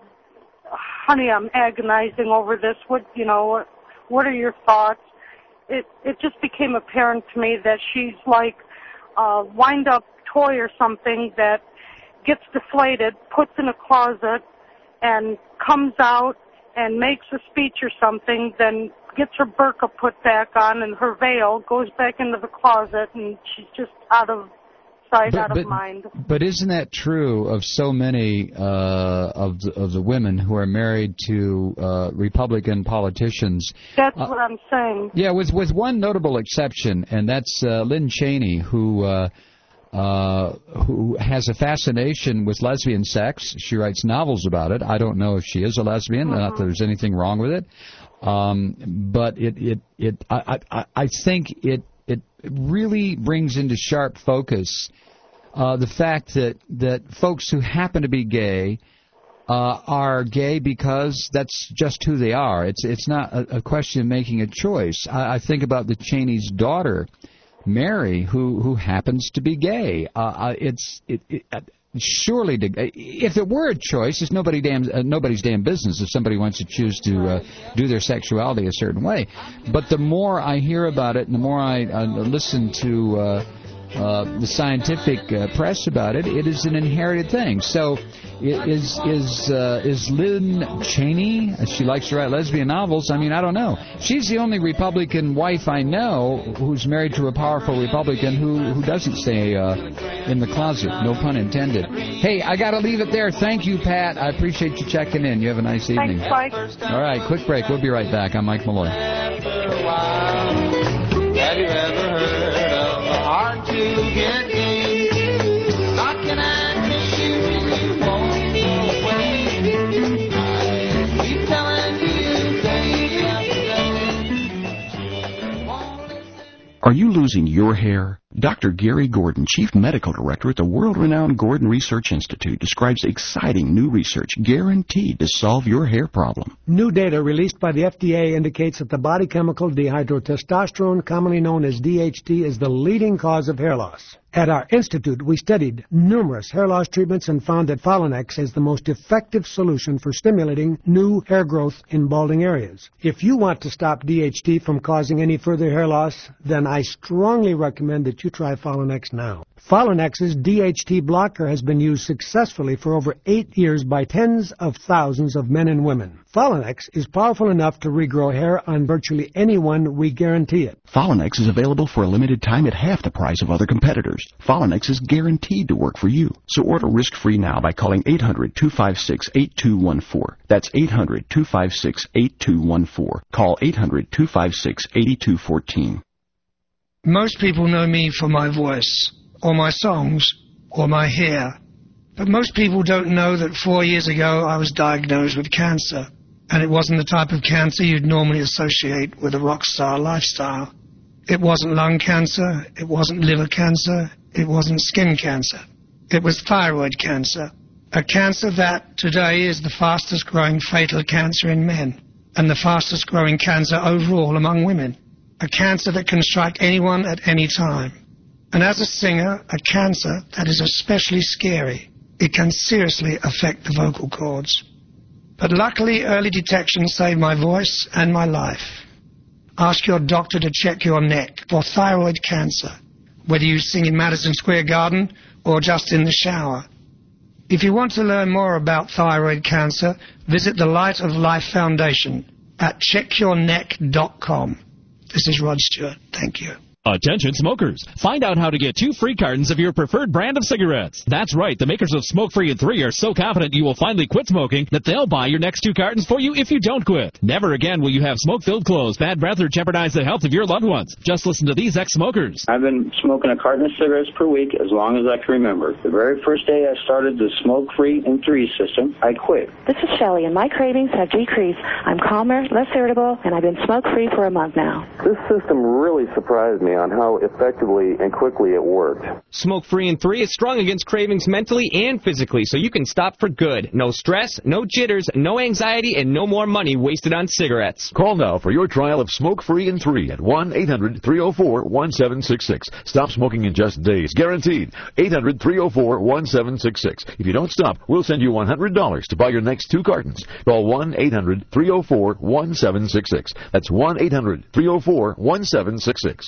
honey, I'm agonizing over this, what, you know, what are your thoughts? It, it just became apparent to me that she's like a wind-up toy or something that gets deflated, puts in a closet, and comes out and makes a speech or something, then gets her burqa put back on and her veil, goes back into the closet, and she's just out of sight, but, out but, of mind. But isn't that true of so many uh, of the, of the women who are married to uh, Republican politicians? That's uh, what I'm saying. Yeah, with with one notable exception, and that's uh, Lynn Cheney, who. Uh, Uh, who has a fascination with lesbian sex. She writes novels about it. I don't know if she is a lesbian, uh-huh. not that there's anything wrong with it. Um, but it, it, it, I, I, I think it, it really brings into sharp focus uh, the fact that, that folks who happen to be gay uh, are gay because that's just who they are. It's, it's not a, a question of making a choice. I, I think about the Cheney's daughter, Mary, who who happens to be gay. Uh, it's it, it, uh, surely to, if it were a choice, it's nobody damn uh, nobody's damn business if somebody wants to choose to uh, do their sexuality a certain way. But the more I hear about it, and the more I uh, listen to uh, uh, the scientific uh, press about it, it is an inherited thing. So Is is uh, is Lynn Cheney? She likes to write lesbian novels. I mean, I don't know. She's the only Republican wife I know who's married to a powerful Republican who, who doesn't stay uh, in the closet. No pun intended. Hey, I got to leave it there. Thank you, Pat. I appreciate you checking in. You have a nice evening. Thanks, Mike. All right, quick break. We'll be right back. I'm Mike Malloy. Have you ever heard of a hard to get in? Knocking at your shoes, you won't go away. I keep telling you day after day. Are you losing your hair? Doctor Gary Gordon, Chief Medical Director at the world-renowned Gordon Research Institute, describes exciting new research guaranteed to solve your hair problem. New data released by the F D A indicates that the body chemical dihydrotestosterone, commonly known as D H T, is the leading cause of hair loss. At our institute, we studied numerous hair loss treatments and found that Folinex is the most effective solution for stimulating new hair growth in balding areas. If you want to stop D H T from causing any further hair loss, then I strongly recommend that you try Folinex now. Folinex's D H T blocker has been used successfully for over eight years by tens of thousands of men and women. Folinex is powerful enough to regrow hair on virtually anyone, we guarantee it. Folinex is available for a limited time at half the price of other competitors. Folinex is guaranteed to work for you. So order risk-free now by calling eight hundred, two five six, eight two one four. That's eight hundred, two five six, eight two one four. Call eight hundred, two five six, eight two one four. Most people know me for my voice, or my songs, or my hair. But most people don't know that four years ago I was diagnosed with cancer. And it wasn't the type of cancer you'd normally associate with a rock star lifestyle. It wasn't lung cancer, it wasn't liver cancer, it wasn't skin cancer. It was thyroid cancer. A cancer that today is the fastest growing fatal cancer in men, and the fastest growing cancer overall among women. A cancer that can strike anyone at any time. And as a singer, a cancer that is especially scary. It can seriously affect the vocal cords. But luckily, early detection saved my voice and my life. Ask your doctor to check your neck for thyroid cancer, whether you sing in Madison Square Garden or just in the shower. If you want to learn more about thyroid cancer, visit the Light of Life Foundation at check your neck dot com. This is Rod Stewart. Thank you. Attention smokers, find out how to get two free cartons of your preferred brand of cigarettes. That's right, the makers of Smoke Free and three are so confident you will finally quit smoking that they'll buy your next two cartons for you if you don't quit. Never again will you have smoke-filled clothes, bad breath, or jeopardize the health of your loved ones. Just listen to these ex-smokers. I've been smoking a carton of cigarettes per week as long as I can remember. The very first day I started the Smoke Free and three system, I quit. This is Shelley, and my cravings have decreased. I'm calmer, less irritable, and I've been smoke-free for a month now. This system really surprised me on how effectively and quickly it worked. Smoke Free and three is strong against cravings mentally and physically, so you can stop for good. No stress, no jitters, no anxiety, and no more money wasted on cigarettes. Call now for your trial of Smoke Free and three at one eight hundred, three oh four, one seven six six. Stop smoking in just days. Guaranteed. eight hundred, three oh four, one seven six six. If you don't stop, we'll send you one hundred dollars to buy your next two cartons. Call one eight hundred, three oh four, one seven six six. That's one eight hundred, three oh four, one seven six six.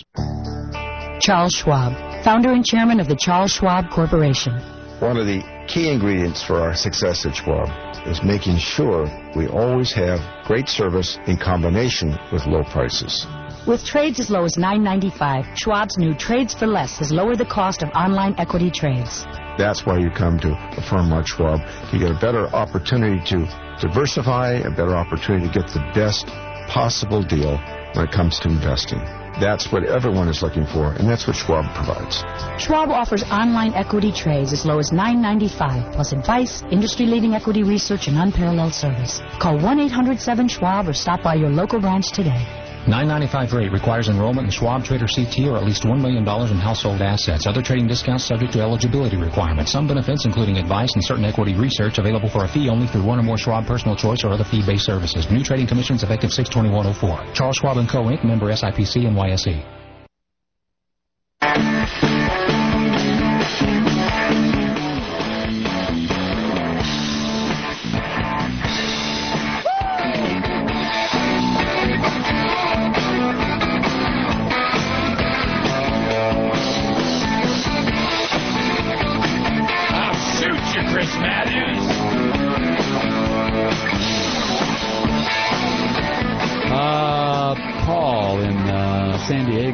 Charles Schwab, founder and chairman of the Charles Schwab Corporation. One of the key ingredients for our success at Schwab is making sure we always have great service in combination with low prices. With trades as low as nine ninety-five, Schwab's new Trades for Less has lowered the cost of online equity trades. That's why you come to a firm like Schwab. You get a better opportunity to diversify, a better opportunity to get the best possible deal when it comes to investing. That's what everyone is looking for, and that's what Schwab provides. Schwab offers online equity trades as low as nine ninety-five, plus advice, industry-leading equity research, and unparalleled service. Call one eight hundred, seven, SCHWAB or stop by your local branch today. nine ninety-five rate requires enrollment in Schwab Trader C T or at least one million dollars in household assets. Other trading discounts subject to eligibility requirements. Some benefits, including advice and certain equity research, available for a fee only through one or more Schwab Personal Choice or other fee-based services. New trading commissions effective six twenty-one oh four. Charles Schwab and Co. Incorporated, member S I P C and N Y S E. Chris Matthews.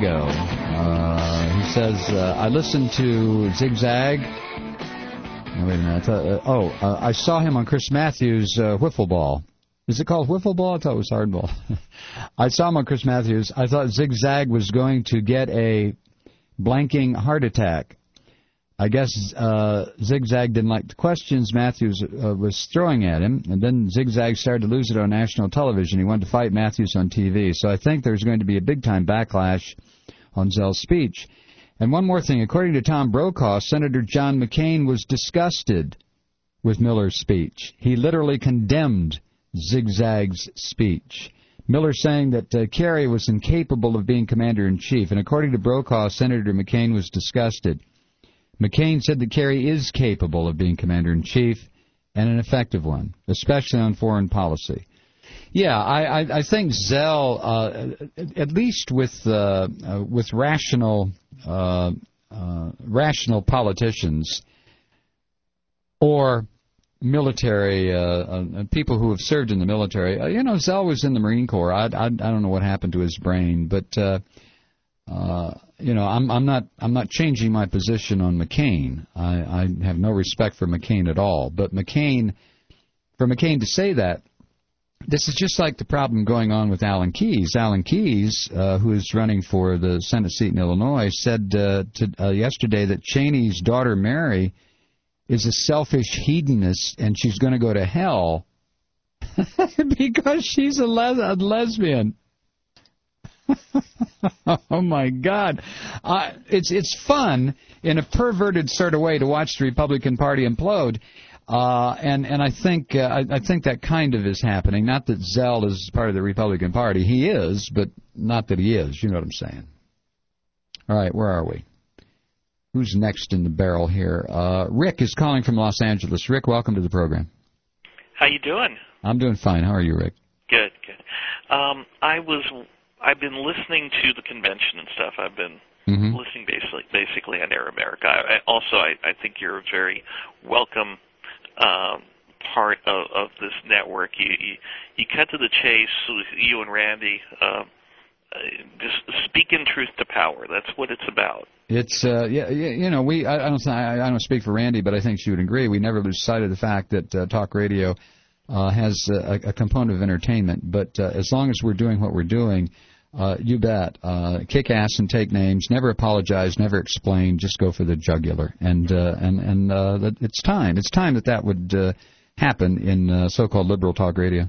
Diego. Uh, he says, uh, I listened to Zigzag. Oh, wait a minute. I thought, uh, oh, uh, I saw him on Chris Matthews' uh, Wiffle Ball. Is it called Wiffle Ball? I thought it was Hardball. I saw him on Chris Matthews. I thought Zigzag was going to get a blanking heart attack. I guess uh, Zigzag didn't like the questions Matthews uh, was throwing at him, and then Zigzag started to lose it on national television. He wanted to fight Matthews on T V. So I think there's going to be a big-time backlash on Zell's speech. And one more thing. According to Tom Brokaw, Senator John McCain was disgusted with Miller's speech. He literally condemned Zigzag's speech. Miller saying that uh, Kerry was incapable of being commander-in-chief. And according to Brokaw, Senator McCain was disgusted. McCain said that Kerry is capable of being commander-in-chief, and an effective one, especially on foreign policy. Yeah, I, I, I think Zell, uh, at least with uh, uh, with rational uh, uh, rational politicians or military uh, uh, people who have served in the military, uh, you know, Zell was in the Marine Corps. I, I, I don't know what happened to his brain, but. Uh, Uh, you know, I'm, I'm not I'm not changing my position on McCain. I, I have no respect for McCain at all. But McCain, for McCain to say that, this is just like the problem going on with Alan Keyes. Alan Keyes, uh, who is running for the Senate seat in Illinois, said uh, to, uh, yesterday that Cheney's daughter Mary is a selfish hedonist and she's going to go to hell because she's a, les- a lesbian. Oh, my God. Uh, it's it's fun in a perverted sort of way to watch the Republican Party implode. Uh, and, and I think uh, I, I think that kind of is happening. Not that Zell is part of the Republican Party. He is, but not that he is. You know what I'm saying. All right, where are we? Who's next in the barrel here? Uh, Rick is calling from Los Angeles. Rick, welcome to the program. How you doing? I'm doing fine. How are you, Rick? Good, good. Um, I was... I've been listening to the convention and stuff. I've been mm-hmm. listening basically basically on Air America. I, I also, I, I think you're a very welcome um, part of, of this network. You, you you cut to the chase with you and Randy. Uh, just speaking truth to power. That's what it's about. It's uh, yeah, you know, we. I, I don't. I, I don't speak for Randy, but I think she would agree. We never lose sight of the fact that uh, talk radio uh, has a, a component of entertainment. But uh, as long as we're doing what we're doing. Uh, you bet. Uh, kick ass and take names. Never apologize. Never explain. Just go for the jugular. And uh, and and uh, it's time. It's time that that would uh, happen in uh, so-called liberal talk radio.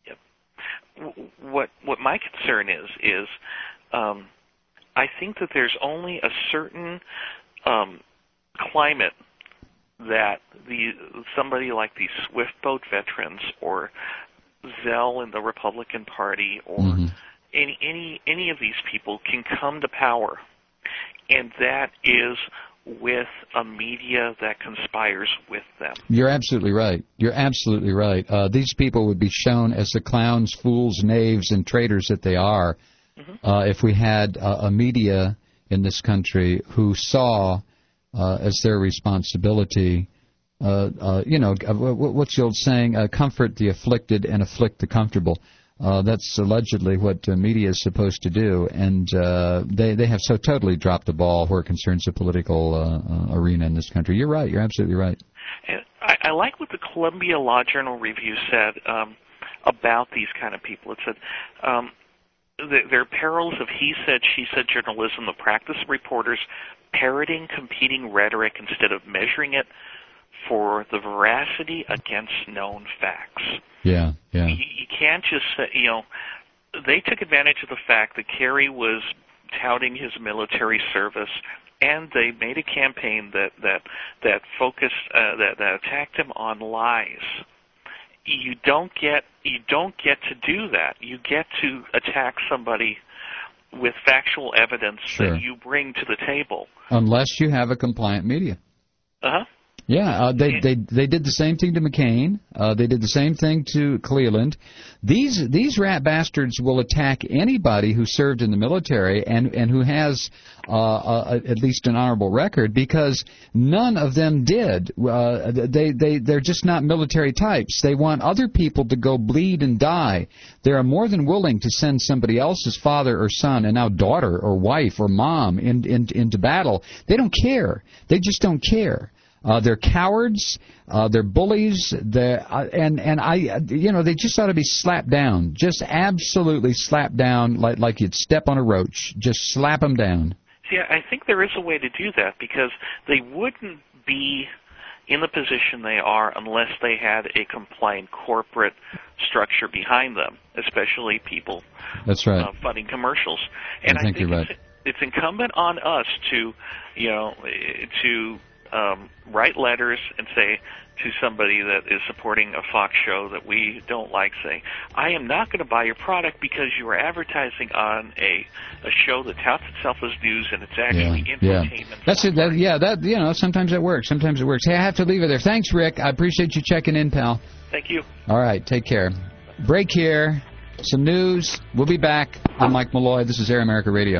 Yep. What what my concern is is um, I think that there's only a certain um, climate that the somebody like these Swift boat veterans or Zell in the Republican Party or mm-hmm. Any, any any of these people can come to power, and that is with a media that conspires with them. You're absolutely right. You're absolutely right. Uh, these people would be shown as the clowns, fools, knaves, and traitors that they are mm-hmm. uh, if we had uh, a media in this country who saw uh, as their responsibility, uh, uh, you know, what's the old saying, uh, comfort the afflicted and afflict the comfortable. Uh, that's allegedly what uh, media is supposed to do, and uh, they they have so totally dropped the ball where it concerns the political uh, uh, arena in this country. You're right. You're absolutely right. And I, I like what the Columbia Law Journal review said um, about these kind of people. It said um, the, there are perils of he said, she said journalism, the practice of reporters parroting competing rhetoric instead of measuring it for the veracity against known facts. Yeah, yeah. You, you can't just say, you know, they took advantage of the fact that Kerry was touting his military service, and they made a campaign that that that focused uh, that that attacked him on lies. You don't get you don't get to do that. You get to attack somebody with factual evidence sure. that you bring to the table. Unless you have a compliant media. Uh huh. Yeah, uh, they they they did the same thing to McCain. Uh, they did the same thing to Cleveland. These these rat bastards will attack anybody who served in the military and and who has uh, uh, at least an honorable record, because none of them did. Uh, they they they're just not military types. They want other people to go bleed and die. They are more than willing to send somebody else's father or son, and now daughter or wife or mom, in, in, into battle. They don't care. They just don't care. Uh, they're cowards. Uh, they're bullies. They're, uh, and and I, you know, they just ought to be slapped down. Just absolutely slapped down, like like you'd step on a roach. Just slap them down. See, I think there is a way to do that, because they wouldn't be in the position they are unless they had a compliant corporate structure behind them, especially people That's right. uh, funding commercials. And I think, I think you're it's, right. it's incumbent on us to, you know, to um, write letters and say to somebody that is supporting a Fox show that we don't like, saying, I am not going to buy your product because you are advertising on a a show that touts itself as news and it's actually Yeah, entertainment. yeah. That's it. That, yeah, that you know, sometimes it works. Sometimes it works. Hey, I have to leave it there. Thanks, Rick. I appreciate you checking in, pal. Thank you. All right, take care. Break here. Some news. We'll be back. I'm Mike Malloy. This is Air America Radio.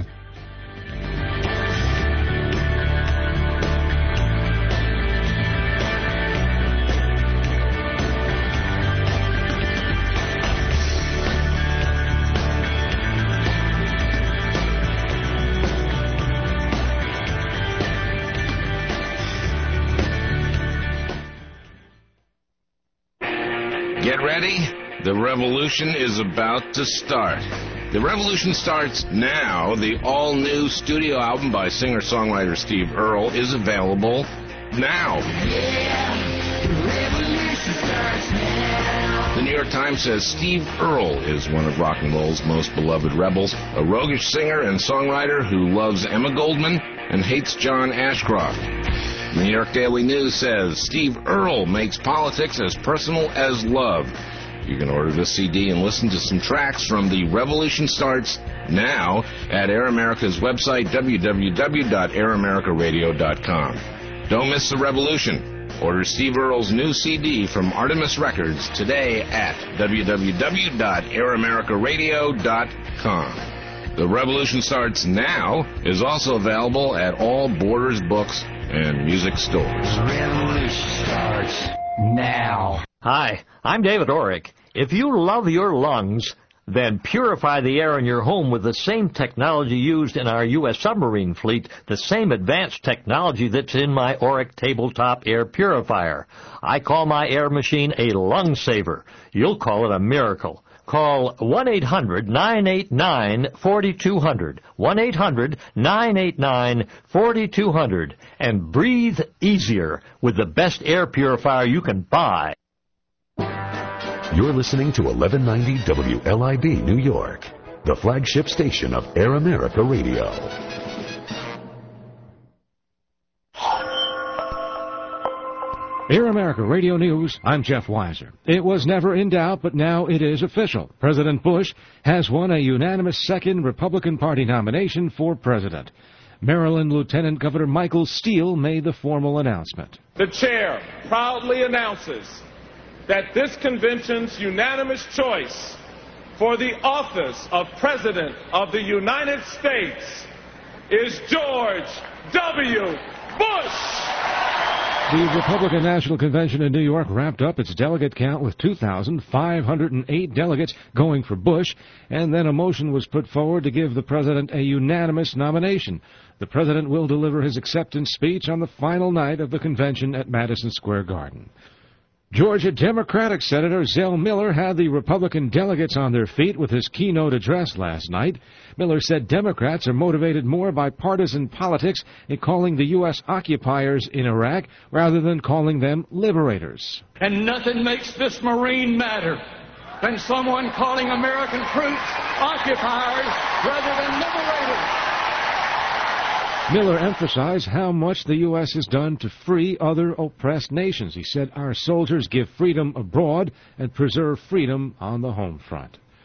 Get ready. The revolution is about to start. The revolution starts now. The all-new studio album by singer-songwriter Steve Earle is available now. Yeah, the revolution starts now. The New York Times says Steve Earle is one of rock and roll's most beloved rebels, a roguish singer and songwriter who loves Emma Goldman and hates John Ashcroft. The New York Daily News says Steve Earle makes politics as personal as love. You can order this C D and listen to some tracks from The Revolution Starts now at Air America's website, w w w dot air america radio dot com. Don't miss the revolution. Order Steve Earle's new C D from Artemis Records today at w w w dot air america radio dot com. The Revolution Starts Now is also available at all Borders books and music stores. Revolution starts now. Hi, I'm David Orrick. If you love your lungs, then purify the air in your home with the same technology used in our U S submarine fleet, the same advanced technology that's in my Orrick tabletop air purifier. I call my air machine a lung saver. You'll call it a miracle. Call one eight hundred nine eight nine four two zero zero, one eight hundred nine eight nine four two zero zero, and breathe easier with the best air purifier you can buy. You're listening to eleven ninety W L I B New York, the flagship station of Air America Radio. Air America Radio News, I'm Jeff Weiser. It was never in doubt, but now it is official. President Bush has won a unanimous second Republican Party nomination for president. Maryland Lieutenant Governor Michael Steele made the formal announcement. The chair proudly announces that this convention's unanimous choice for the office of President of the United States is George W. Bush. The Republican National Convention in New York wrapped up its delegate count with two thousand five hundred eight delegates going for Bush, and then a motion was put forward to give the president a unanimous nomination. The president will deliver his acceptance speech on the final night of the convention at Madison Square Garden. Georgia Democratic Senator Zell Miller had the Republican delegates on their feet with his keynote address last night. Miller said Democrats are motivated more by partisan politics in calling the U S occupiers in Iraq rather than calling them liberators. And nothing makes this Marine matter than someone calling American troops occupiers rather than liberators. Miller emphasized how much the U S has done to free other oppressed nations. He said our soldiers give freedom abroad and preserve freedom on the home front.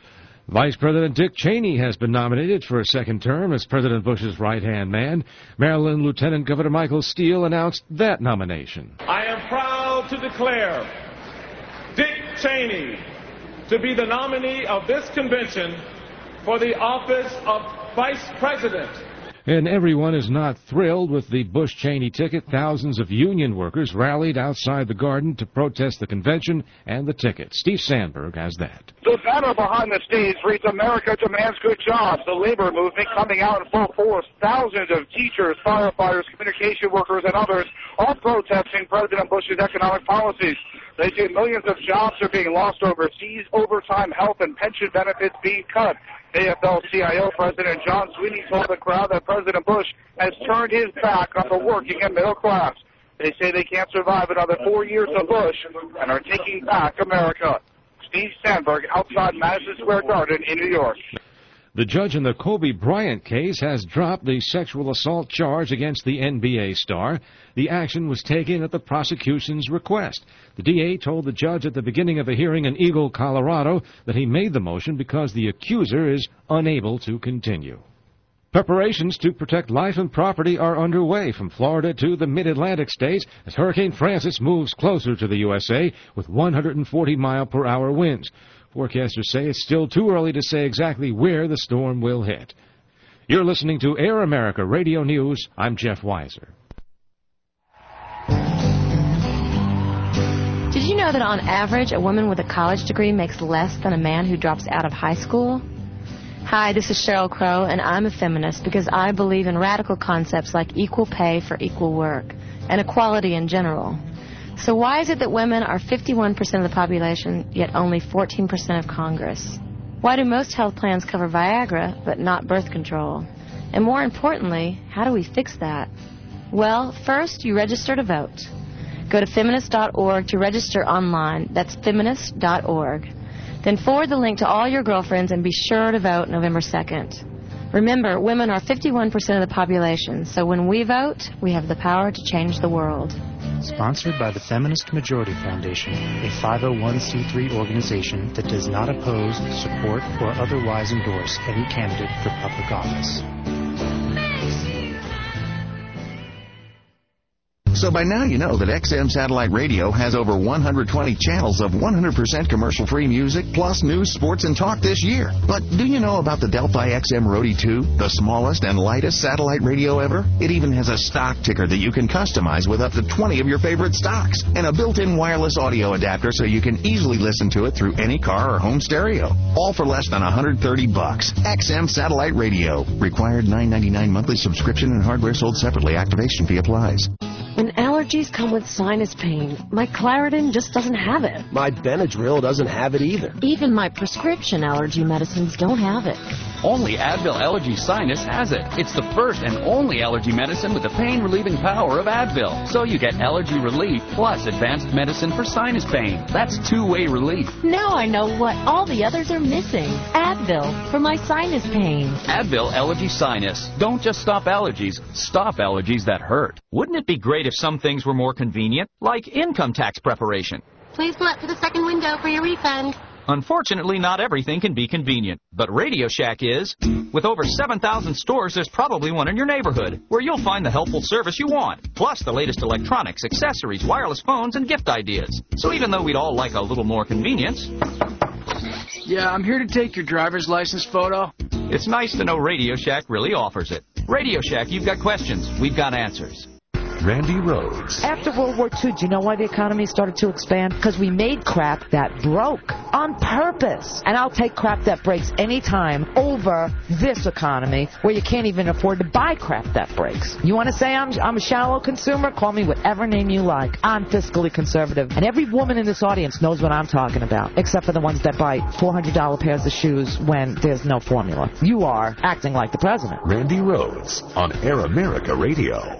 Vice President Dick Cheney has been nominated for a second term as President Bush's right-hand man. Maryland Lieutenant Governor Michael Steele announced that nomination. I am proud to declare Dick Cheney to be the nominee of this convention for the office of Vice President. And everyone is not thrilled with the Bush-Cheney ticket. Thousands of union workers rallied outside the Garden to protest the convention and the ticket. Steve Sandberg has that. The banner behind the stage reads, "America demands good jobs." The labor movement coming out in full force. Thousands of teachers, firefighters, communication workers, and others all protesting President Bush's economic policies. They say millions of jobs are being lost overseas, overtime health and pension benefits being cut. A F L C I O President John Sweeney told the crowd that President Bush has turned his back on the working and middle class. They say they can't survive another four years of Bush and are taking back America. Steve Sandberg outside Madison Square Garden in New York. The judge in the Kobe Bryant case has dropped the sexual assault charge against the N B A star. The action was taken at the prosecution's request. The D A told the judge at the beginning of a hearing in Eagle, Colorado, that he made the motion because the accuser is unable to continue. Preparations to protect life and property are underway from Florida to the mid-Atlantic states as Hurricane Francis moves closer to the U S A with one hundred forty mile per hour winds. Forecasters say it's still too early to say exactly where the storm will hit. You're listening to Air America Radio News. I'm Jeff Weiser. Did you know that on average, a woman with a college degree makes less than a man who drops out of high school? Hi, this is Sheryl Crow, and I'm a feminist because I believe in radical concepts like equal pay for equal work and equality in general. So why is it that women are fifty-one percent of the population, yet only fourteen percent of Congress? Why do most health plans cover Viagra, but not birth control? And more importantly, how do we fix that? Well, first, you register to vote. Go to feminist dot org to register online. That's feminist dot org. Then forward the link to all your girlfriends and be sure to vote November second. Remember, women are fifty-one percent of the population, so when we vote, we have the power to change the world. Sponsored by the Feminist Majority Foundation, a five oh one c three organization that does not oppose, support, or otherwise endorse any candidate for public office. So by now you know that X M Satellite Radio has over one hundred twenty channels of one hundred percent commercial-free music, plus news, sports, and talk this year. But do you know about the Delphi X M Roadie two, the smallest and lightest satellite radio ever? It even has a stock ticker that you can customize with up to twenty of your favorite stocks, and a built-in wireless audio adapter so you can easily listen to it through any car or home stereo. All for less than one hundred thirty bucks. X M Satellite Radio. Required nine ninety-nine monthly subscription and hardware sold separately. Activation fee applies. When allergies come with sinus pain, my Claritin just doesn't have it. My Benadryl doesn't have it either. Even my prescription allergy medicines don't have it. Only Advil Allergy Sinus has it. It's the first and only allergy medicine with the pain-relieving power of Advil. So you get allergy relief plus advanced medicine for sinus pain. That's two-way relief. Now I know what all the others are missing. Advil for my sinus pain. Advil Allergy Sinus. Don't just stop allergies, stop allergies that hurt. Wouldn't it be great if some things were more convenient, like income tax preparation? Please come up to the second window for your refund. Unfortunately, not everything can be convenient, but Radio Shack is. With over seven thousand stores, there's probably one in your neighborhood, where you'll find the helpful service you want, plus the latest electronics, accessories, wireless phones, and gift ideas. So even though we'd all like a little more convenience... Yeah, I'm here to take your driver's license photo. It's nice to know Radio Shack really offers it. Radio Shack, you've got questions, we've got answers. Randy Rhodes. After World War Two, do you know why the economy started to expand? Because we made crap that broke on purpose. And I'll take crap that breaks any time over this economy where you can't even afford to buy crap that breaks. You want to say I'm, I'm a shallow consumer? Call me whatever name you like. I'm fiscally conservative. And every woman in this audience knows what I'm talking about, except for the ones that buy four hundred dollar pairs of shoes when there's no formula. You are acting like the president. Randy Rhodes on Air America Radio.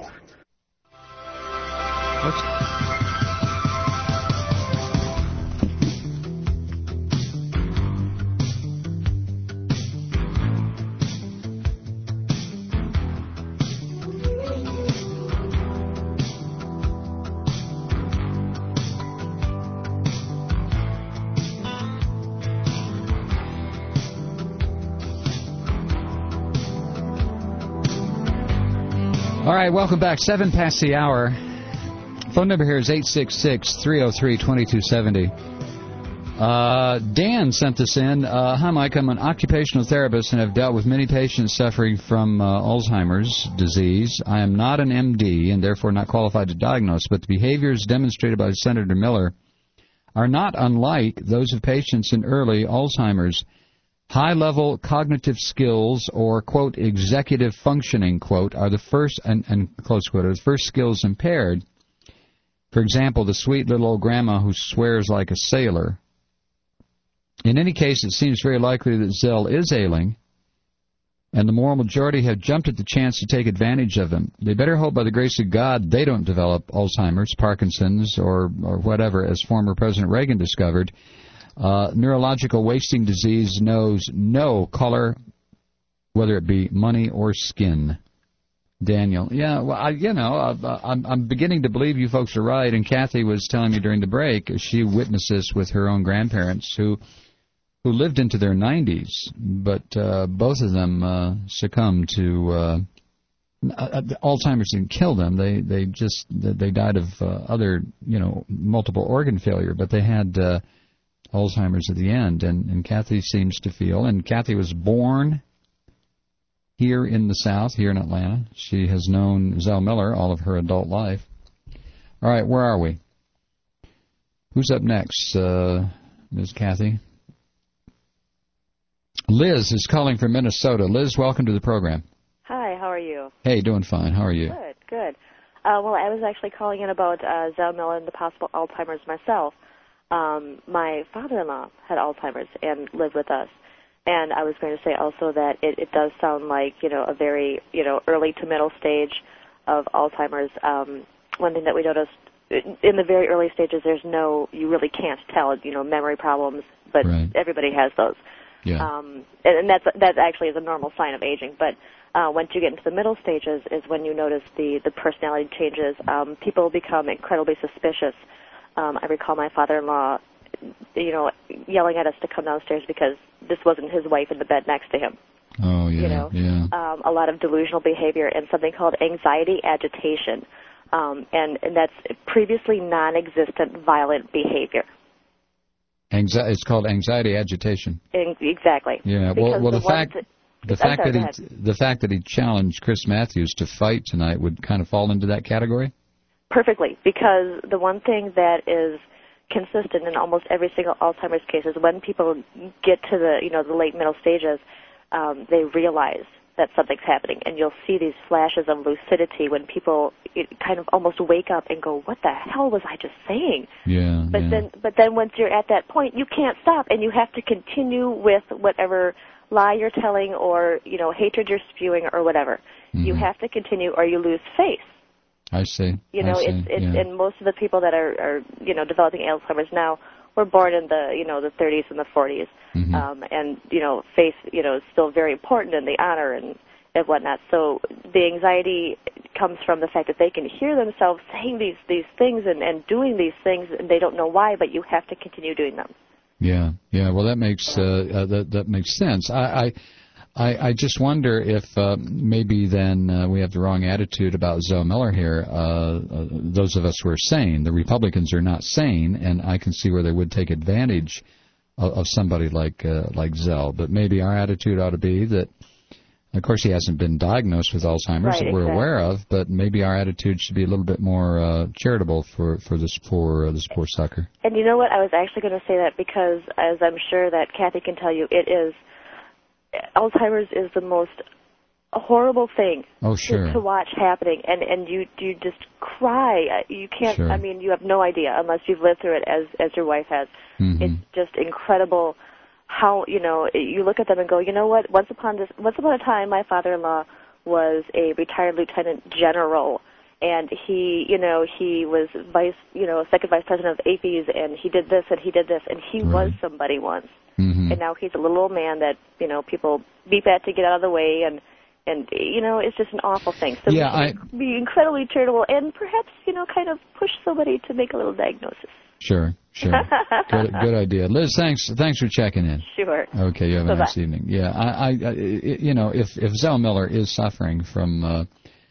Let's All right, welcome back. Seven past the hour. Phone number here is eight six six, three oh three, two two seven oh. Uh, Dan sent this in. Uh, Hi, Mike. I'm an occupational therapist and have dealt with many patients suffering from uh, Alzheimer's disease. I am not an M D and therefore not qualified to diagnose, but the behaviors demonstrated by Senator Miller are not unlike those of patients in early Alzheimer's. High-level cognitive skills, or, quote, executive functioning, quote, are the first, and, and close quote, are the first skills impaired. For example, the sweet little old grandma who swears like a sailor. In any case, it seems very likely that Zell is ailing, and the moral majority have jumped at the chance to take advantage of him. They better hope by the grace of God they don't develop Alzheimer's, Parkinson's, or, or whatever, as former President Reagan discovered. Uh, neurological wasting disease knows no color, whether it be money or skin. Daniel, yeah, well, I, you know, uh, I'm, I'm beginning to believe you folks are right, and Kathy was telling me during the break, she witnessed this with her own grandparents who who lived into their nineties, but uh, both of them uh, succumbed to uh, uh, Alzheimer's didn't kill them. They they just they died of uh, other, you know, multiple organ failure, but they had uh, Alzheimer's at the end, and, and Kathy seems to feel, and Kathy was born here in the South, here in Atlanta. She has known Zell Miller all of her adult life. All right, where are we? Who's up next, uh, Miz Kathy? Liz is calling from Minnesota. Liz, welcome to the program. Hi, how are you? Hey, doing fine. How are you? Good, good. Uh, well, I was actually calling in about uh, Zell Miller and the possible Alzheimer's myself. Um, my father-in-law had Alzheimer's and lived with us. And I was going to say also that it, it does sound like, you know, a very, you know, early to middle stage of Alzheimer's. Um, one thing that we noticed, in the very early stages, there's no, you really can't tell, you know, memory problems, but right. Everybody has those. Yeah. Um, and, and that's, that actually is a normal sign of aging. But uh, once you get into the middle stages is when you notice the, the personality changes. Um, people become incredibly suspicious. Um, I recall my father-in-law, you know, yelling at us to come downstairs because this wasn't his wife in the bed next to him. Oh, yeah, you know? yeah. Um, a lot of delusional behavior and something called anxiety agitation. Um, and, and that's previously non-existent violent behavior. Anxi- it's called anxiety agitation. In, exactly. Yeah, well, well the, the fact... That, The fact sorry, that he the fact that he challenged Chris Matthews to fight tonight would kind of fall into that category? Perfectly, because the one thing that is consistent in almost every single Alzheimer's case is when people get to the, you know, the late middle stages, um, they realize that something's happening, and you'll see these flashes of lucidity when people it kind of almost wake up and go, "What the hell was I just saying?" Yeah. But yeah. then, but then once you're at that point, you can't stop, and you have to continue with whatever lie you're telling, or you know, hatred you're spewing, or whatever. Mm-hmm. You have to continue, or you lose faith. I see. You know, I see. it's it's yeah. and most of the people that are, are you know developing Alzheimer's now were born in the you know the thirties and the forties, mm-hmm. um, and you know faith you know is still very important, and the honor and and whatnot. So the anxiety comes from the fact that they can hear themselves saying these these things and and doing these things, and they don't know why, but you have to continue doing them. Yeah, yeah. Well, that makes uh, uh, that that makes sense. I. I I, I just wonder if uh, maybe then uh, we have the wrong attitude about Zell Miller here. Uh, uh, those of us who are sane, the Republicans are not sane, and I can see where they would take advantage of, of somebody like uh, like Zell. But maybe our attitude ought to be that, of course, he hasn't been diagnosed with Alzheimer's right, that we're exactly. aware of, but maybe our attitude should be a little bit more uh, charitable for for this poor uh, this poor sucker. And you know what? I was actually going to say that because, as I'm sure that Kathy can tell you, it is. Alzheimer's is the most horrible thing oh, sure. to, to watch happening, and and you you just cry. You can't. Sure. I mean, you have no idea unless you've lived through it, as as your wife has. Mm-hmm. It's just incredible how you know you look at them and go, you know what? Once upon this, once upon a time, my father-in-law was a retired lieutenant general, and he you know he was vice you know second vice president of A P S, and he did this and he did this, and he right. was somebody once. Mm-hmm. And now he's a little old man that, you know, people beep at to get out of the way, and, and you know, it's just an awful thing. So yeah, we I, should be incredibly charitable and perhaps, you know, kind of push somebody to make a little diagnosis. Sure, sure. good, good idea. Liz, thanks thanks for checking in. Sure. Okay, you have a Bye-bye. nice evening. Yeah, I, I, I you know, if, if Zell Miller is suffering from uh,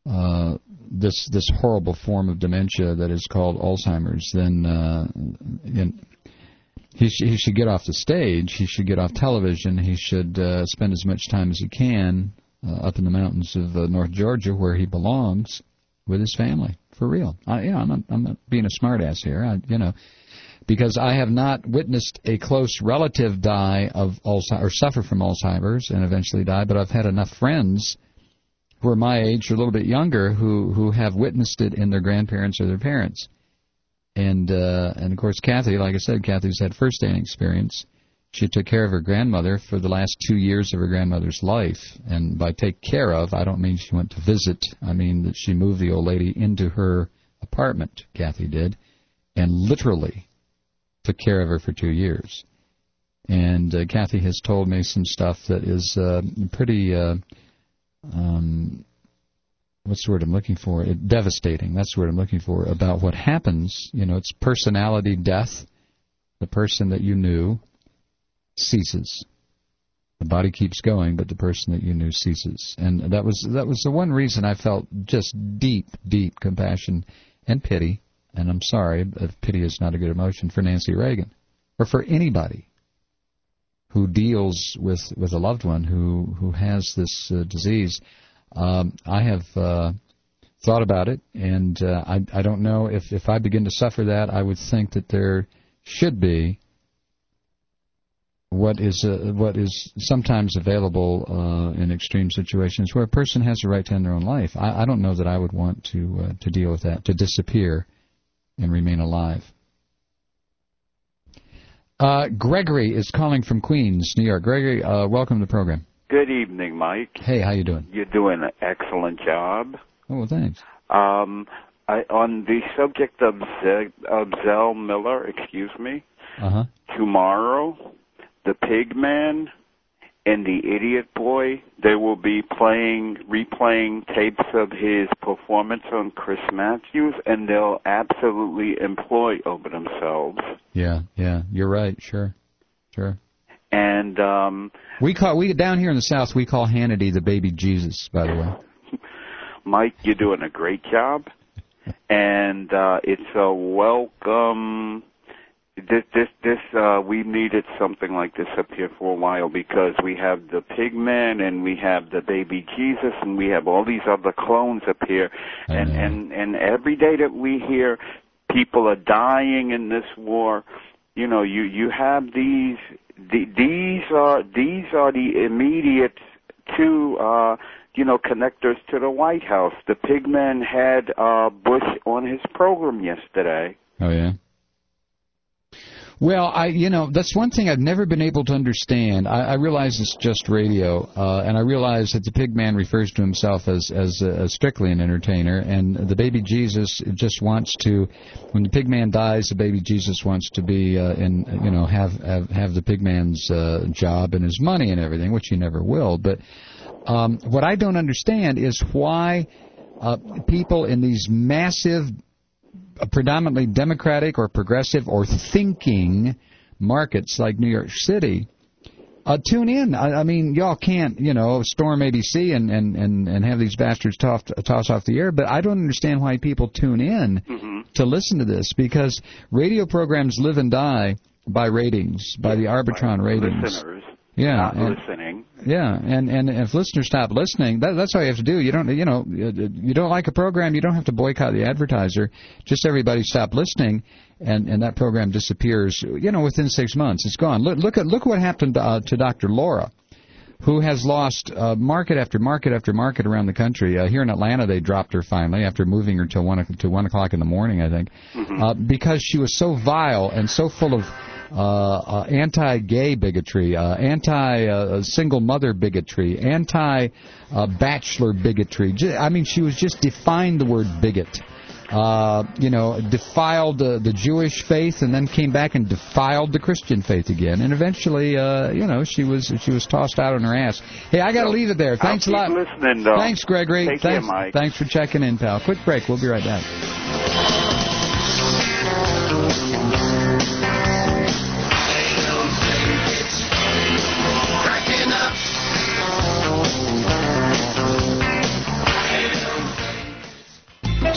uh, this this horrible form of dementia that is called Alzheimer's, then uh, you know, he, sh- he should get off the stage. He should get off television. He should uh, spend as much time as he can uh, up in the mountains of uh, North Georgia, where he belongs, with his family. For real. I, you know, I'm not, I'm not being a smartass here. I, you know, because I have not witnessed a close relative die of Alzheimer's or suffer from Alzheimer's and eventually die, but I've had enough friends who are my age or a little bit younger who who have witnessed it in their grandparents or their parents. And uh, and of course, Kathy, like I said, Kathy's had first-hand experience. She took care of her grandmother for the last two years of her grandmother's life. And by take care of, I don't mean she went to visit. I mean that she moved the old lady into her apartment, Kathy did, and literally took care of her for two years. And uh, Kathy has told me some stuff that is uh, pretty, uh, um, what's the word I'm looking for? It, devastating. That's the word I'm looking for, about what happens. You know, it's personality death. The person that you knew ceases. The body keeps going, but the person that you knew ceases. And that was that was the one reason I felt just deep, deep compassion and pity. And I'm sorry, but pity is not a good emotion for Nancy Reagan, or for anybody who deals with, with a loved one who, who has this uh, disease. Um, I have uh, thought about it, and uh, I, I don't know if, if I begin to suffer that, I would think that there should be what is uh, what is sometimes available uh, in extreme situations where a person has a right to end their own life. I, I don't know that I would want to uh, to deal with that, to disappear and remain alive. Uh, Gregory is calling from Queens, New York. Gregory, uh, welcome to the program. Good evening, Mike. Hey, how you doing? You're doing an excellent job. Oh, well, thanks. Um, I, on the subject of, Z- of Zell Miller, excuse me, uh-huh. tomorrow, the Pig Man and the Idiot Boy, they will be playing, replaying tapes of his performance on Chris Matthews, and they'll absolutely employ over themselves. Yeah, yeah, you're right. Sure, sure. And um, we call we down here in the South, we call Hannity the baby Jesus. By the way, Mike, you're doing a great job, and uh, it's a welcome. This, this, this, uh, we needed something like this up here for a while because we have the Pigman and we have the Baby Jesus and we have all these other clones up here. And, and, and every day that we hear people are dying in this war, you know, you, you have these, the, these are, these are the immediate two, uh, you know, connectors to the White House. The Pigman had, uh, Bush on his program yesterday. Oh, yeah? Well, I, you know, that's one thing I've never been able to understand. I, I realize it's just radio, uh, and I realize that the Pigman refers to himself as as, uh, as strictly an entertainer, and the baby Jesus just wants to, when the Pigman dies, the baby Jesus wants to be uh, in, you know, have have, have the Pigman's uh, job and his money and everything, which he never will. But um, what I don't understand is why uh, people in these massive, predominantly Democratic or progressive or thinking markets like New York City uh, tune in. I, I mean, y'all can't, you know, storm A B C and, and, and, and have these bastards toss, toss off the air, but I don't understand why people tune in mm-hmm. to listen to this, because radio programs live and die by ratings, by the Arbitron by ratings. Listeners yeah, not and, listening. Yeah, and and if listeners stop listening, that, that's all you have to do. You don't, you know, you don't like a program, you don't have to boycott the advertiser. Just everybody stop listening, and, and that program disappears. You know, within six months, it's gone. Look, look at look what happened uh, to Doctor Laura, who has lost uh, market after market after market around the country. Uh, here in Atlanta, they dropped her finally after moving her till one to one o'clock in the morning, I think, mm-hmm. uh, because she was so vile and so full of Uh, uh, anti-gay bigotry, uh, anti-single uh, mother bigotry, anti-bachelor uh, bigotry. I mean, she was just defined the word bigot. Uh, you know, defiled uh, the Jewish faith, and then came back and defiled the Christian faith again. And eventually, uh, you know, she was she was tossed out on her ass. Hey, I got to leave it there. Thanks I'll a lot. keep listening, though. Thanks, Gregory. Take Thanks, care, Mike. Thanks for checking in, pal. Quick break. We'll be right back.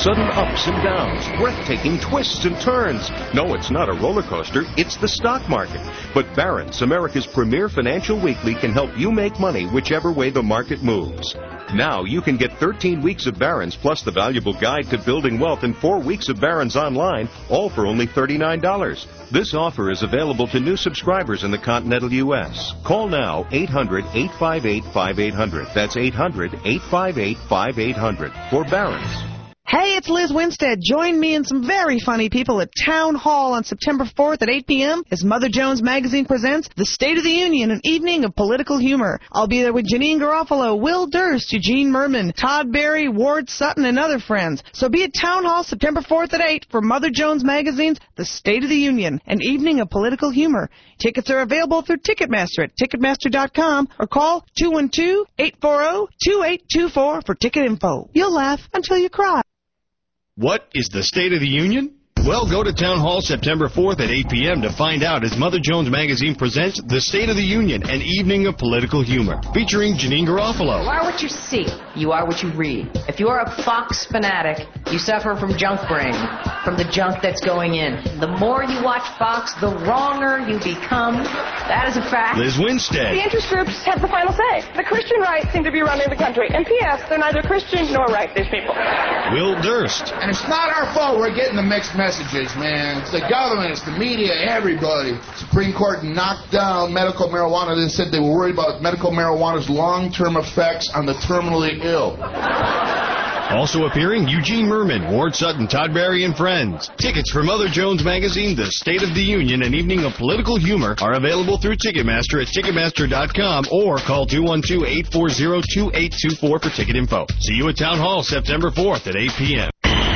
sudden ups and downs, breathtaking twists and turns. No, it's not a roller coaster, it's the stock market. But Barron's, America's premier financial weekly, can help you make money whichever way the market moves. Now you can get thirteen weeks of Barron's plus the valuable guide to building wealth and four weeks of Barron's online, all for only thirty-nine dollars. This offer is available to new subscribers in the continental U S. Call now, eight hundred, eight five eight, five eight hundred. That's eight hundred, eight five eight, five eight hundred for Barron's. Hey, it's Liz Winstead. Join me and some very funny people at Town Hall on September fourth at eight p.m. as Mother Jones Magazine presents The State of the Union, an evening of political humor. I'll be there with Janine Garofalo, Will Durst, Eugene Merman, Todd Berry, Ward Sutton, and other friends. So be at Town Hall September fourth at eight for Mother Jones Magazine's The State of the Union, an evening of political humor. Tickets are available through Ticketmaster at Ticketmaster dot com or call two one two, eight four zero, two eight two four for ticket info. You'll laugh until you cry. What is the State of the Union? Well, go to Town Hall September fourth at eight p.m. to find out as Mother Jones Magazine presents The State of the Union, an evening of political humor, featuring Janine Garofalo. You are what you see. You are what you read. If you are a Fox fanatic, you suffer from junk brain, from the junk that's going in. The more you watch Fox, the wronger you become. That is a fact. Liz Winstead. The interest groups have the final say. The Christian right seem to be running the country. And P S they're neither Christian nor right, these people. Will Durst. And it's not our fault we're getting the mixed messages, man. It's the government, it's the media, everybody. Supreme Court knocked down medical marijuana. They said they were worried about medical marijuana's long-term effects on the terminally ill. Also appearing, Eugene Merman, Ward Sutton, Todd Berry, and friends. Tickets for Mother Jones Magazine, The State of the Union, an evening of political humor, are available through Ticketmaster at Ticketmaster dot com or call two one two, eight four zero, two eight two four for ticket info. See you at Town Hall September fourth at eight p.m.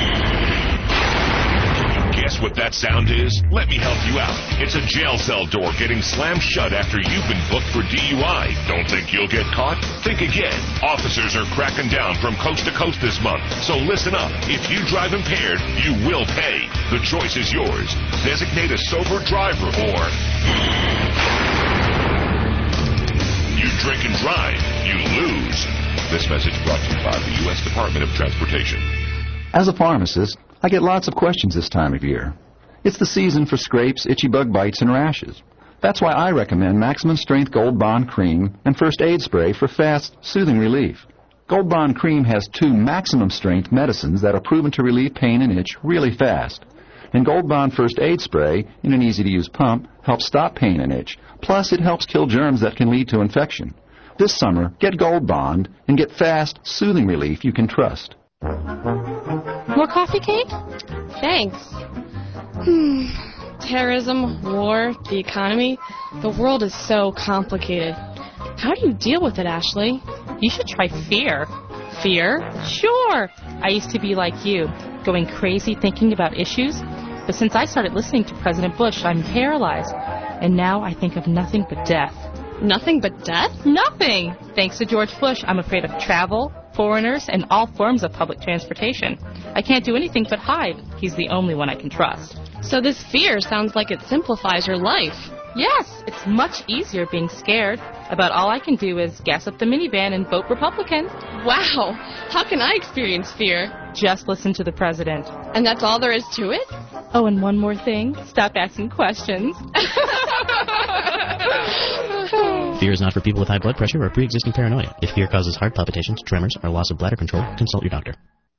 Guess what that sound is? Let me help you out. It's a jail cell door getting slammed shut after you've been booked for D U I. Don't think you'll get caught? Think again. Officers are cracking down from coast to coast this month. So listen up. If you drive impaired, you will pay. The choice is yours. Designate a sober driver or you drink and drive, you lose. This message brought to you by the U S Department of Transportation. As a pharmacist, I get lots of questions this time of year. It's the season for scrapes, itchy bug bites, and rashes. That's why I recommend Maximum Strength Gold Bond Cream and First Aid Spray for fast, soothing relief. Gold Bond Cream has two maximum strength medicines that are proven to relieve pain and itch really fast. And Gold Bond First Aid Spray, in an easy-to-use pump, helps stop pain and itch. Plus, it helps kill germs that can lead to infection. This summer, get Gold Bond and get fast, soothing relief you can trust. More coffee cake? Thanks. Hmm. Terrorism, war, the economy. The world is so complicated. How do you deal with it, Ashley? You should try fear. Fear? Sure. I used to be like you, going crazy thinking about issues. But since I started listening to President Bush, I'm paralyzed. And now I think of nothing but death. Nothing but death? Nothing! Thanks to George Bush, I'm afraid of travel, foreigners, and all forms of public transportation. I can't do anything but hide. He's the only one I can trust. So this fear sounds like it simplifies your life. Yes, it's much easier being scared. About all I can do is gas up the minivan and vote Republican. Wow! How can I experience fear? Just listen to the president. And that's all there is to it? Oh, and one more thing. Stop asking questions. Fear is not for people with high blood pressure or pre-existing paranoia. If fear causes heart palpitations, tremors, or loss of bladder control, consult your doctor.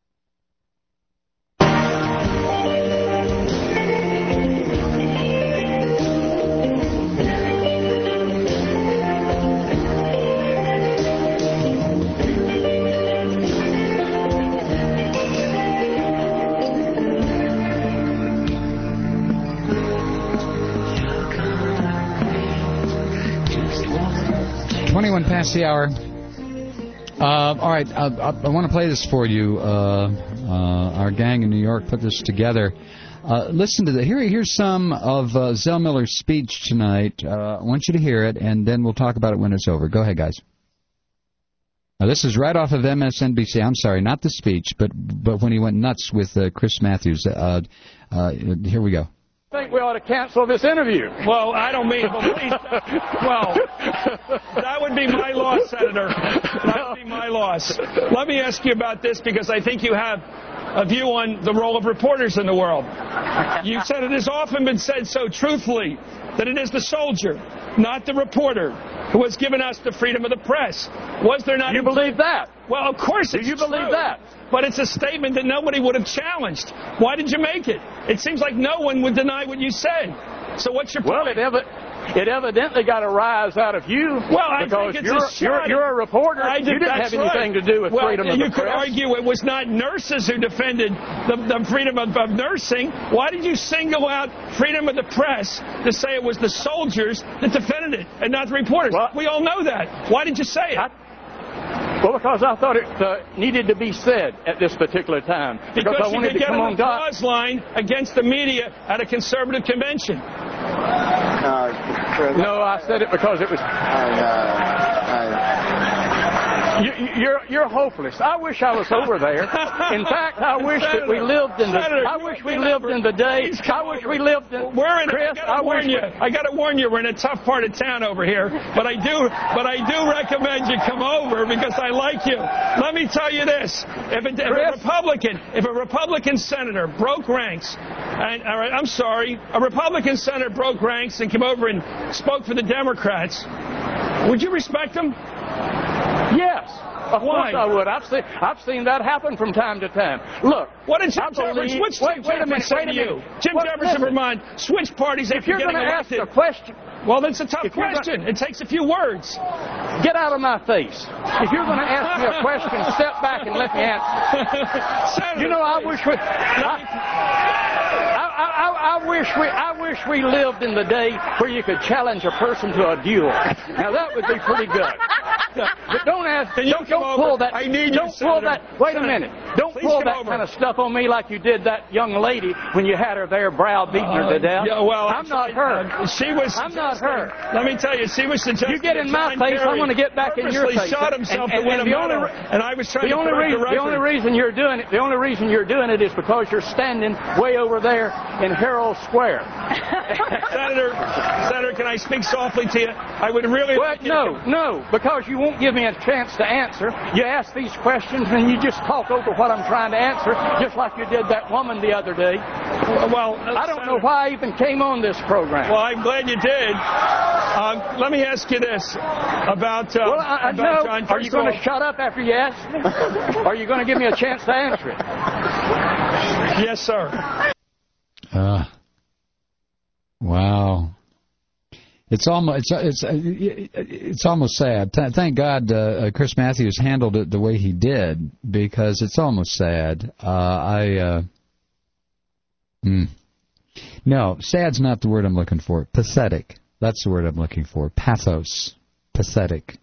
twenty-one past the hour. Uh, all right, uh, I, I want to play this for you. Uh, uh, our gang in New York put this together. Uh, listen to the here. Here's some of uh, Zell Miller's speech tonight. Uh, I want you to hear it, and then we'll talk about it when it's over. Go ahead, guys. Now, this is right off of M S N B C. I'm sorry, not the speech, but but when he went nuts with uh, Chris Matthews. Uh, uh, here we go. I think we ought to cancel this interview. Well, I don't mean, well, That would be my loss, Senator. That would be my loss. Let me ask you about this, because I think you have a view on the role of reporters in the world. You said it has often been said so truthfully that it is the soldier, not the reporter, who has given us the freedom of the press. Was there not... You believe that? Well, of course it's Do you believe true, that? But it's a statement that nobody would have challenged. Why did you make it? It seems like no one would deny what you said. So what's your point? Well, it, evi- it evidently got a rise out of you. Well, I because think it's you're, a shot. you're, you're a reporter. I you didn't have anything right. to do with well, freedom of you the could press. argue it was not nurses who defended the, the freedom of, of nursing. Why did you single out freedom of the press to say it was the soldiers that defended it and not the reporters? Well, we all know that. Why did you say it? I, Well, because I thought it uh, needed to be said at this particular time. Because, because I you wanted could to get come an on God. applause line against the media at a conservative convention. Uh, no, I said it because it was... Uh, uh, you, you're you're hopeless. I wish I was over there. In fact, I wish Senator, that we lived in the. Senator, I wish we lived in the day. I wish we lived in. We're in. Chris, I gotta I warn wish you. we, I got to warn you. We're in a tough part of town over here. But I do. But I do recommend you come over because I like you. Let me tell you this: if, it, if a Republican, if a Republican senator broke ranks, and all right, I'm sorry, a Republican senator broke ranks and came over and spoke for the Democrats, would you respect him? Yes. Of course I would. I've seen I've seen that happen from time to time. Look, what did Jim Jefferson? What's wait, Jim wait a minute. say Wait a to you? minute. Jim Well, Jefferson listen, Vermont switched parties if after you're getting going to elected. ask a question, well, that's a tough question. Gonna, it takes a few words. Get out of my face. If you're going to ask me a question, step back and let me answer. Senator, you know, I wish we. I, I, I, I wish we. I wish we lived in the day where you could challenge a person to a duel. Now that would be pretty good. But don't ask. Can you don't don't pull that. I need don't you, pull Senator. that. Wait a minute. Don't Please pull come that over. kind of stuff on me like you did that young lady when you had her there browbeating her to death. Yeah, well, I'm not her. Uh, she was. I'm not her. Let me tell you, she was suggesting. You get in that my John face, Kerry I'm going to get back in your face. shot himself and, and, to win and a the only, medal, and I was trying the to only correct reason, the record. The only reason you're doing it, the only reason you're doing it is because you're standing way over there in Herald Square. Senator, Senator, can I speak softly to you? I would really. Well, like you no, to... no, because you won't give me a chance to answer. You ask these questions and you just talk over what I'm trying to answer, just like you did that woman the other day. Well, uh, I don't Senator, know why I even came on this program. Well, I'm glad you did. Um, let me ask you this about, uh, well, I, about no. John. Are you going to shut up after you ask me? Are you going to give me a chance to answer it? Yes, sir. Uh, wow. It's almost it's it's it's almost sad. Thank God uh, Chris Matthews handled it the way he did, because it's almost sad. Uh, I uh, mm. no, sad's not the word I'm looking for. Pathetic. That's the word I'm looking for. Pathos. Pathetic.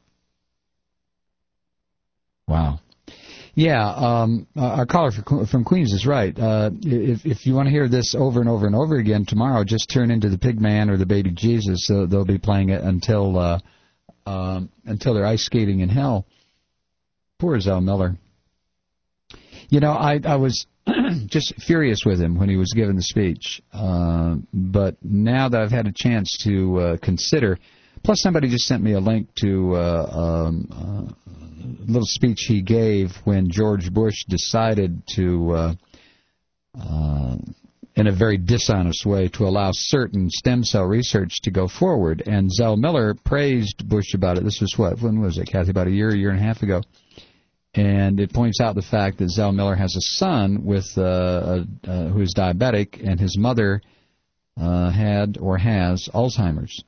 Wow. Yeah, um, our caller from Queens is right. Uh, if, if you want to hear this over and over and over again tomorrow, just turn into the Pig Man or the Baby Jesus. So they'll be playing it until uh, um, until they're ice skating in hell. Poor Zell Miller. You know, I, I was just furious with him when he was giving the speech. Uh, but now that I've had a chance to uh, consider, plus somebody just sent me a link to uh, um, uh, a little speech he gave when George Bush decided to, uh, uh, in a very dishonest way, to allow certain stem cell research to go forward. And Zell Miller praised Bush about it. This was what? When was it, Kathy? About a year, a year and a half ago. And it points out the fact that Zell Miller has a son with uh, uh, uh, who is diabetic, and his mother uh, had or has Alzheimer's.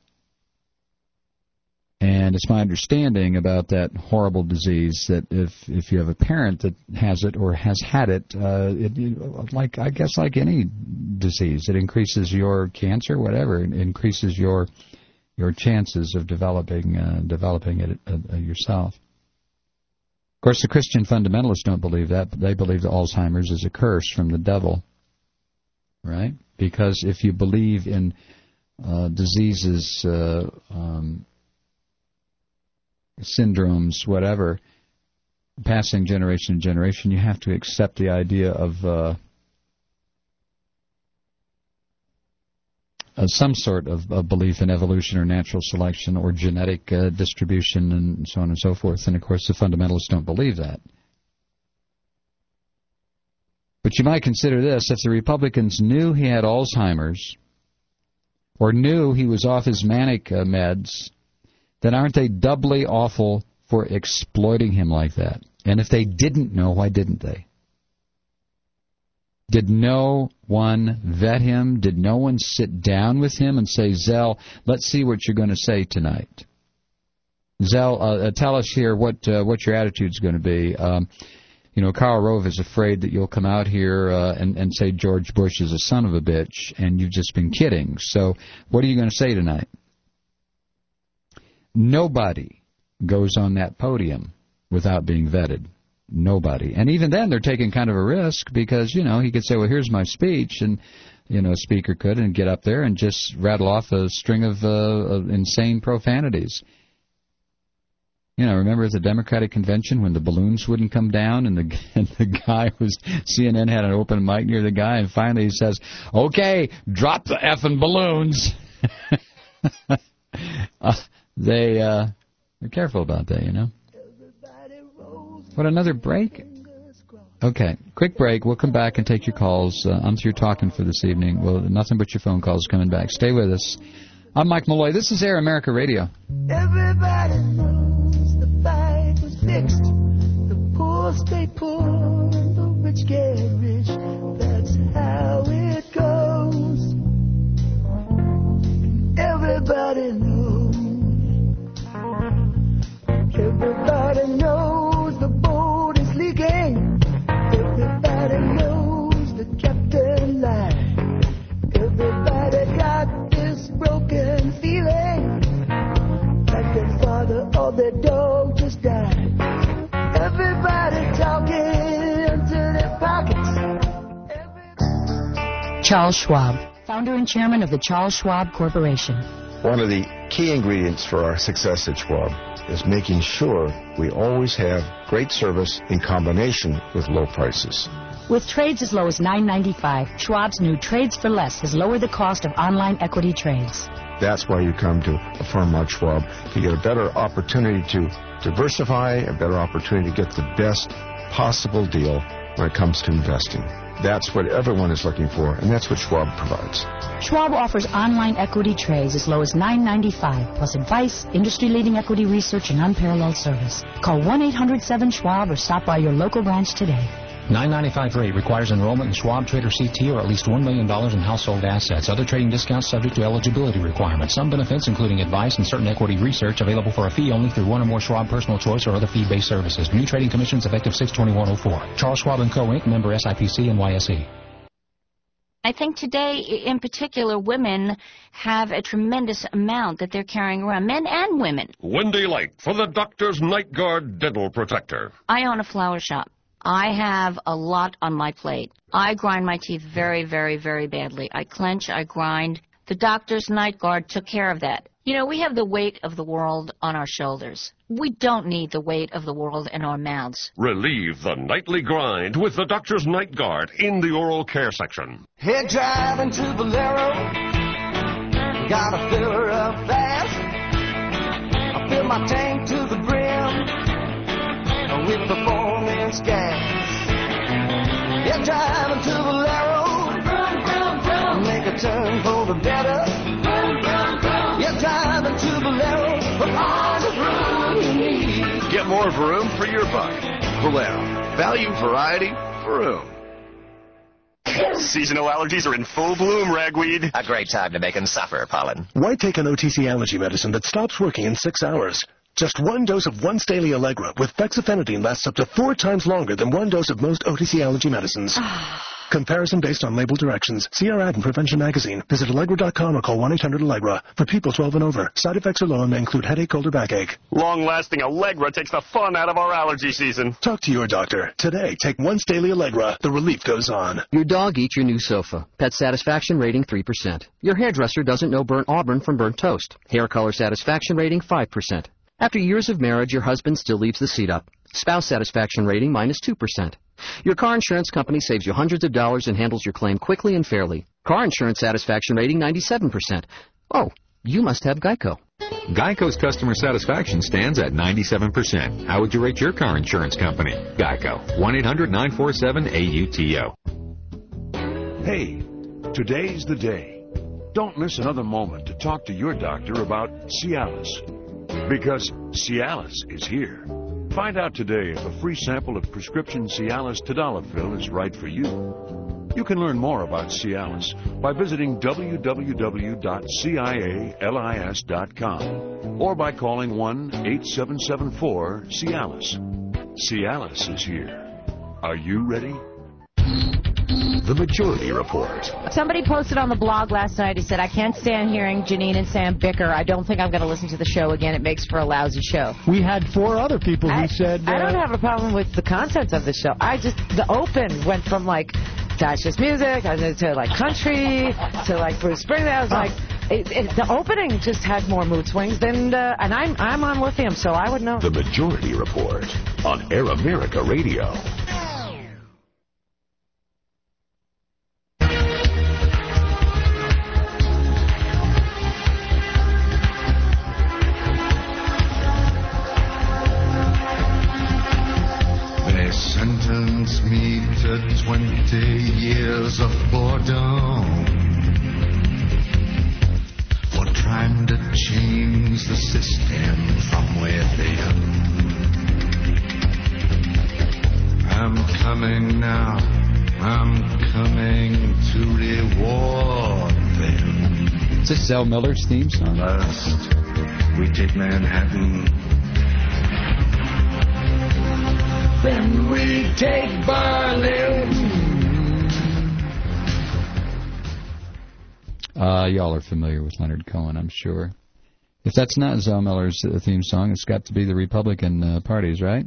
And it's my understanding about that horrible disease that if if you have a parent that has it or has had it, uh, it like I guess like any disease, it increases your cancer, whatever, it increases your your chances of developing uh, developing it uh, yourself. Of course, the Christian fundamentalists don't believe that, but they believe that Alzheimer's is a curse from the devil, right? Because if you believe in uh, diseases, uh, um, syndromes, whatever, passing generation to generation, you have to accept the idea of uh, uh, some sort of, of belief in evolution or natural selection or genetic uh, distribution and so on and so forth. And, of course, the fundamentalists don't believe that. But you might consider this. If the Republicans knew he had Alzheimer's or knew he was off his manic uh, meds, then aren't they doubly awful for exploiting him like that? And if they didn't know, why didn't they? Did no one vet him? Did no one sit down with him and say, Zell, let's see what you're going to say tonight? Zell, uh, tell us here what uh, what your attitude's going to be. Um, you know, Karl Rove is afraid that you'll come out here uh, and, and say George Bush is a son of a bitch, and you've just been kidding. So what are you going to say tonight? Nobody goes on that podium without being vetted. Nobody. And even then, they're taking kind of a risk because, you know, he could say, well, here's my speech, and, you know, a speaker could, and get up there and just rattle off a string of, uh, of insane profanities. You know, remember at the Democratic convention when the balloons wouldn't come down and the and the guy was, C N N had an open mic near the guy, and finally he says, okay, drop the effing balloons. uh, they, uh, they're careful about that, you know. What, another break? Okay, quick break. We'll come back and take your calls. Uh, I'm through talking for this evening. Well, nothing but your phone calls coming back. Stay with us. I'm Mike Malloy. This is Air America Radio. Everybody knows the fight was fixed. The poor stay poor and the rich get rich. That's how it goes. Everybody knows. Everybody knows the boat is leaking. Everybody knows the captain lied. Everybody got this broken feeling like their father or their dog just died. Everybody talking to their pockets. Everybody... Charles Schwab, founder and chairman of the Charles Schwab Corporation. One of the key ingredients for our success at Schwab is making sure we always have great service in combination with low prices. With trades as low as nine ninety-five, Schwab's new Trades for Less has lowered the cost of online equity trades. That's why you come to a firm like Schwab, to get a better opportunity to diversify, a better opportunity to get the best possible deal when it comes to investing. That's what everyone is looking for, and that's what Schwab provides. Schwab offers online equity trades as low as nine ninety-five, plus advice, industry-leading equity research, and unparalleled service. Call one eight hundred seven schwab or stop by your local branch today. nine ninety-five rate requires enrollment in Schwab Trader C T or at least one million dollars in household assets. Other trading discounts subject to eligibility requirements. Some benefits, including advice and certain equity research, available for a fee only through one or more Schwab Personal Choice or other fee-based services. New trading commissions effective six twenty-one oh four. Charles Schwab and Co. Incorporated, member S I P C and N Y S E. I think today, in particular, women have a tremendous amount that they're carrying around, men and women. Wendy Lake for the Doctor's Night Guard Dental Protector. I own a flower shop. I have a lot on my plate. I grind my teeth very, very, very badly. I clench, I grind. The Doctor's Night Guard took care of that. You know, we have the weight of the world on our shoulders. We don't need the weight of the world in our mouths. Relieve the nightly grind with the Doctor's Night Guard in the oral care section. Head driving to Bolero, gotta fill her up fast. I fill my tank to the brim with performance gas. Head driving to Bolero, make a turn for the better. Head driving to Bolero, for all the room you need. Get more vroom for your buck. Bolero, value, variety, vroom. Seasonal allergies are in full bloom, ragweed. A great time to make them suffer, Pollen. Why take an O T C allergy medicine that stops working in six hours? Just one dose of once daily Allegra with fexofenadine lasts up to four times longer than one dose of most O T C allergy medicines. Comparison based on label directions. See our ad in Prevention Magazine. Visit Allegra dot com or call one eight hundred Allegra. For people twelve and over. Side effects are low and may include headache, cold, or backache. Long-lasting Allegra takes the fun out of our allergy season. Talk to your doctor. Today, take once daily Allegra. The relief goes on. Your dog eats your new sofa. Pet satisfaction rating three percent. Your hairdresser doesn't know burnt auburn from burnt toast. Hair color satisfaction rating five percent. After years of marriage, your husband still leaves the seat up. Spouse satisfaction rating minus two percent. Your car insurance company saves you hundreds of dollars and handles your claim quickly and fairly. Car insurance satisfaction rating ninety-seven percent. Oh, you must have Geico. Geico's customer satisfaction stands at ninety-seven percent. How would you rate your car insurance company? Geico. one eight hundred nine four seven A U T O. Hey, today's the day. Don't miss another moment to talk to your doctor about Cialis. Because Cialis is here. Find out today if a free sample of prescription Cialis Tadalafil is right for you. You can learn more about Cialis by visiting w w w dot cialis dot com or by calling one eight seven seven four Cialis. Cialis is here. Are you ready? The Majority Report. Somebody posted on the blog last night, he said, I can't stand hearing Janine and Sam bicker. I don't think I'm going to listen to the show again. It makes for a lousy show. We had four other people who I, said... Uh, I don't have a problem with the content of the show. I just, the open went from, like, that's just music, to, like, country, to, like, Bruce Springsteen. I was like, it, it, the opening just had more mood swings than, uh, and I'm, I'm on lithium, so I would know. The Majority Report on Air America Radio. Sentence me to twenty years of boredom for trying to change the system from within. I'm coming now, I'm coming to reward them. Is this Zell Miller's theme song? First, we take Manhattan. Then we take Berlin. Uh, y'all are familiar with Leonard Cohen, I'm sure. If that's not Zell Miller's uh, theme song, it's got to be the Republican uh, party's, right?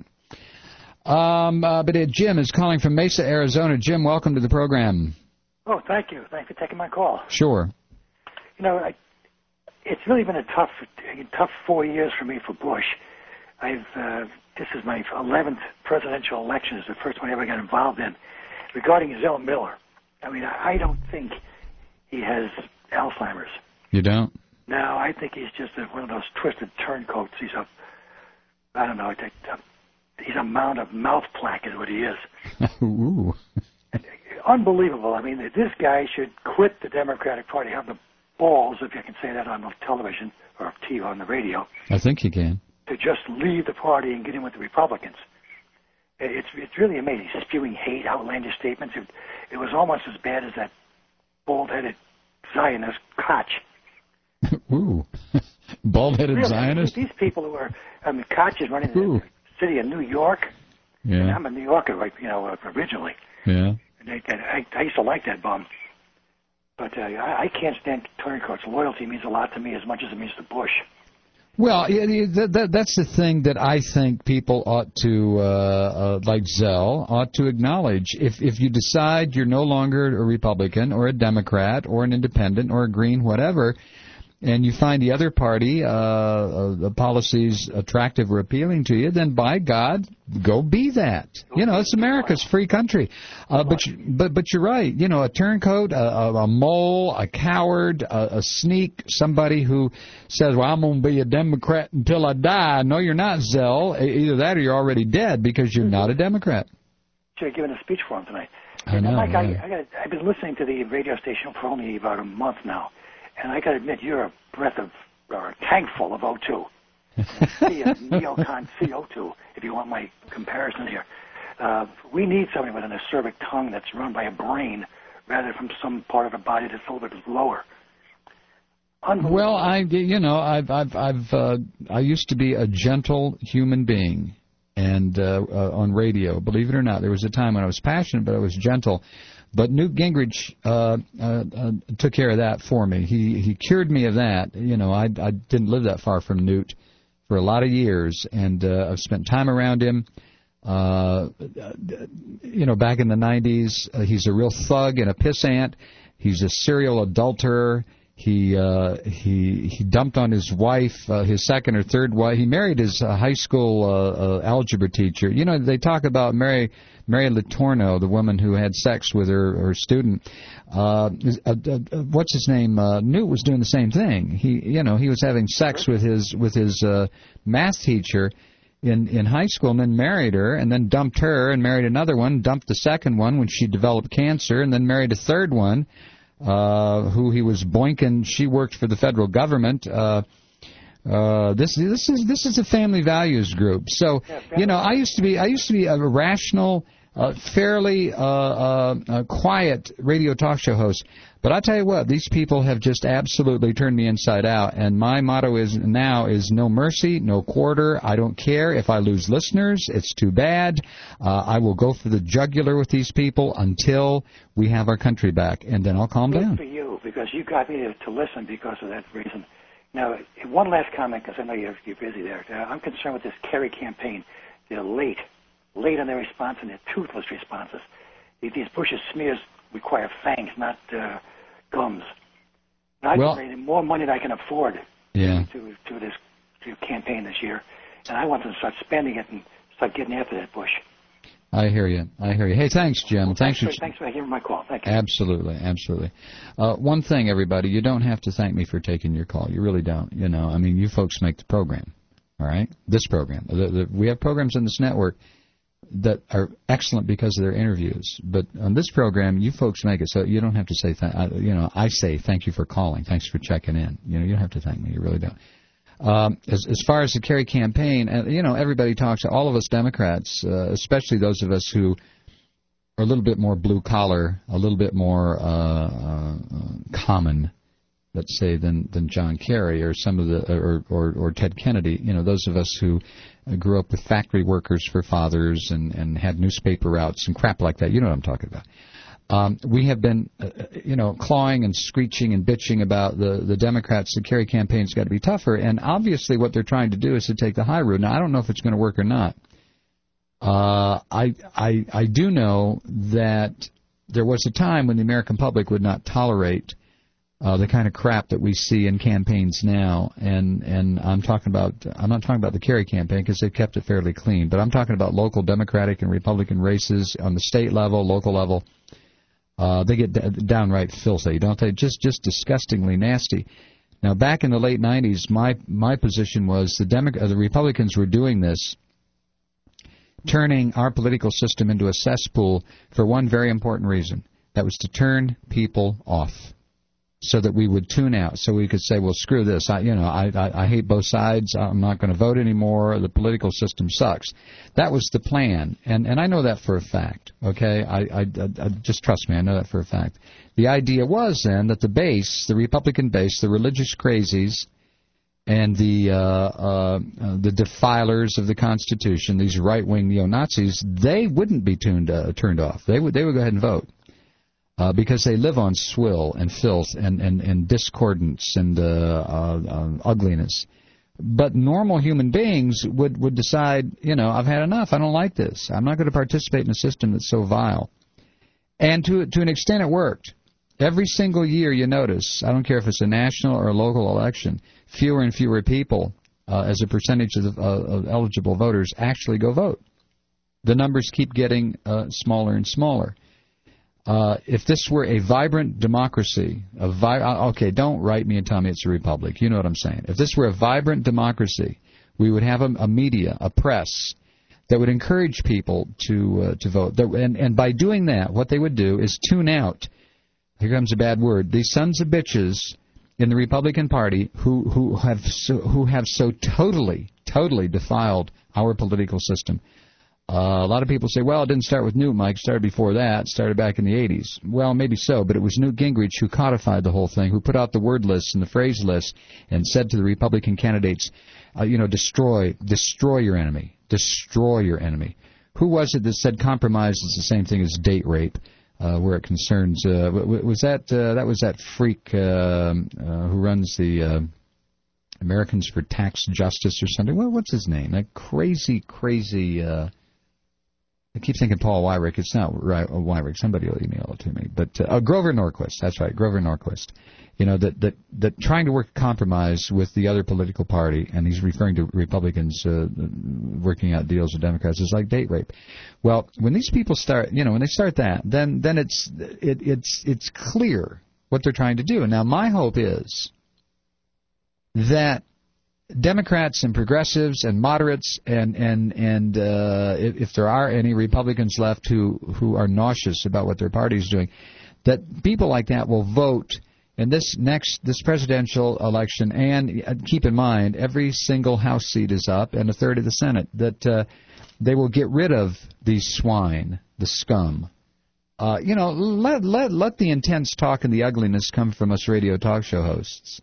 Um, uh, but uh, Jim is calling from Mesa, Arizona. Jim, welcome to the program. Oh, thank you. Thanks for taking my call. Sure. You know, I, it's really been a tough, a tough four years for me for Bush. I've uh, this is my eleventh presidential election. It's the first one I ever got involved in. Regarding Zell Miller, I mean, I don't think he has Alzheimer's. You don't? No, I think he's just a, one of those twisted turncoats. He's a, I don't know, a, a, he's a mound of mouth plaque is what he is. Ooh. Unbelievable. I mean, this guy should quit the Democratic Party, have the balls, if you can say that on the television or T V on the radio. I think he can. To just leave the party and get in with the Republicans. It's it's really amazing. Spewing hate, outlandish statements. It, it was almost as bad as that bald-headed Zionist Koch. Ooh. Bald-headed really, Zionist? These people who are, I mean, Koch is running Ooh. the city of New York. Yeah. And I'm a New Yorker, right, you know, originally. Yeah. And I, I, I used to like that bum. But uh, I, I can't stand turncoats. Loyalty means a lot to me as much as it means to Bush. Well, that, that, that's the thing that I think people ought to, uh, uh, like Zell, ought to acknowledge. If if you decide you're no longer a Republican or a Democrat or an independent or a Green, whatever, and you find the other party, uh, uh, the policies attractive or appealing to you, then by God, go be that. You know, it's America's free country. Uh, but you, but but you're right. You know, a turncoat, a, a, a mole, a coward, a, a sneak, somebody who says, "Well, I'm going to be a Democrat until I die." No, you're not, Zell. Either that or you're already dead because you're not a Democrat. Should have given a speech for him tonight. I know. Mike, yeah. I, I got. I've been listening to the radio station for only about a month now. And I got to admit, you're a breath of, or a tank full of O two. Neocon C O two, if you want my comparison here. Uh, we need somebody with an acerbic tongue that's run by a brain rather from some part of the body that's a little bit lower. Well, I, you know, I've, I've, I've, uh, I used to be a gentle human being, and uh, uh, on radio, believe it or not, there was a time when I was passionate, but I was gentle. But Newt Gingrich uh, uh, uh, took care of that for me. He he cured me of that. You know, I I didn't live that far from Newt for a lot of years, and uh, I've spent time around him. Uh, you know, back in the nineties, uh, he's a real thug and a pissant. He's a serial adulterer. He uh, he he dumped on his wife, uh, his second or third wife. He married his uh, high school uh, uh, algebra teacher. You know, they talk about Mary Mary Letourneau, the woman who had sex with her, her student. Uh, uh, uh, what's his name? Uh, Newt was doing the same thing. He, you know, he was having sex with his with his uh, math teacher in in high school, and then married her, and then dumped her, and married another one, dumped the second one when she developed cancer, and then married a third one. Uh, who he was boinking. She worked for the federal government. Uh, uh, this this is this is a family values group. So you know, I used to be I used to be a rational, uh, fairly uh, uh, uh, quiet radio talk show host. But I tell you what, these people have just absolutely turned me inside out. And my motto is now is no mercy, no quarter. I don't care if I lose listeners. It's too bad. Uh, I will go for the jugular with these people until we have our country back, and then I'll calm Good down. for you, because you got me to, to listen because of that reason. Now, one last comment, because I know you're, you're busy there. Uh, I'm concerned with this Kerry campaign. They're late, late on their response, and they're toothless responses. These Bush's smears require fangs, not uh, gums. And I've well, donated more money than I can afford yeah. to to this to campaign this year, and I want them to start spending it and start getting after that Bush. I hear you. I hear you. Hey, thanks, Jim. Well, thanks, thanks, for for, thanks for hearing my call. Thank you. Absolutely, absolutely. Uh, one thing, everybody, you don't have to thank me for taking your call. You really don't. You know, I mean, you folks make the program, all right? This program. The, the, we have programs in this network that are excellent because of their interviews. But on this program, you folks make it, so you don't have to say, th- I, you know, I say thank you for calling. Thanks for checking in. You know, you don't have to thank me. You really don't. Um, as, as far as the Kerry campaign, uh, you know, everybody talks, all of us Democrats, uh, especially those of us who are a little bit more blue-collar, a little bit more uh, uh, common, let's say, than, than John Kerry or some of the or, or, or Ted Kennedy. You know, those of us who grew up with factory workers for fathers and, and had newspaper routes and crap like that. You know what I'm talking about. Um, we have been, uh, you know, clawing and screeching and bitching about the, the Democrats. The Kerry campaign's got to be tougher. And obviously what they're trying to do is to take the high road. Now, I don't know if it's going to work or not. Uh, I, I, I do know that there was a time when the American public would not tolerate Uh, the kind of crap that we see in campaigns now, and and I'm talking about I'm not talking about the Kerry campaign because they've kept it fairly clean, but I'm talking about local Democratic and Republican races on the state level, local level. Uh, they get d- downright filthy, don't they? Just just disgustingly nasty. Now, back in the late nineties, my my position was the Demo- uh, the Republicans were doing this, turning our political system into a cesspool for one very important reason. That was to turn people off, so that we would tune out, so we could say, well, screw this. I, you know, I, I, I hate both sides. I'm not going to vote anymore. The political system sucks. That was the plan, and and I know that for a fact. Okay, I, I, I just trust me. I know that for a fact. The idea was then that the base, the Republican base, the religious crazies, and the uh, uh, the defilers of the Constitution, these right-wing neo-Nazis, they wouldn't be tuned uh, turned off. They would they would go ahead and vote. Uh, because they live on swill and filth and, and, and discordance and uh, uh, uh, ugliness. But normal human beings would, would decide, you know, I've had enough. I don't like this. I'm not going to participate in a system that's so vile. And to to an extent it worked. Every single year you notice, I don't care if it's a national or a local election, fewer and fewer people uh, as a percentage of, the, uh, of eligible voters actually go vote. The numbers keep getting uh, smaller and smaller. Uh, if this were a vibrant democracy, a vi- okay, don't write me and tell me it's a republic. You know what I'm saying. If this were a vibrant democracy, we would have a, a media, a press, that would encourage people to uh, to vote. And, and by doing that, what they would do is tune out, here comes a bad word, these sons of bitches in the Republican Party who, who, have, so, who have so totally, totally defiled our political system. Uh, a lot of people say, well, it didn't start with Newt, Mike. It started before that. It started back in the eighties. Well, maybe so, but it was Newt Gingrich who codified the whole thing, who put out the word lists and the phrase lists and said to the Republican candidates, uh, you know, destroy, destroy your enemy, destroy your enemy. Who was it that said compromise is the same thing as date rape, uh, where it concerns, uh, was that, uh, that was that freak uh, uh, who runs the uh, Americans for Tax Justice or something. Well, what's his name? That crazy, crazy... Uh, I keep thinking Paul Wyrick. It's not right, Wyrick. Somebody will email it to me. But uh, Grover Norquist. That's right, Grover Norquist. You know, that, that, that trying to work a compromise with the other political party, and he's referring to Republicans uh, working out deals with Democrats, is like date rape. Well, when these people start, you know, when they start that, then then it's it, it's it's clear what they're trying to do. And now my hope is that Democrats and progressives and moderates and and and uh, if, if there are any Republicans left who who are nauseous about what their party is doing, that people like that will vote in this next this presidential election. And uh, keep in mind, every single House seat is up and a third of the Senate. That uh, they will get rid of these swine, the scum. Uh, you know, let let let the intense talk and the ugliness come from us radio talk show hosts.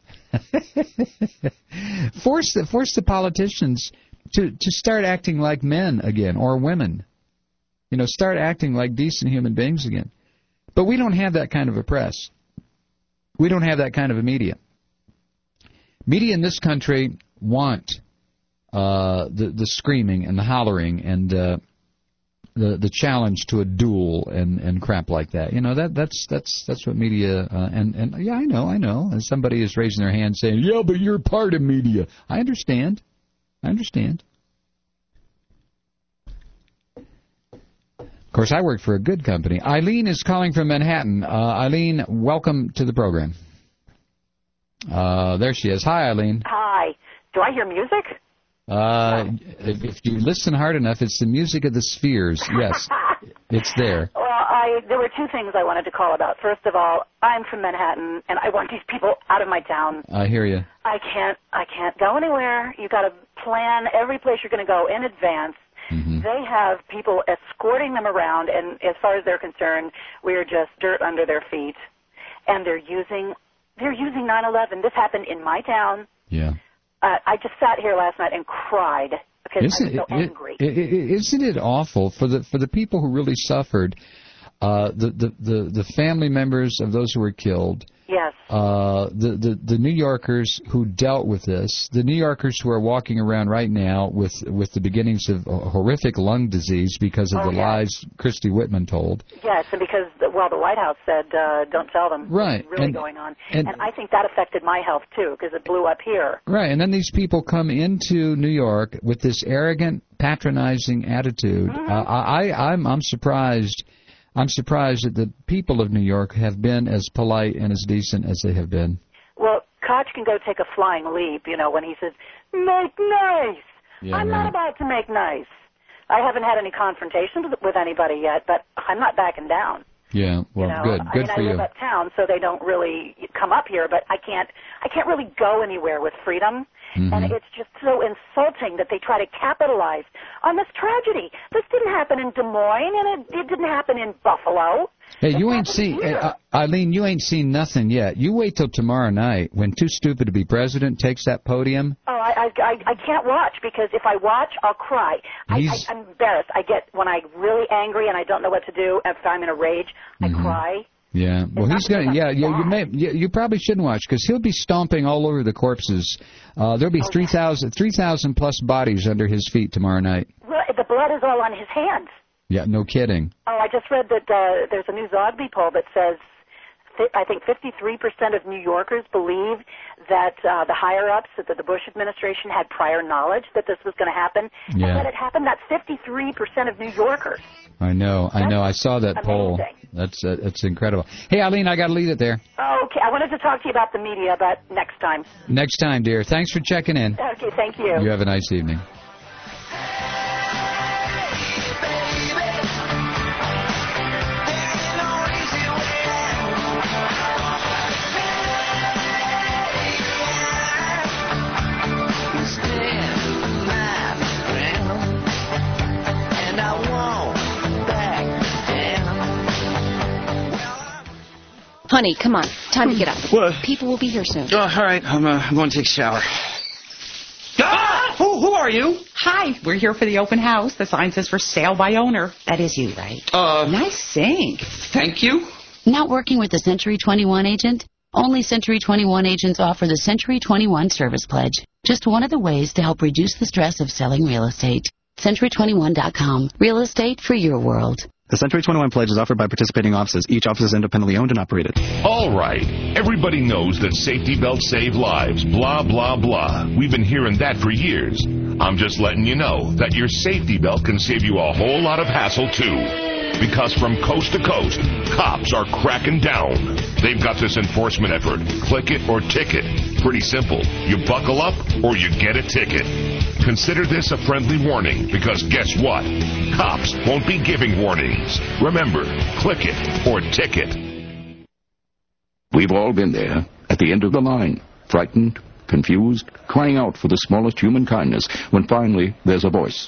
force the force the politicians to to start acting like men again, or women. You know, start acting like decent human beings again. But we don't have that kind of a press. We don't have that kind of a media. Media in this country want uh, the the screaming and the hollering and uh, the the challenge to a duel and, and crap like that. You know, that that's that's that's what media uh, and and yeah, I know, I know. And somebody is raising their hand saying, "Yeah, but you're part of media." I understand. I understand. Of course, I work for a good company. Eileen is calling from Manhattan. Uh, Eileen, welcome to the program. Uh, there she is. Hi, Eileen. Hi. Do I hear music? Uh, if, if you listen hard enough, it's the music of the spheres. Yes, it's there. Well, I there were two things I wanted to call about. First of all, I'm from Manhattan, and I want these people out of my town. I hear you. I can't. I can't go anywhere. You got to plan every place you're going to go in advance. Mm-hmm. They have people escorting them around, and as far as they're concerned, we are just dirt under their feet. And they're using they're using nine eleven. This happened in my town. Yeah. Uh, I just sat here last night and cried because isn't I'm so it, angry. It, it, isn't it awful for the for the people who really suffered, uh, the, the, the, the family members of those who were killed? Yes. Uh, the, the, the New Yorkers who dealt with this, the New Yorkers who are walking around right now with with the beginnings of horrific lung disease because of oh, the yes. lies Christy Whitman told. Yes, and because, well, the White House said, uh, don't tell them right. what's really and, going on. And, and I think that affected my health, too, because it blew up here. Right, and then these people come into New York with this arrogant, patronizing attitude. Mm-hmm. Uh, I, I'm, I'm surprised... I'm surprised that the people of New York have been as polite and as decent as they have been. Well, Koch can go take a flying leap, you know, when he says, make nice. Yeah, I'm right. not about to make nice. I haven't had any confrontations with anybody yet, but I'm not backing down. Yeah, well, you know? good. Good I mean, for I you. live uptown, so they don't really come up here, but I can't, I can't really go anywhere with freedom. Mm-hmm. And it's just so insulting that they try to capitalize on this tragedy. This didn't happen in Des Moines, and it, it didn't happen in Buffalo. Hey, it you ain't seen, hey, uh, Eileen, you ain't seen nothing yet. You wait till tomorrow night when Too Stupid to Be President takes that podium. Oh, I, I, I, I can't watch, because if I watch, I'll cry. I, I, I'm embarrassed. I get, when I'm really angry and I don't know what to do, if I'm in a rage, I mm-hmm. cry. Yeah, well, it's he's gonna. Yeah, yeah. You may. You, you probably shouldn't watch because he'll be stomping all over the corpses. Uh, there'll be oh, three thousand, three thousand plus bodies under his feet tomorrow night. Well, the blood is all on his hands. Yeah, no kidding. Oh, I just read that uh, there's a new Zogby poll that says, I think fifty-three percent of New Yorkers believe that uh, the higher-ups, that the Bush administration had prior knowledge that this was going to happen. Yeah. And when it happened, that's fifty-three percent of New Yorkers. I know, I know. I saw that amazing. poll. That's uh, that's incredible. Hey, Eileen, I got to leave it there. Okay, I wanted to talk to you about the media, but next time. Next time, dear. Thanks for checking in. Okay, thank you. You have a nice evening. Honey, come on. Time to get up. What? People will be here soon. Oh, all right. I'm, uh, I'm going to take a shower. Ah! Who, who are you? Hi. We're here for the open house. The sign says for sale by owner. That is you, right? Uh, nice sink. Thank you. Not working with a Century twenty-one agent? Only Century twenty-one agents offer the Century twenty-one Service Pledge. Just one of the ways to help reduce the stress of selling real estate. century twenty-one dot com. Real estate for your world. The Century twenty-one Pledge is offered by participating offices. Each office is independently owned and operated. All right. Everybody knows that safety belts save lives. Blah, blah, blah. We've been hearing that for years. I'm just letting you know that your safety belt can save you a whole lot of hassle, too. Because from coast to coast, cops are cracking down. They've got this enforcement effort. Click it or ticket. Pretty simple. You buckle up or you get a ticket. Consider this a friendly warning, because guess what? Cops won't be giving warnings. Remember, click it or ticket. We've all been there, at the end of the line, frightened, confused, crying out for the smallest human kindness, when finally there's a voice.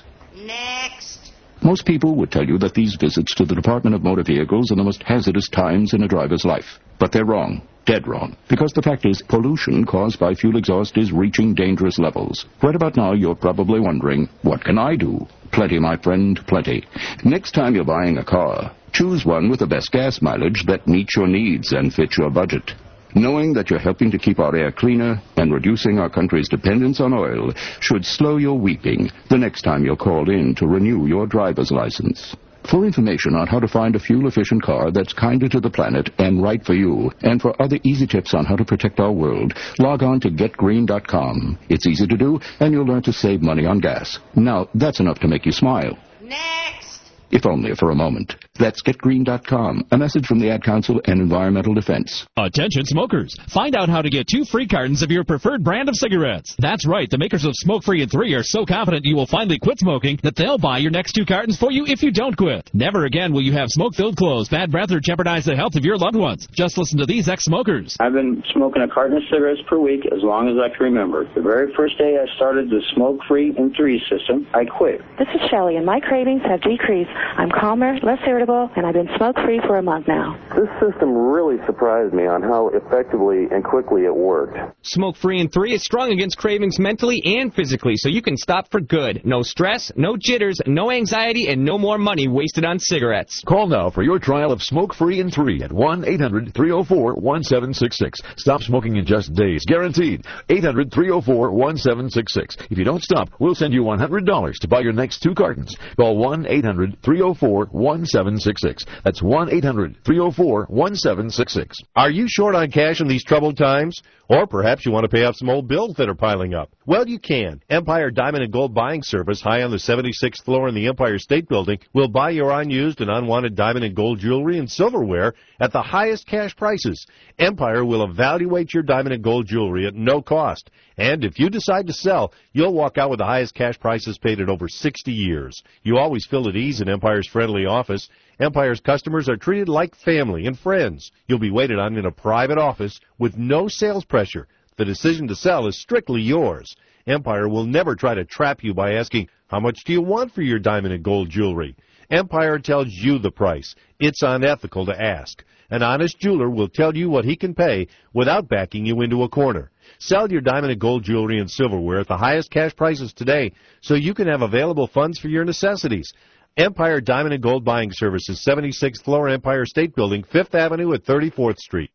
Next. Most people would tell you that these visits to the Department of Motor Vehicles are the most hazardous times in a driver's life. But they're wrong. Dead wrong. Because the fact is, pollution caused by fuel exhaust is reaching dangerous levels. Right about now, you're probably wondering, what can I do? Plenty, my friend, plenty. Next time you're buying a car, choose one with the best gas mileage that meets your needs and fits your budget. Knowing that you're helping to keep our air cleaner and reducing our country's dependence on oil should slow your weeping the next time you're called in to renew your driver's license. For information on how to find a fuel-efficient car that's kinder to the planet and right for you, and for other easy tips on how to protect our world, log on to get green dot com. It's easy to do, and you'll learn to save money on gas. Now, that's enough to make you smile. Next. If only for a moment. That's get green dot com. A message from the Ad Council and Environmental Defense. Attention smokers. Find out how to get two free cartons of your preferred brand of cigarettes. That's right. The makers of Smoke Free and three are so confident you will finally quit smoking that they'll buy your next two cartons for you if you don't quit. Never again will you have smoke-filled clothes, bad breath, or jeopardize the health of your loved ones. Just listen to these ex-smokers. I've been smoking a carton of cigarettes per week as long as I can remember. The very first day I started the Smoke Free and three system, I quit. This is Shelley, and my cravings have decreased. I'm calmer, less irritable, and I've been smoke-free for a month now. This system really surprised me on how effectively and quickly it worked. Smoke Free and three is strong against cravings mentally and physically, so you can stop for good. No stress, no jitters, no anxiety, and no more money wasted on cigarettes. Call now for your trial of Smoke Free and three at one eight hundred three oh four one seven six six. Stop smoking in just days. Guaranteed. eight hundred three oh four one seven six six. If you don't stop, we'll send you one hundred dollars to buy your next two cartons. Call one eight hundred three oh four one seven six six. That's one eight hundred three oh four one seven six six. Are you short on cash in these troubled times? Or perhaps you want to pay off some old bills that are piling up. Well, you can. Empire Diamond and Gold Buying Service, high on the seventy-sixth floor in the Empire State Building, will buy your unused and unwanted diamond and gold jewelry and silverware at the highest cash prices. Empire will evaluate your diamond and gold jewelry at no cost. And if you decide to sell, you'll walk out with the highest cash prices paid in over sixty years. You always feel at ease in Empire's friendly office. Empire's customers are treated like family and friends. You'll be waited on in a private office with no sales pressure. The decision to sell is strictly yours. Empire will never try to trap you by asking, how much do you want for your diamond and gold jewelry? Empire tells you the price. It's unethical to ask. An honest jeweler will tell you what he can pay without backing you into a corner. Sell your diamond and gold jewelry and silverware at the highest cash prices today so you can have available funds for your necessities. Empire Diamond and Gold Buying Services, seventy-sixth floor, Empire State Building, fifth Avenue at thirty-fourth Street.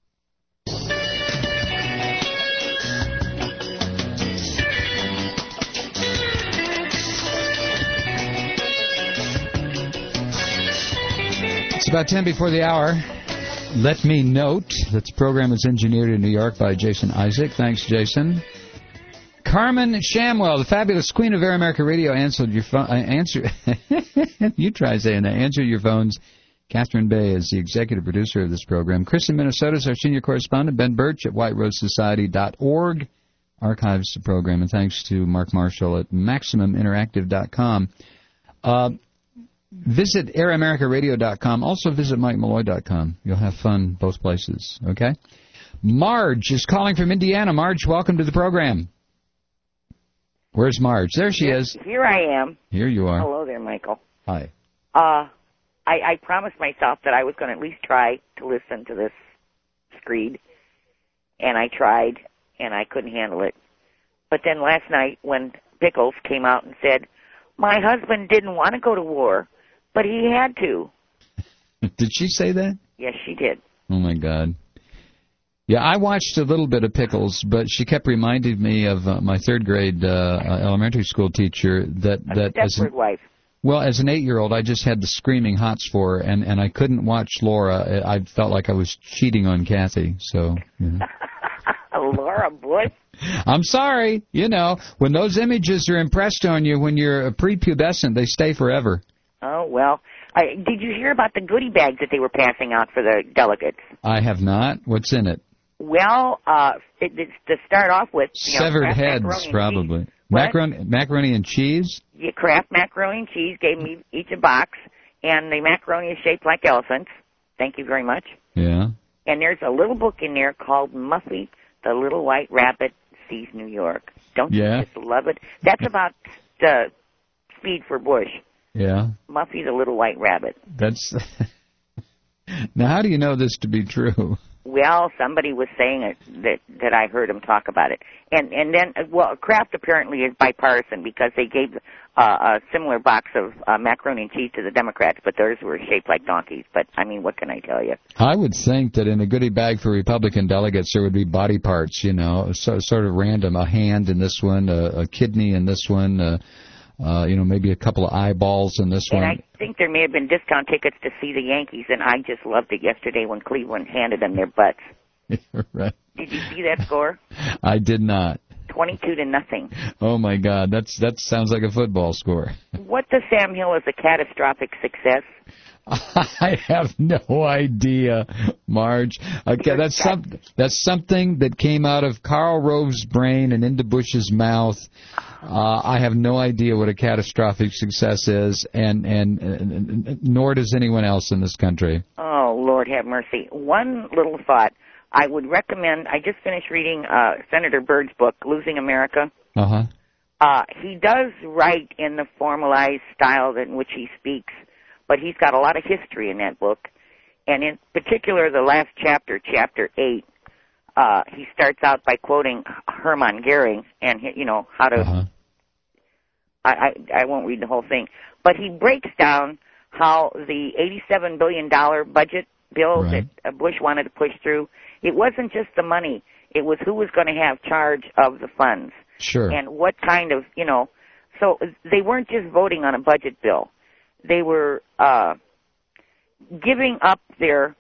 It's about ten before the hour. Let me note that the program is engineered in New York by Jason Isaac. Thanks, Jason. Carmen Shamwell, the fabulous queen of Air America Radio, answered your phone. Uh, answer. You try saying that. Answered your phones. Catherine Bay is the executive producer of this program. Chris in Minnesota is our senior correspondent. Ben Birch at white rose society dot org archives the program. And thanks to Mark Marshall at maximum interactive dot com. Uh, visit air america radio dot com. Also visit mike malloy dot com. You'll have fun both places. Okay? Marge is calling from Indiana. Marge, welcome to the program. Where's Marge? There she here, is. Here I am. Here you are. Hello there, Michael. Hi. Uh, I, I promised myself that I was going to at least try to listen to this screed, and I tried, and I couldn't handle it. But then last night when Pickles came out and said, my husband didn't want to go to war, but he had to. Did she say that? Yes, she did. Oh, my God. Yeah, I watched a little bit of Pickles, but she kept reminding me of uh, my third grade uh, elementary school teacher that A that as Stepford an, wife. well, as an eight-year-old, I just had the screaming hots for her, and and I couldn't watch Laura. I felt like I was cheating on Kathy. So, you know. Laura Bush. I'm sorry. You know, when those images are impressed on you when you're prepubescent, they stay forever. Oh well. I, did you hear about the goodie bags that they were passing out for the delegates? I have not. What's in it? Well, uh, it, it's to start off with, you know, Severed Kraft heads, macaroni and probably. cheese. What? Macaroni, macaroni and cheese? Yeah, Kraft macaroni and cheese gave me each a box, and the macaroni is shaped like elephants. Thank you very much. Yeah. And there's a little book in there called Muffy, the Little White Rabbit Sees New York. Don't Yeah. you just love it? That's about uh, Speed for Bush. Yeah. Muffy, the Little White Rabbit. That's. Now, how do you know this to be true? Well, somebody was saying it that that I heard him talk about it, and and then well, Kraft apparently is bipartisan because they gave uh, a similar box of uh, macaroni and cheese to the Democrats, but theirs were shaped like donkeys. But I mean, what can I tell you? I would think that in a goodie bag for Republican delegates there would be body parts, you know, so, sort of random, a hand in this one, a, a kidney in this one, uh, uh, you know, maybe a couple of eyeballs in this And one. I think there may have been discount tickets to see the Yankees, and I just loved it yesterday when Cleveland handed them their butts. Right. Did you see that score? I did not. Twenty-two to nothing. Oh my God, that's that sounds like a football score. What does Sam Hill as a catastrophic success? I have no idea, Marge. Okay, that's some that's something that came out of Karl Rove's brain and into Bush's mouth. Uh, I have no idea what a catastrophic success is, and, and and nor does anyone else in this country. Oh, Lord have mercy. One little thought. I would recommend, I just finished reading uh, Senator Byrd's book, Losing America. Uh-huh. Uh, he does write in the formalized style in which he speaks, but he's got a lot of history in that book. And in particular, the last chapter, chapter eight, uh, he starts out by quoting Hermann Goering and, you know, how to, uh-huh. I, I, I won't read the whole thing, but he breaks down how the eighty-seven billion dollars budget bill Right. that Bush wanted to push through, it wasn't just the money, it was who was going to have charge of the funds. Sure. And what kind of, you know, so they weren't just voting on a budget bill. They were uh, giving up their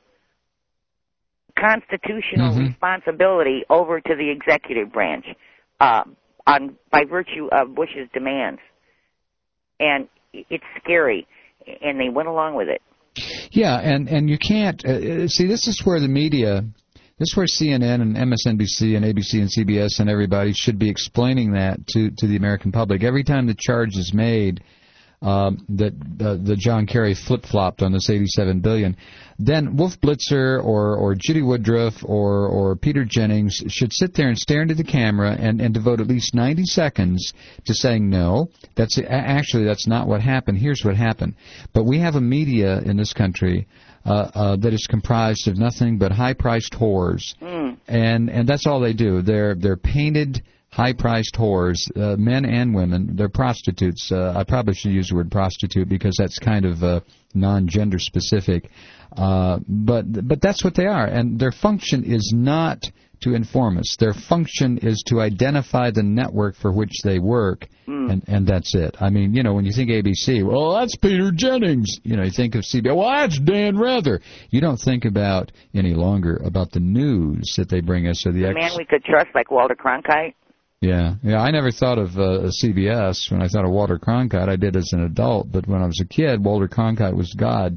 constitutional Mm-hmm. responsibility over to the executive branch uh, on by virtue of Bush's demands. And it's scary, and they went along with it. Yeah, and, and you can't, uh, see, this is where the media, this is where C N N and M S N B C and A B C and C B S and everybody should be explaining that to, to the American public. Every time the charge is made um, that uh, the John Kerry flip-flopped on this eighty-seven billion dollars, then Wolf Blitzer or, or Judy Woodruff or, or Peter Jennings should sit there and stare into the camera and, and devote at least ninety seconds to saying, no, that's actually that's not what happened. Here's what happened. But we have a media in this country uh, uh, that is comprised of nothing but high-priced whores, Mm. and and that's all they do. They're they're painted high-priced whores, uh, men and women. They're prostitutes. Uh, I probably should use the word prostitute because that's kind of uh, non-gender specific. Uh, but but that's what they are, and their function is not to inform us. Their function is to identify the network for which they work, Mm. and and that's it. I mean, you know, when you think A B C, well, that's Peter Jennings. You know, you think of C B S, well, that's Dan Rather. You don't think about any longer about the news that they bring us, or the, The ex- man we could trust, like Walter Cronkite. Yeah, yeah. I never thought of uh, C B S when I thought of Walter Cronkite. I did as an adult, but when I was a kid, Walter Cronkite was God.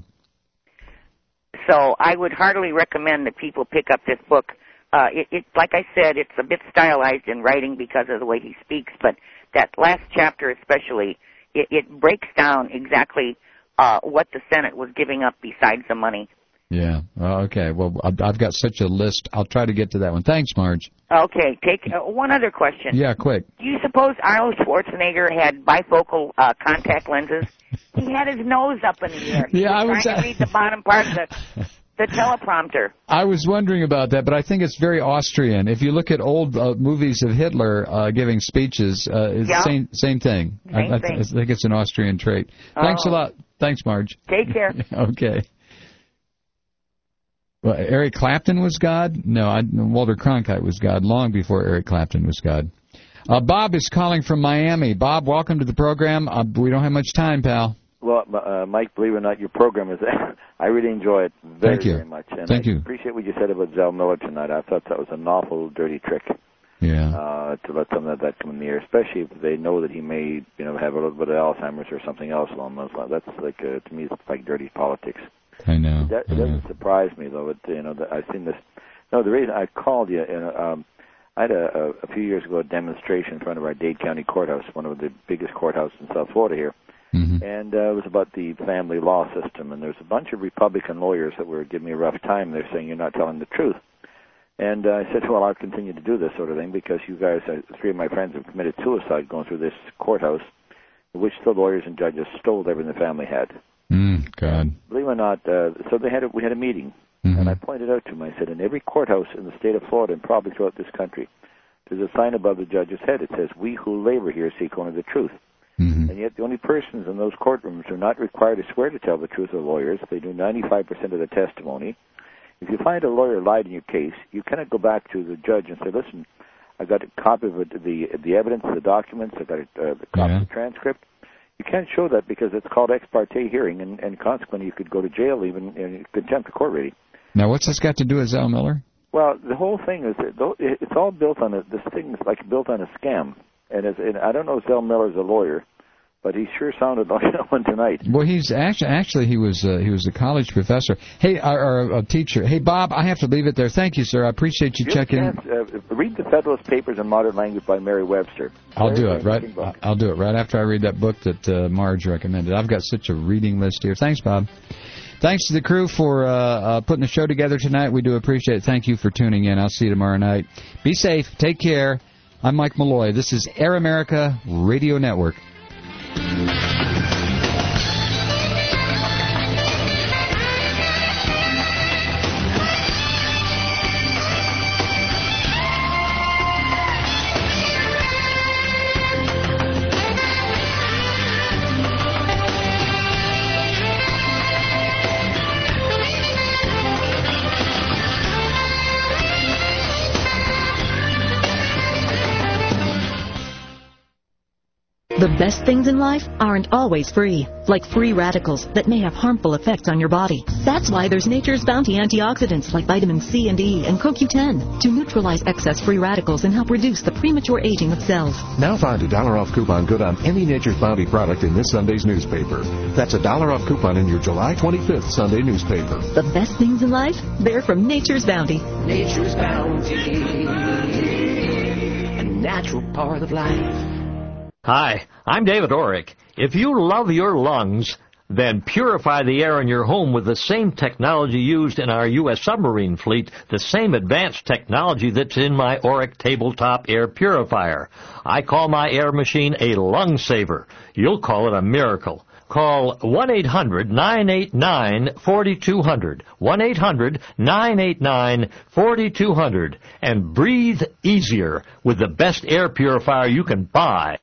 So I would heartily recommend that people pick up this book. Uh, it, it, like I said, it's a bit stylized in writing because of the way he speaks, but that last chapter especially, it, it breaks down exactly uh, what the Senate was giving up besides the money. Yeah. Uh, okay. Well, I've, I've got such a list. I'll try to get to that one. Thanks, Marge. Okay, take uh, one other question. Yeah, quick. Do you suppose Arnold Schwarzenegger had bifocal uh, contact lenses? He had his nose up in the air. He Yeah, was I was- trying to read the bottom part of the, the teleprompter. I was wondering about that, but I think it's very Austrian. If you look at old uh, movies of Hitler uh, giving speeches, uh, it's Yeah. same same thing. Same I, I, thing. I think it's an Austrian trait. Thanks a Oh. lot. Thanks, Marge. Take care. Okay. Well, Eric Clapton was God? No, I, Walter Cronkite was God long before Eric Clapton was God. Uh, Bob is calling from Miami. Bob, welcome to the program. Uh, we don't have much time, pal. Well, uh, Mike, believe it or not, your program is, I really enjoy it very, Thank you. very much. And Thank I you. appreciate what you said about Zell Miller tonight. I thought that was an awful dirty trick. Yeah. Uh, to let something like that come in the air, especially if they know that he may, you know, have a little bit of Alzheimer's or something else along those lines. That's like, uh, to me, it's like dirty politics. I know. That, it I know. doesn't surprise me, though. It, you know, that I've seen this. No, the reason I called you, you know, um, I had a, a, a few years ago a demonstration in front of our Dade County Courthouse, one of the biggest courthouses in South Florida here. Mm-hmm. And uh, it was about the family law system. And there's a bunch of Republican lawyers that were giving me a rough time. They're saying you're not telling the truth. And uh, I said, well, I'll continue to do this sort of thing because you guys, uh, three of my friends have committed suicide going through this courthouse, in which the lawyers and judges stole everything the family had. Mm, God. Believe it or not, uh, so they had a, we had a meeting, mm-hmm. and I pointed out to them, I said, in every courthouse in the state of Florida and probably throughout this country, there's a sign above the judge's head. It says, we who labor here seek only the truth. Mm-hmm. And yet the only persons in those courtrooms are not required to swear to tell the truth are lawyers. They do ninety-five percent of the testimony. If you find a lawyer lied in your case, you cannot go back to the judge and say, listen, I got a copy of it, the the evidence, the documents, I got a uh, the copy yeah. of the transcript. You can't show that because it's called ex parte hearing, and, and consequently you could go to jail even in contempt of court rating. Now, what's this got to do with Zell Miller? Well, the whole thing is, that it's all built on a, this thing is like built on a scam. And, as, and I don't know if Zell Miller's a lawyer, but he sure sounded like one tonight. Well, he's actually actually he was uh, he was a college professor. Hey, or, or a teacher. Hey, Bob, I have to leave it there. Thank you, sir. I appreciate you If checking. you chance, uh, read the Federalist Papers in Modern Language by Mary Webster. I'll Very do it right. interesting book. I'll do it right after I read that book that uh, Marge recommended. I've got such a reading list here. Thanks, Bob. Thanks to the crew for uh, uh, putting the show together tonight. We do appreciate it. Thank you for tuning in. I'll see you tomorrow night. Be safe. Take care. I'm Mike Malloy. This is Air America Radio Network. The best things in life aren't always free, like free radicals that may have harmful effects on your body. That's why there's Nature's Bounty antioxidants like vitamin C and E and Co Q ten to neutralize excess free radicals and help reduce the premature aging of cells. Now find a dollar off coupon good on any Nature's Bounty product in this Sunday's newspaper. That's a dollar off coupon in your July twenty-fifth Sunday newspaper. The best things in life, they're from Nature's Bounty. Nature's Bounty, a natural part of life. Hi, I'm David Orrick. If you love your lungs, then purify the air in your home with the same technology used in our U S submarine fleet, the same advanced technology that's in my Orrick tabletop air purifier. I call my air machine a lung saver. You'll call it a miracle. Call one eight hundred nine eight nine four two zero zero, one eight hundred nine eight nine four two zero zero, and breathe easier with the best air purifier you can buy.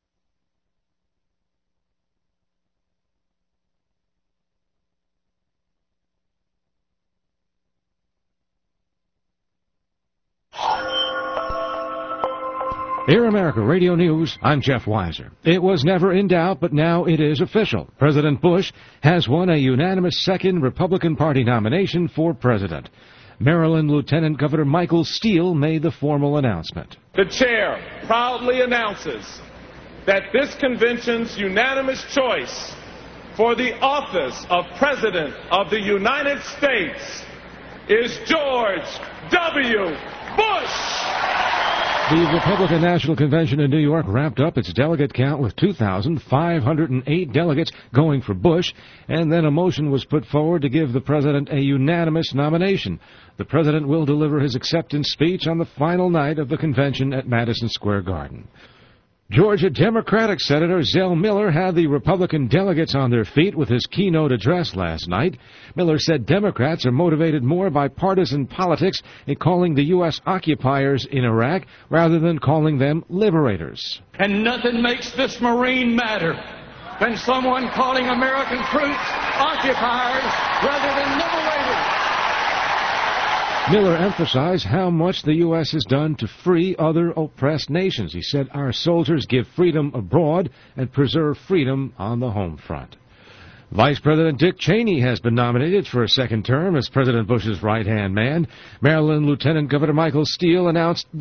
Air America Radio News, I'm Jeff Weiser. It was never in doubt, but now it is official. President Bush has won a unanimous second Republican Party nomination for president. Maryland Lieutenant Governor Michael Steele made the formal announcement. The chair proudly announces that this convention's unanimous choice for the office of President of the United States is George W. Bush. The Republican National Convention in New York wrapped up its delegate count with two thousand five hundred eight delegates going for Bush, and then a motion was put forward to give the president a unanimous nomination. The president will deliver his acceptance speech on the final night of the convention at Madison Square Garden. Georgia Democratic Senator Zell Miller had the Republican delegates on their feet with his keynote address last night. Miller said Democrats are motivated more by partisan politics in calling the U S occupiers in Iraq rather than calling them liberators. And nothing makes this Marine matter than someone calling American troops occupiers rather than liberators. Miller emphasized how much the U S has done to free other oppressed nations. He said, our soldiers give freedom abroad and preserve freedom on the home front. Vice President Dick Cheney has been nominated for a second term as President Bush's right-hand man. Maryland Lieutenant Governor Michael Steele announced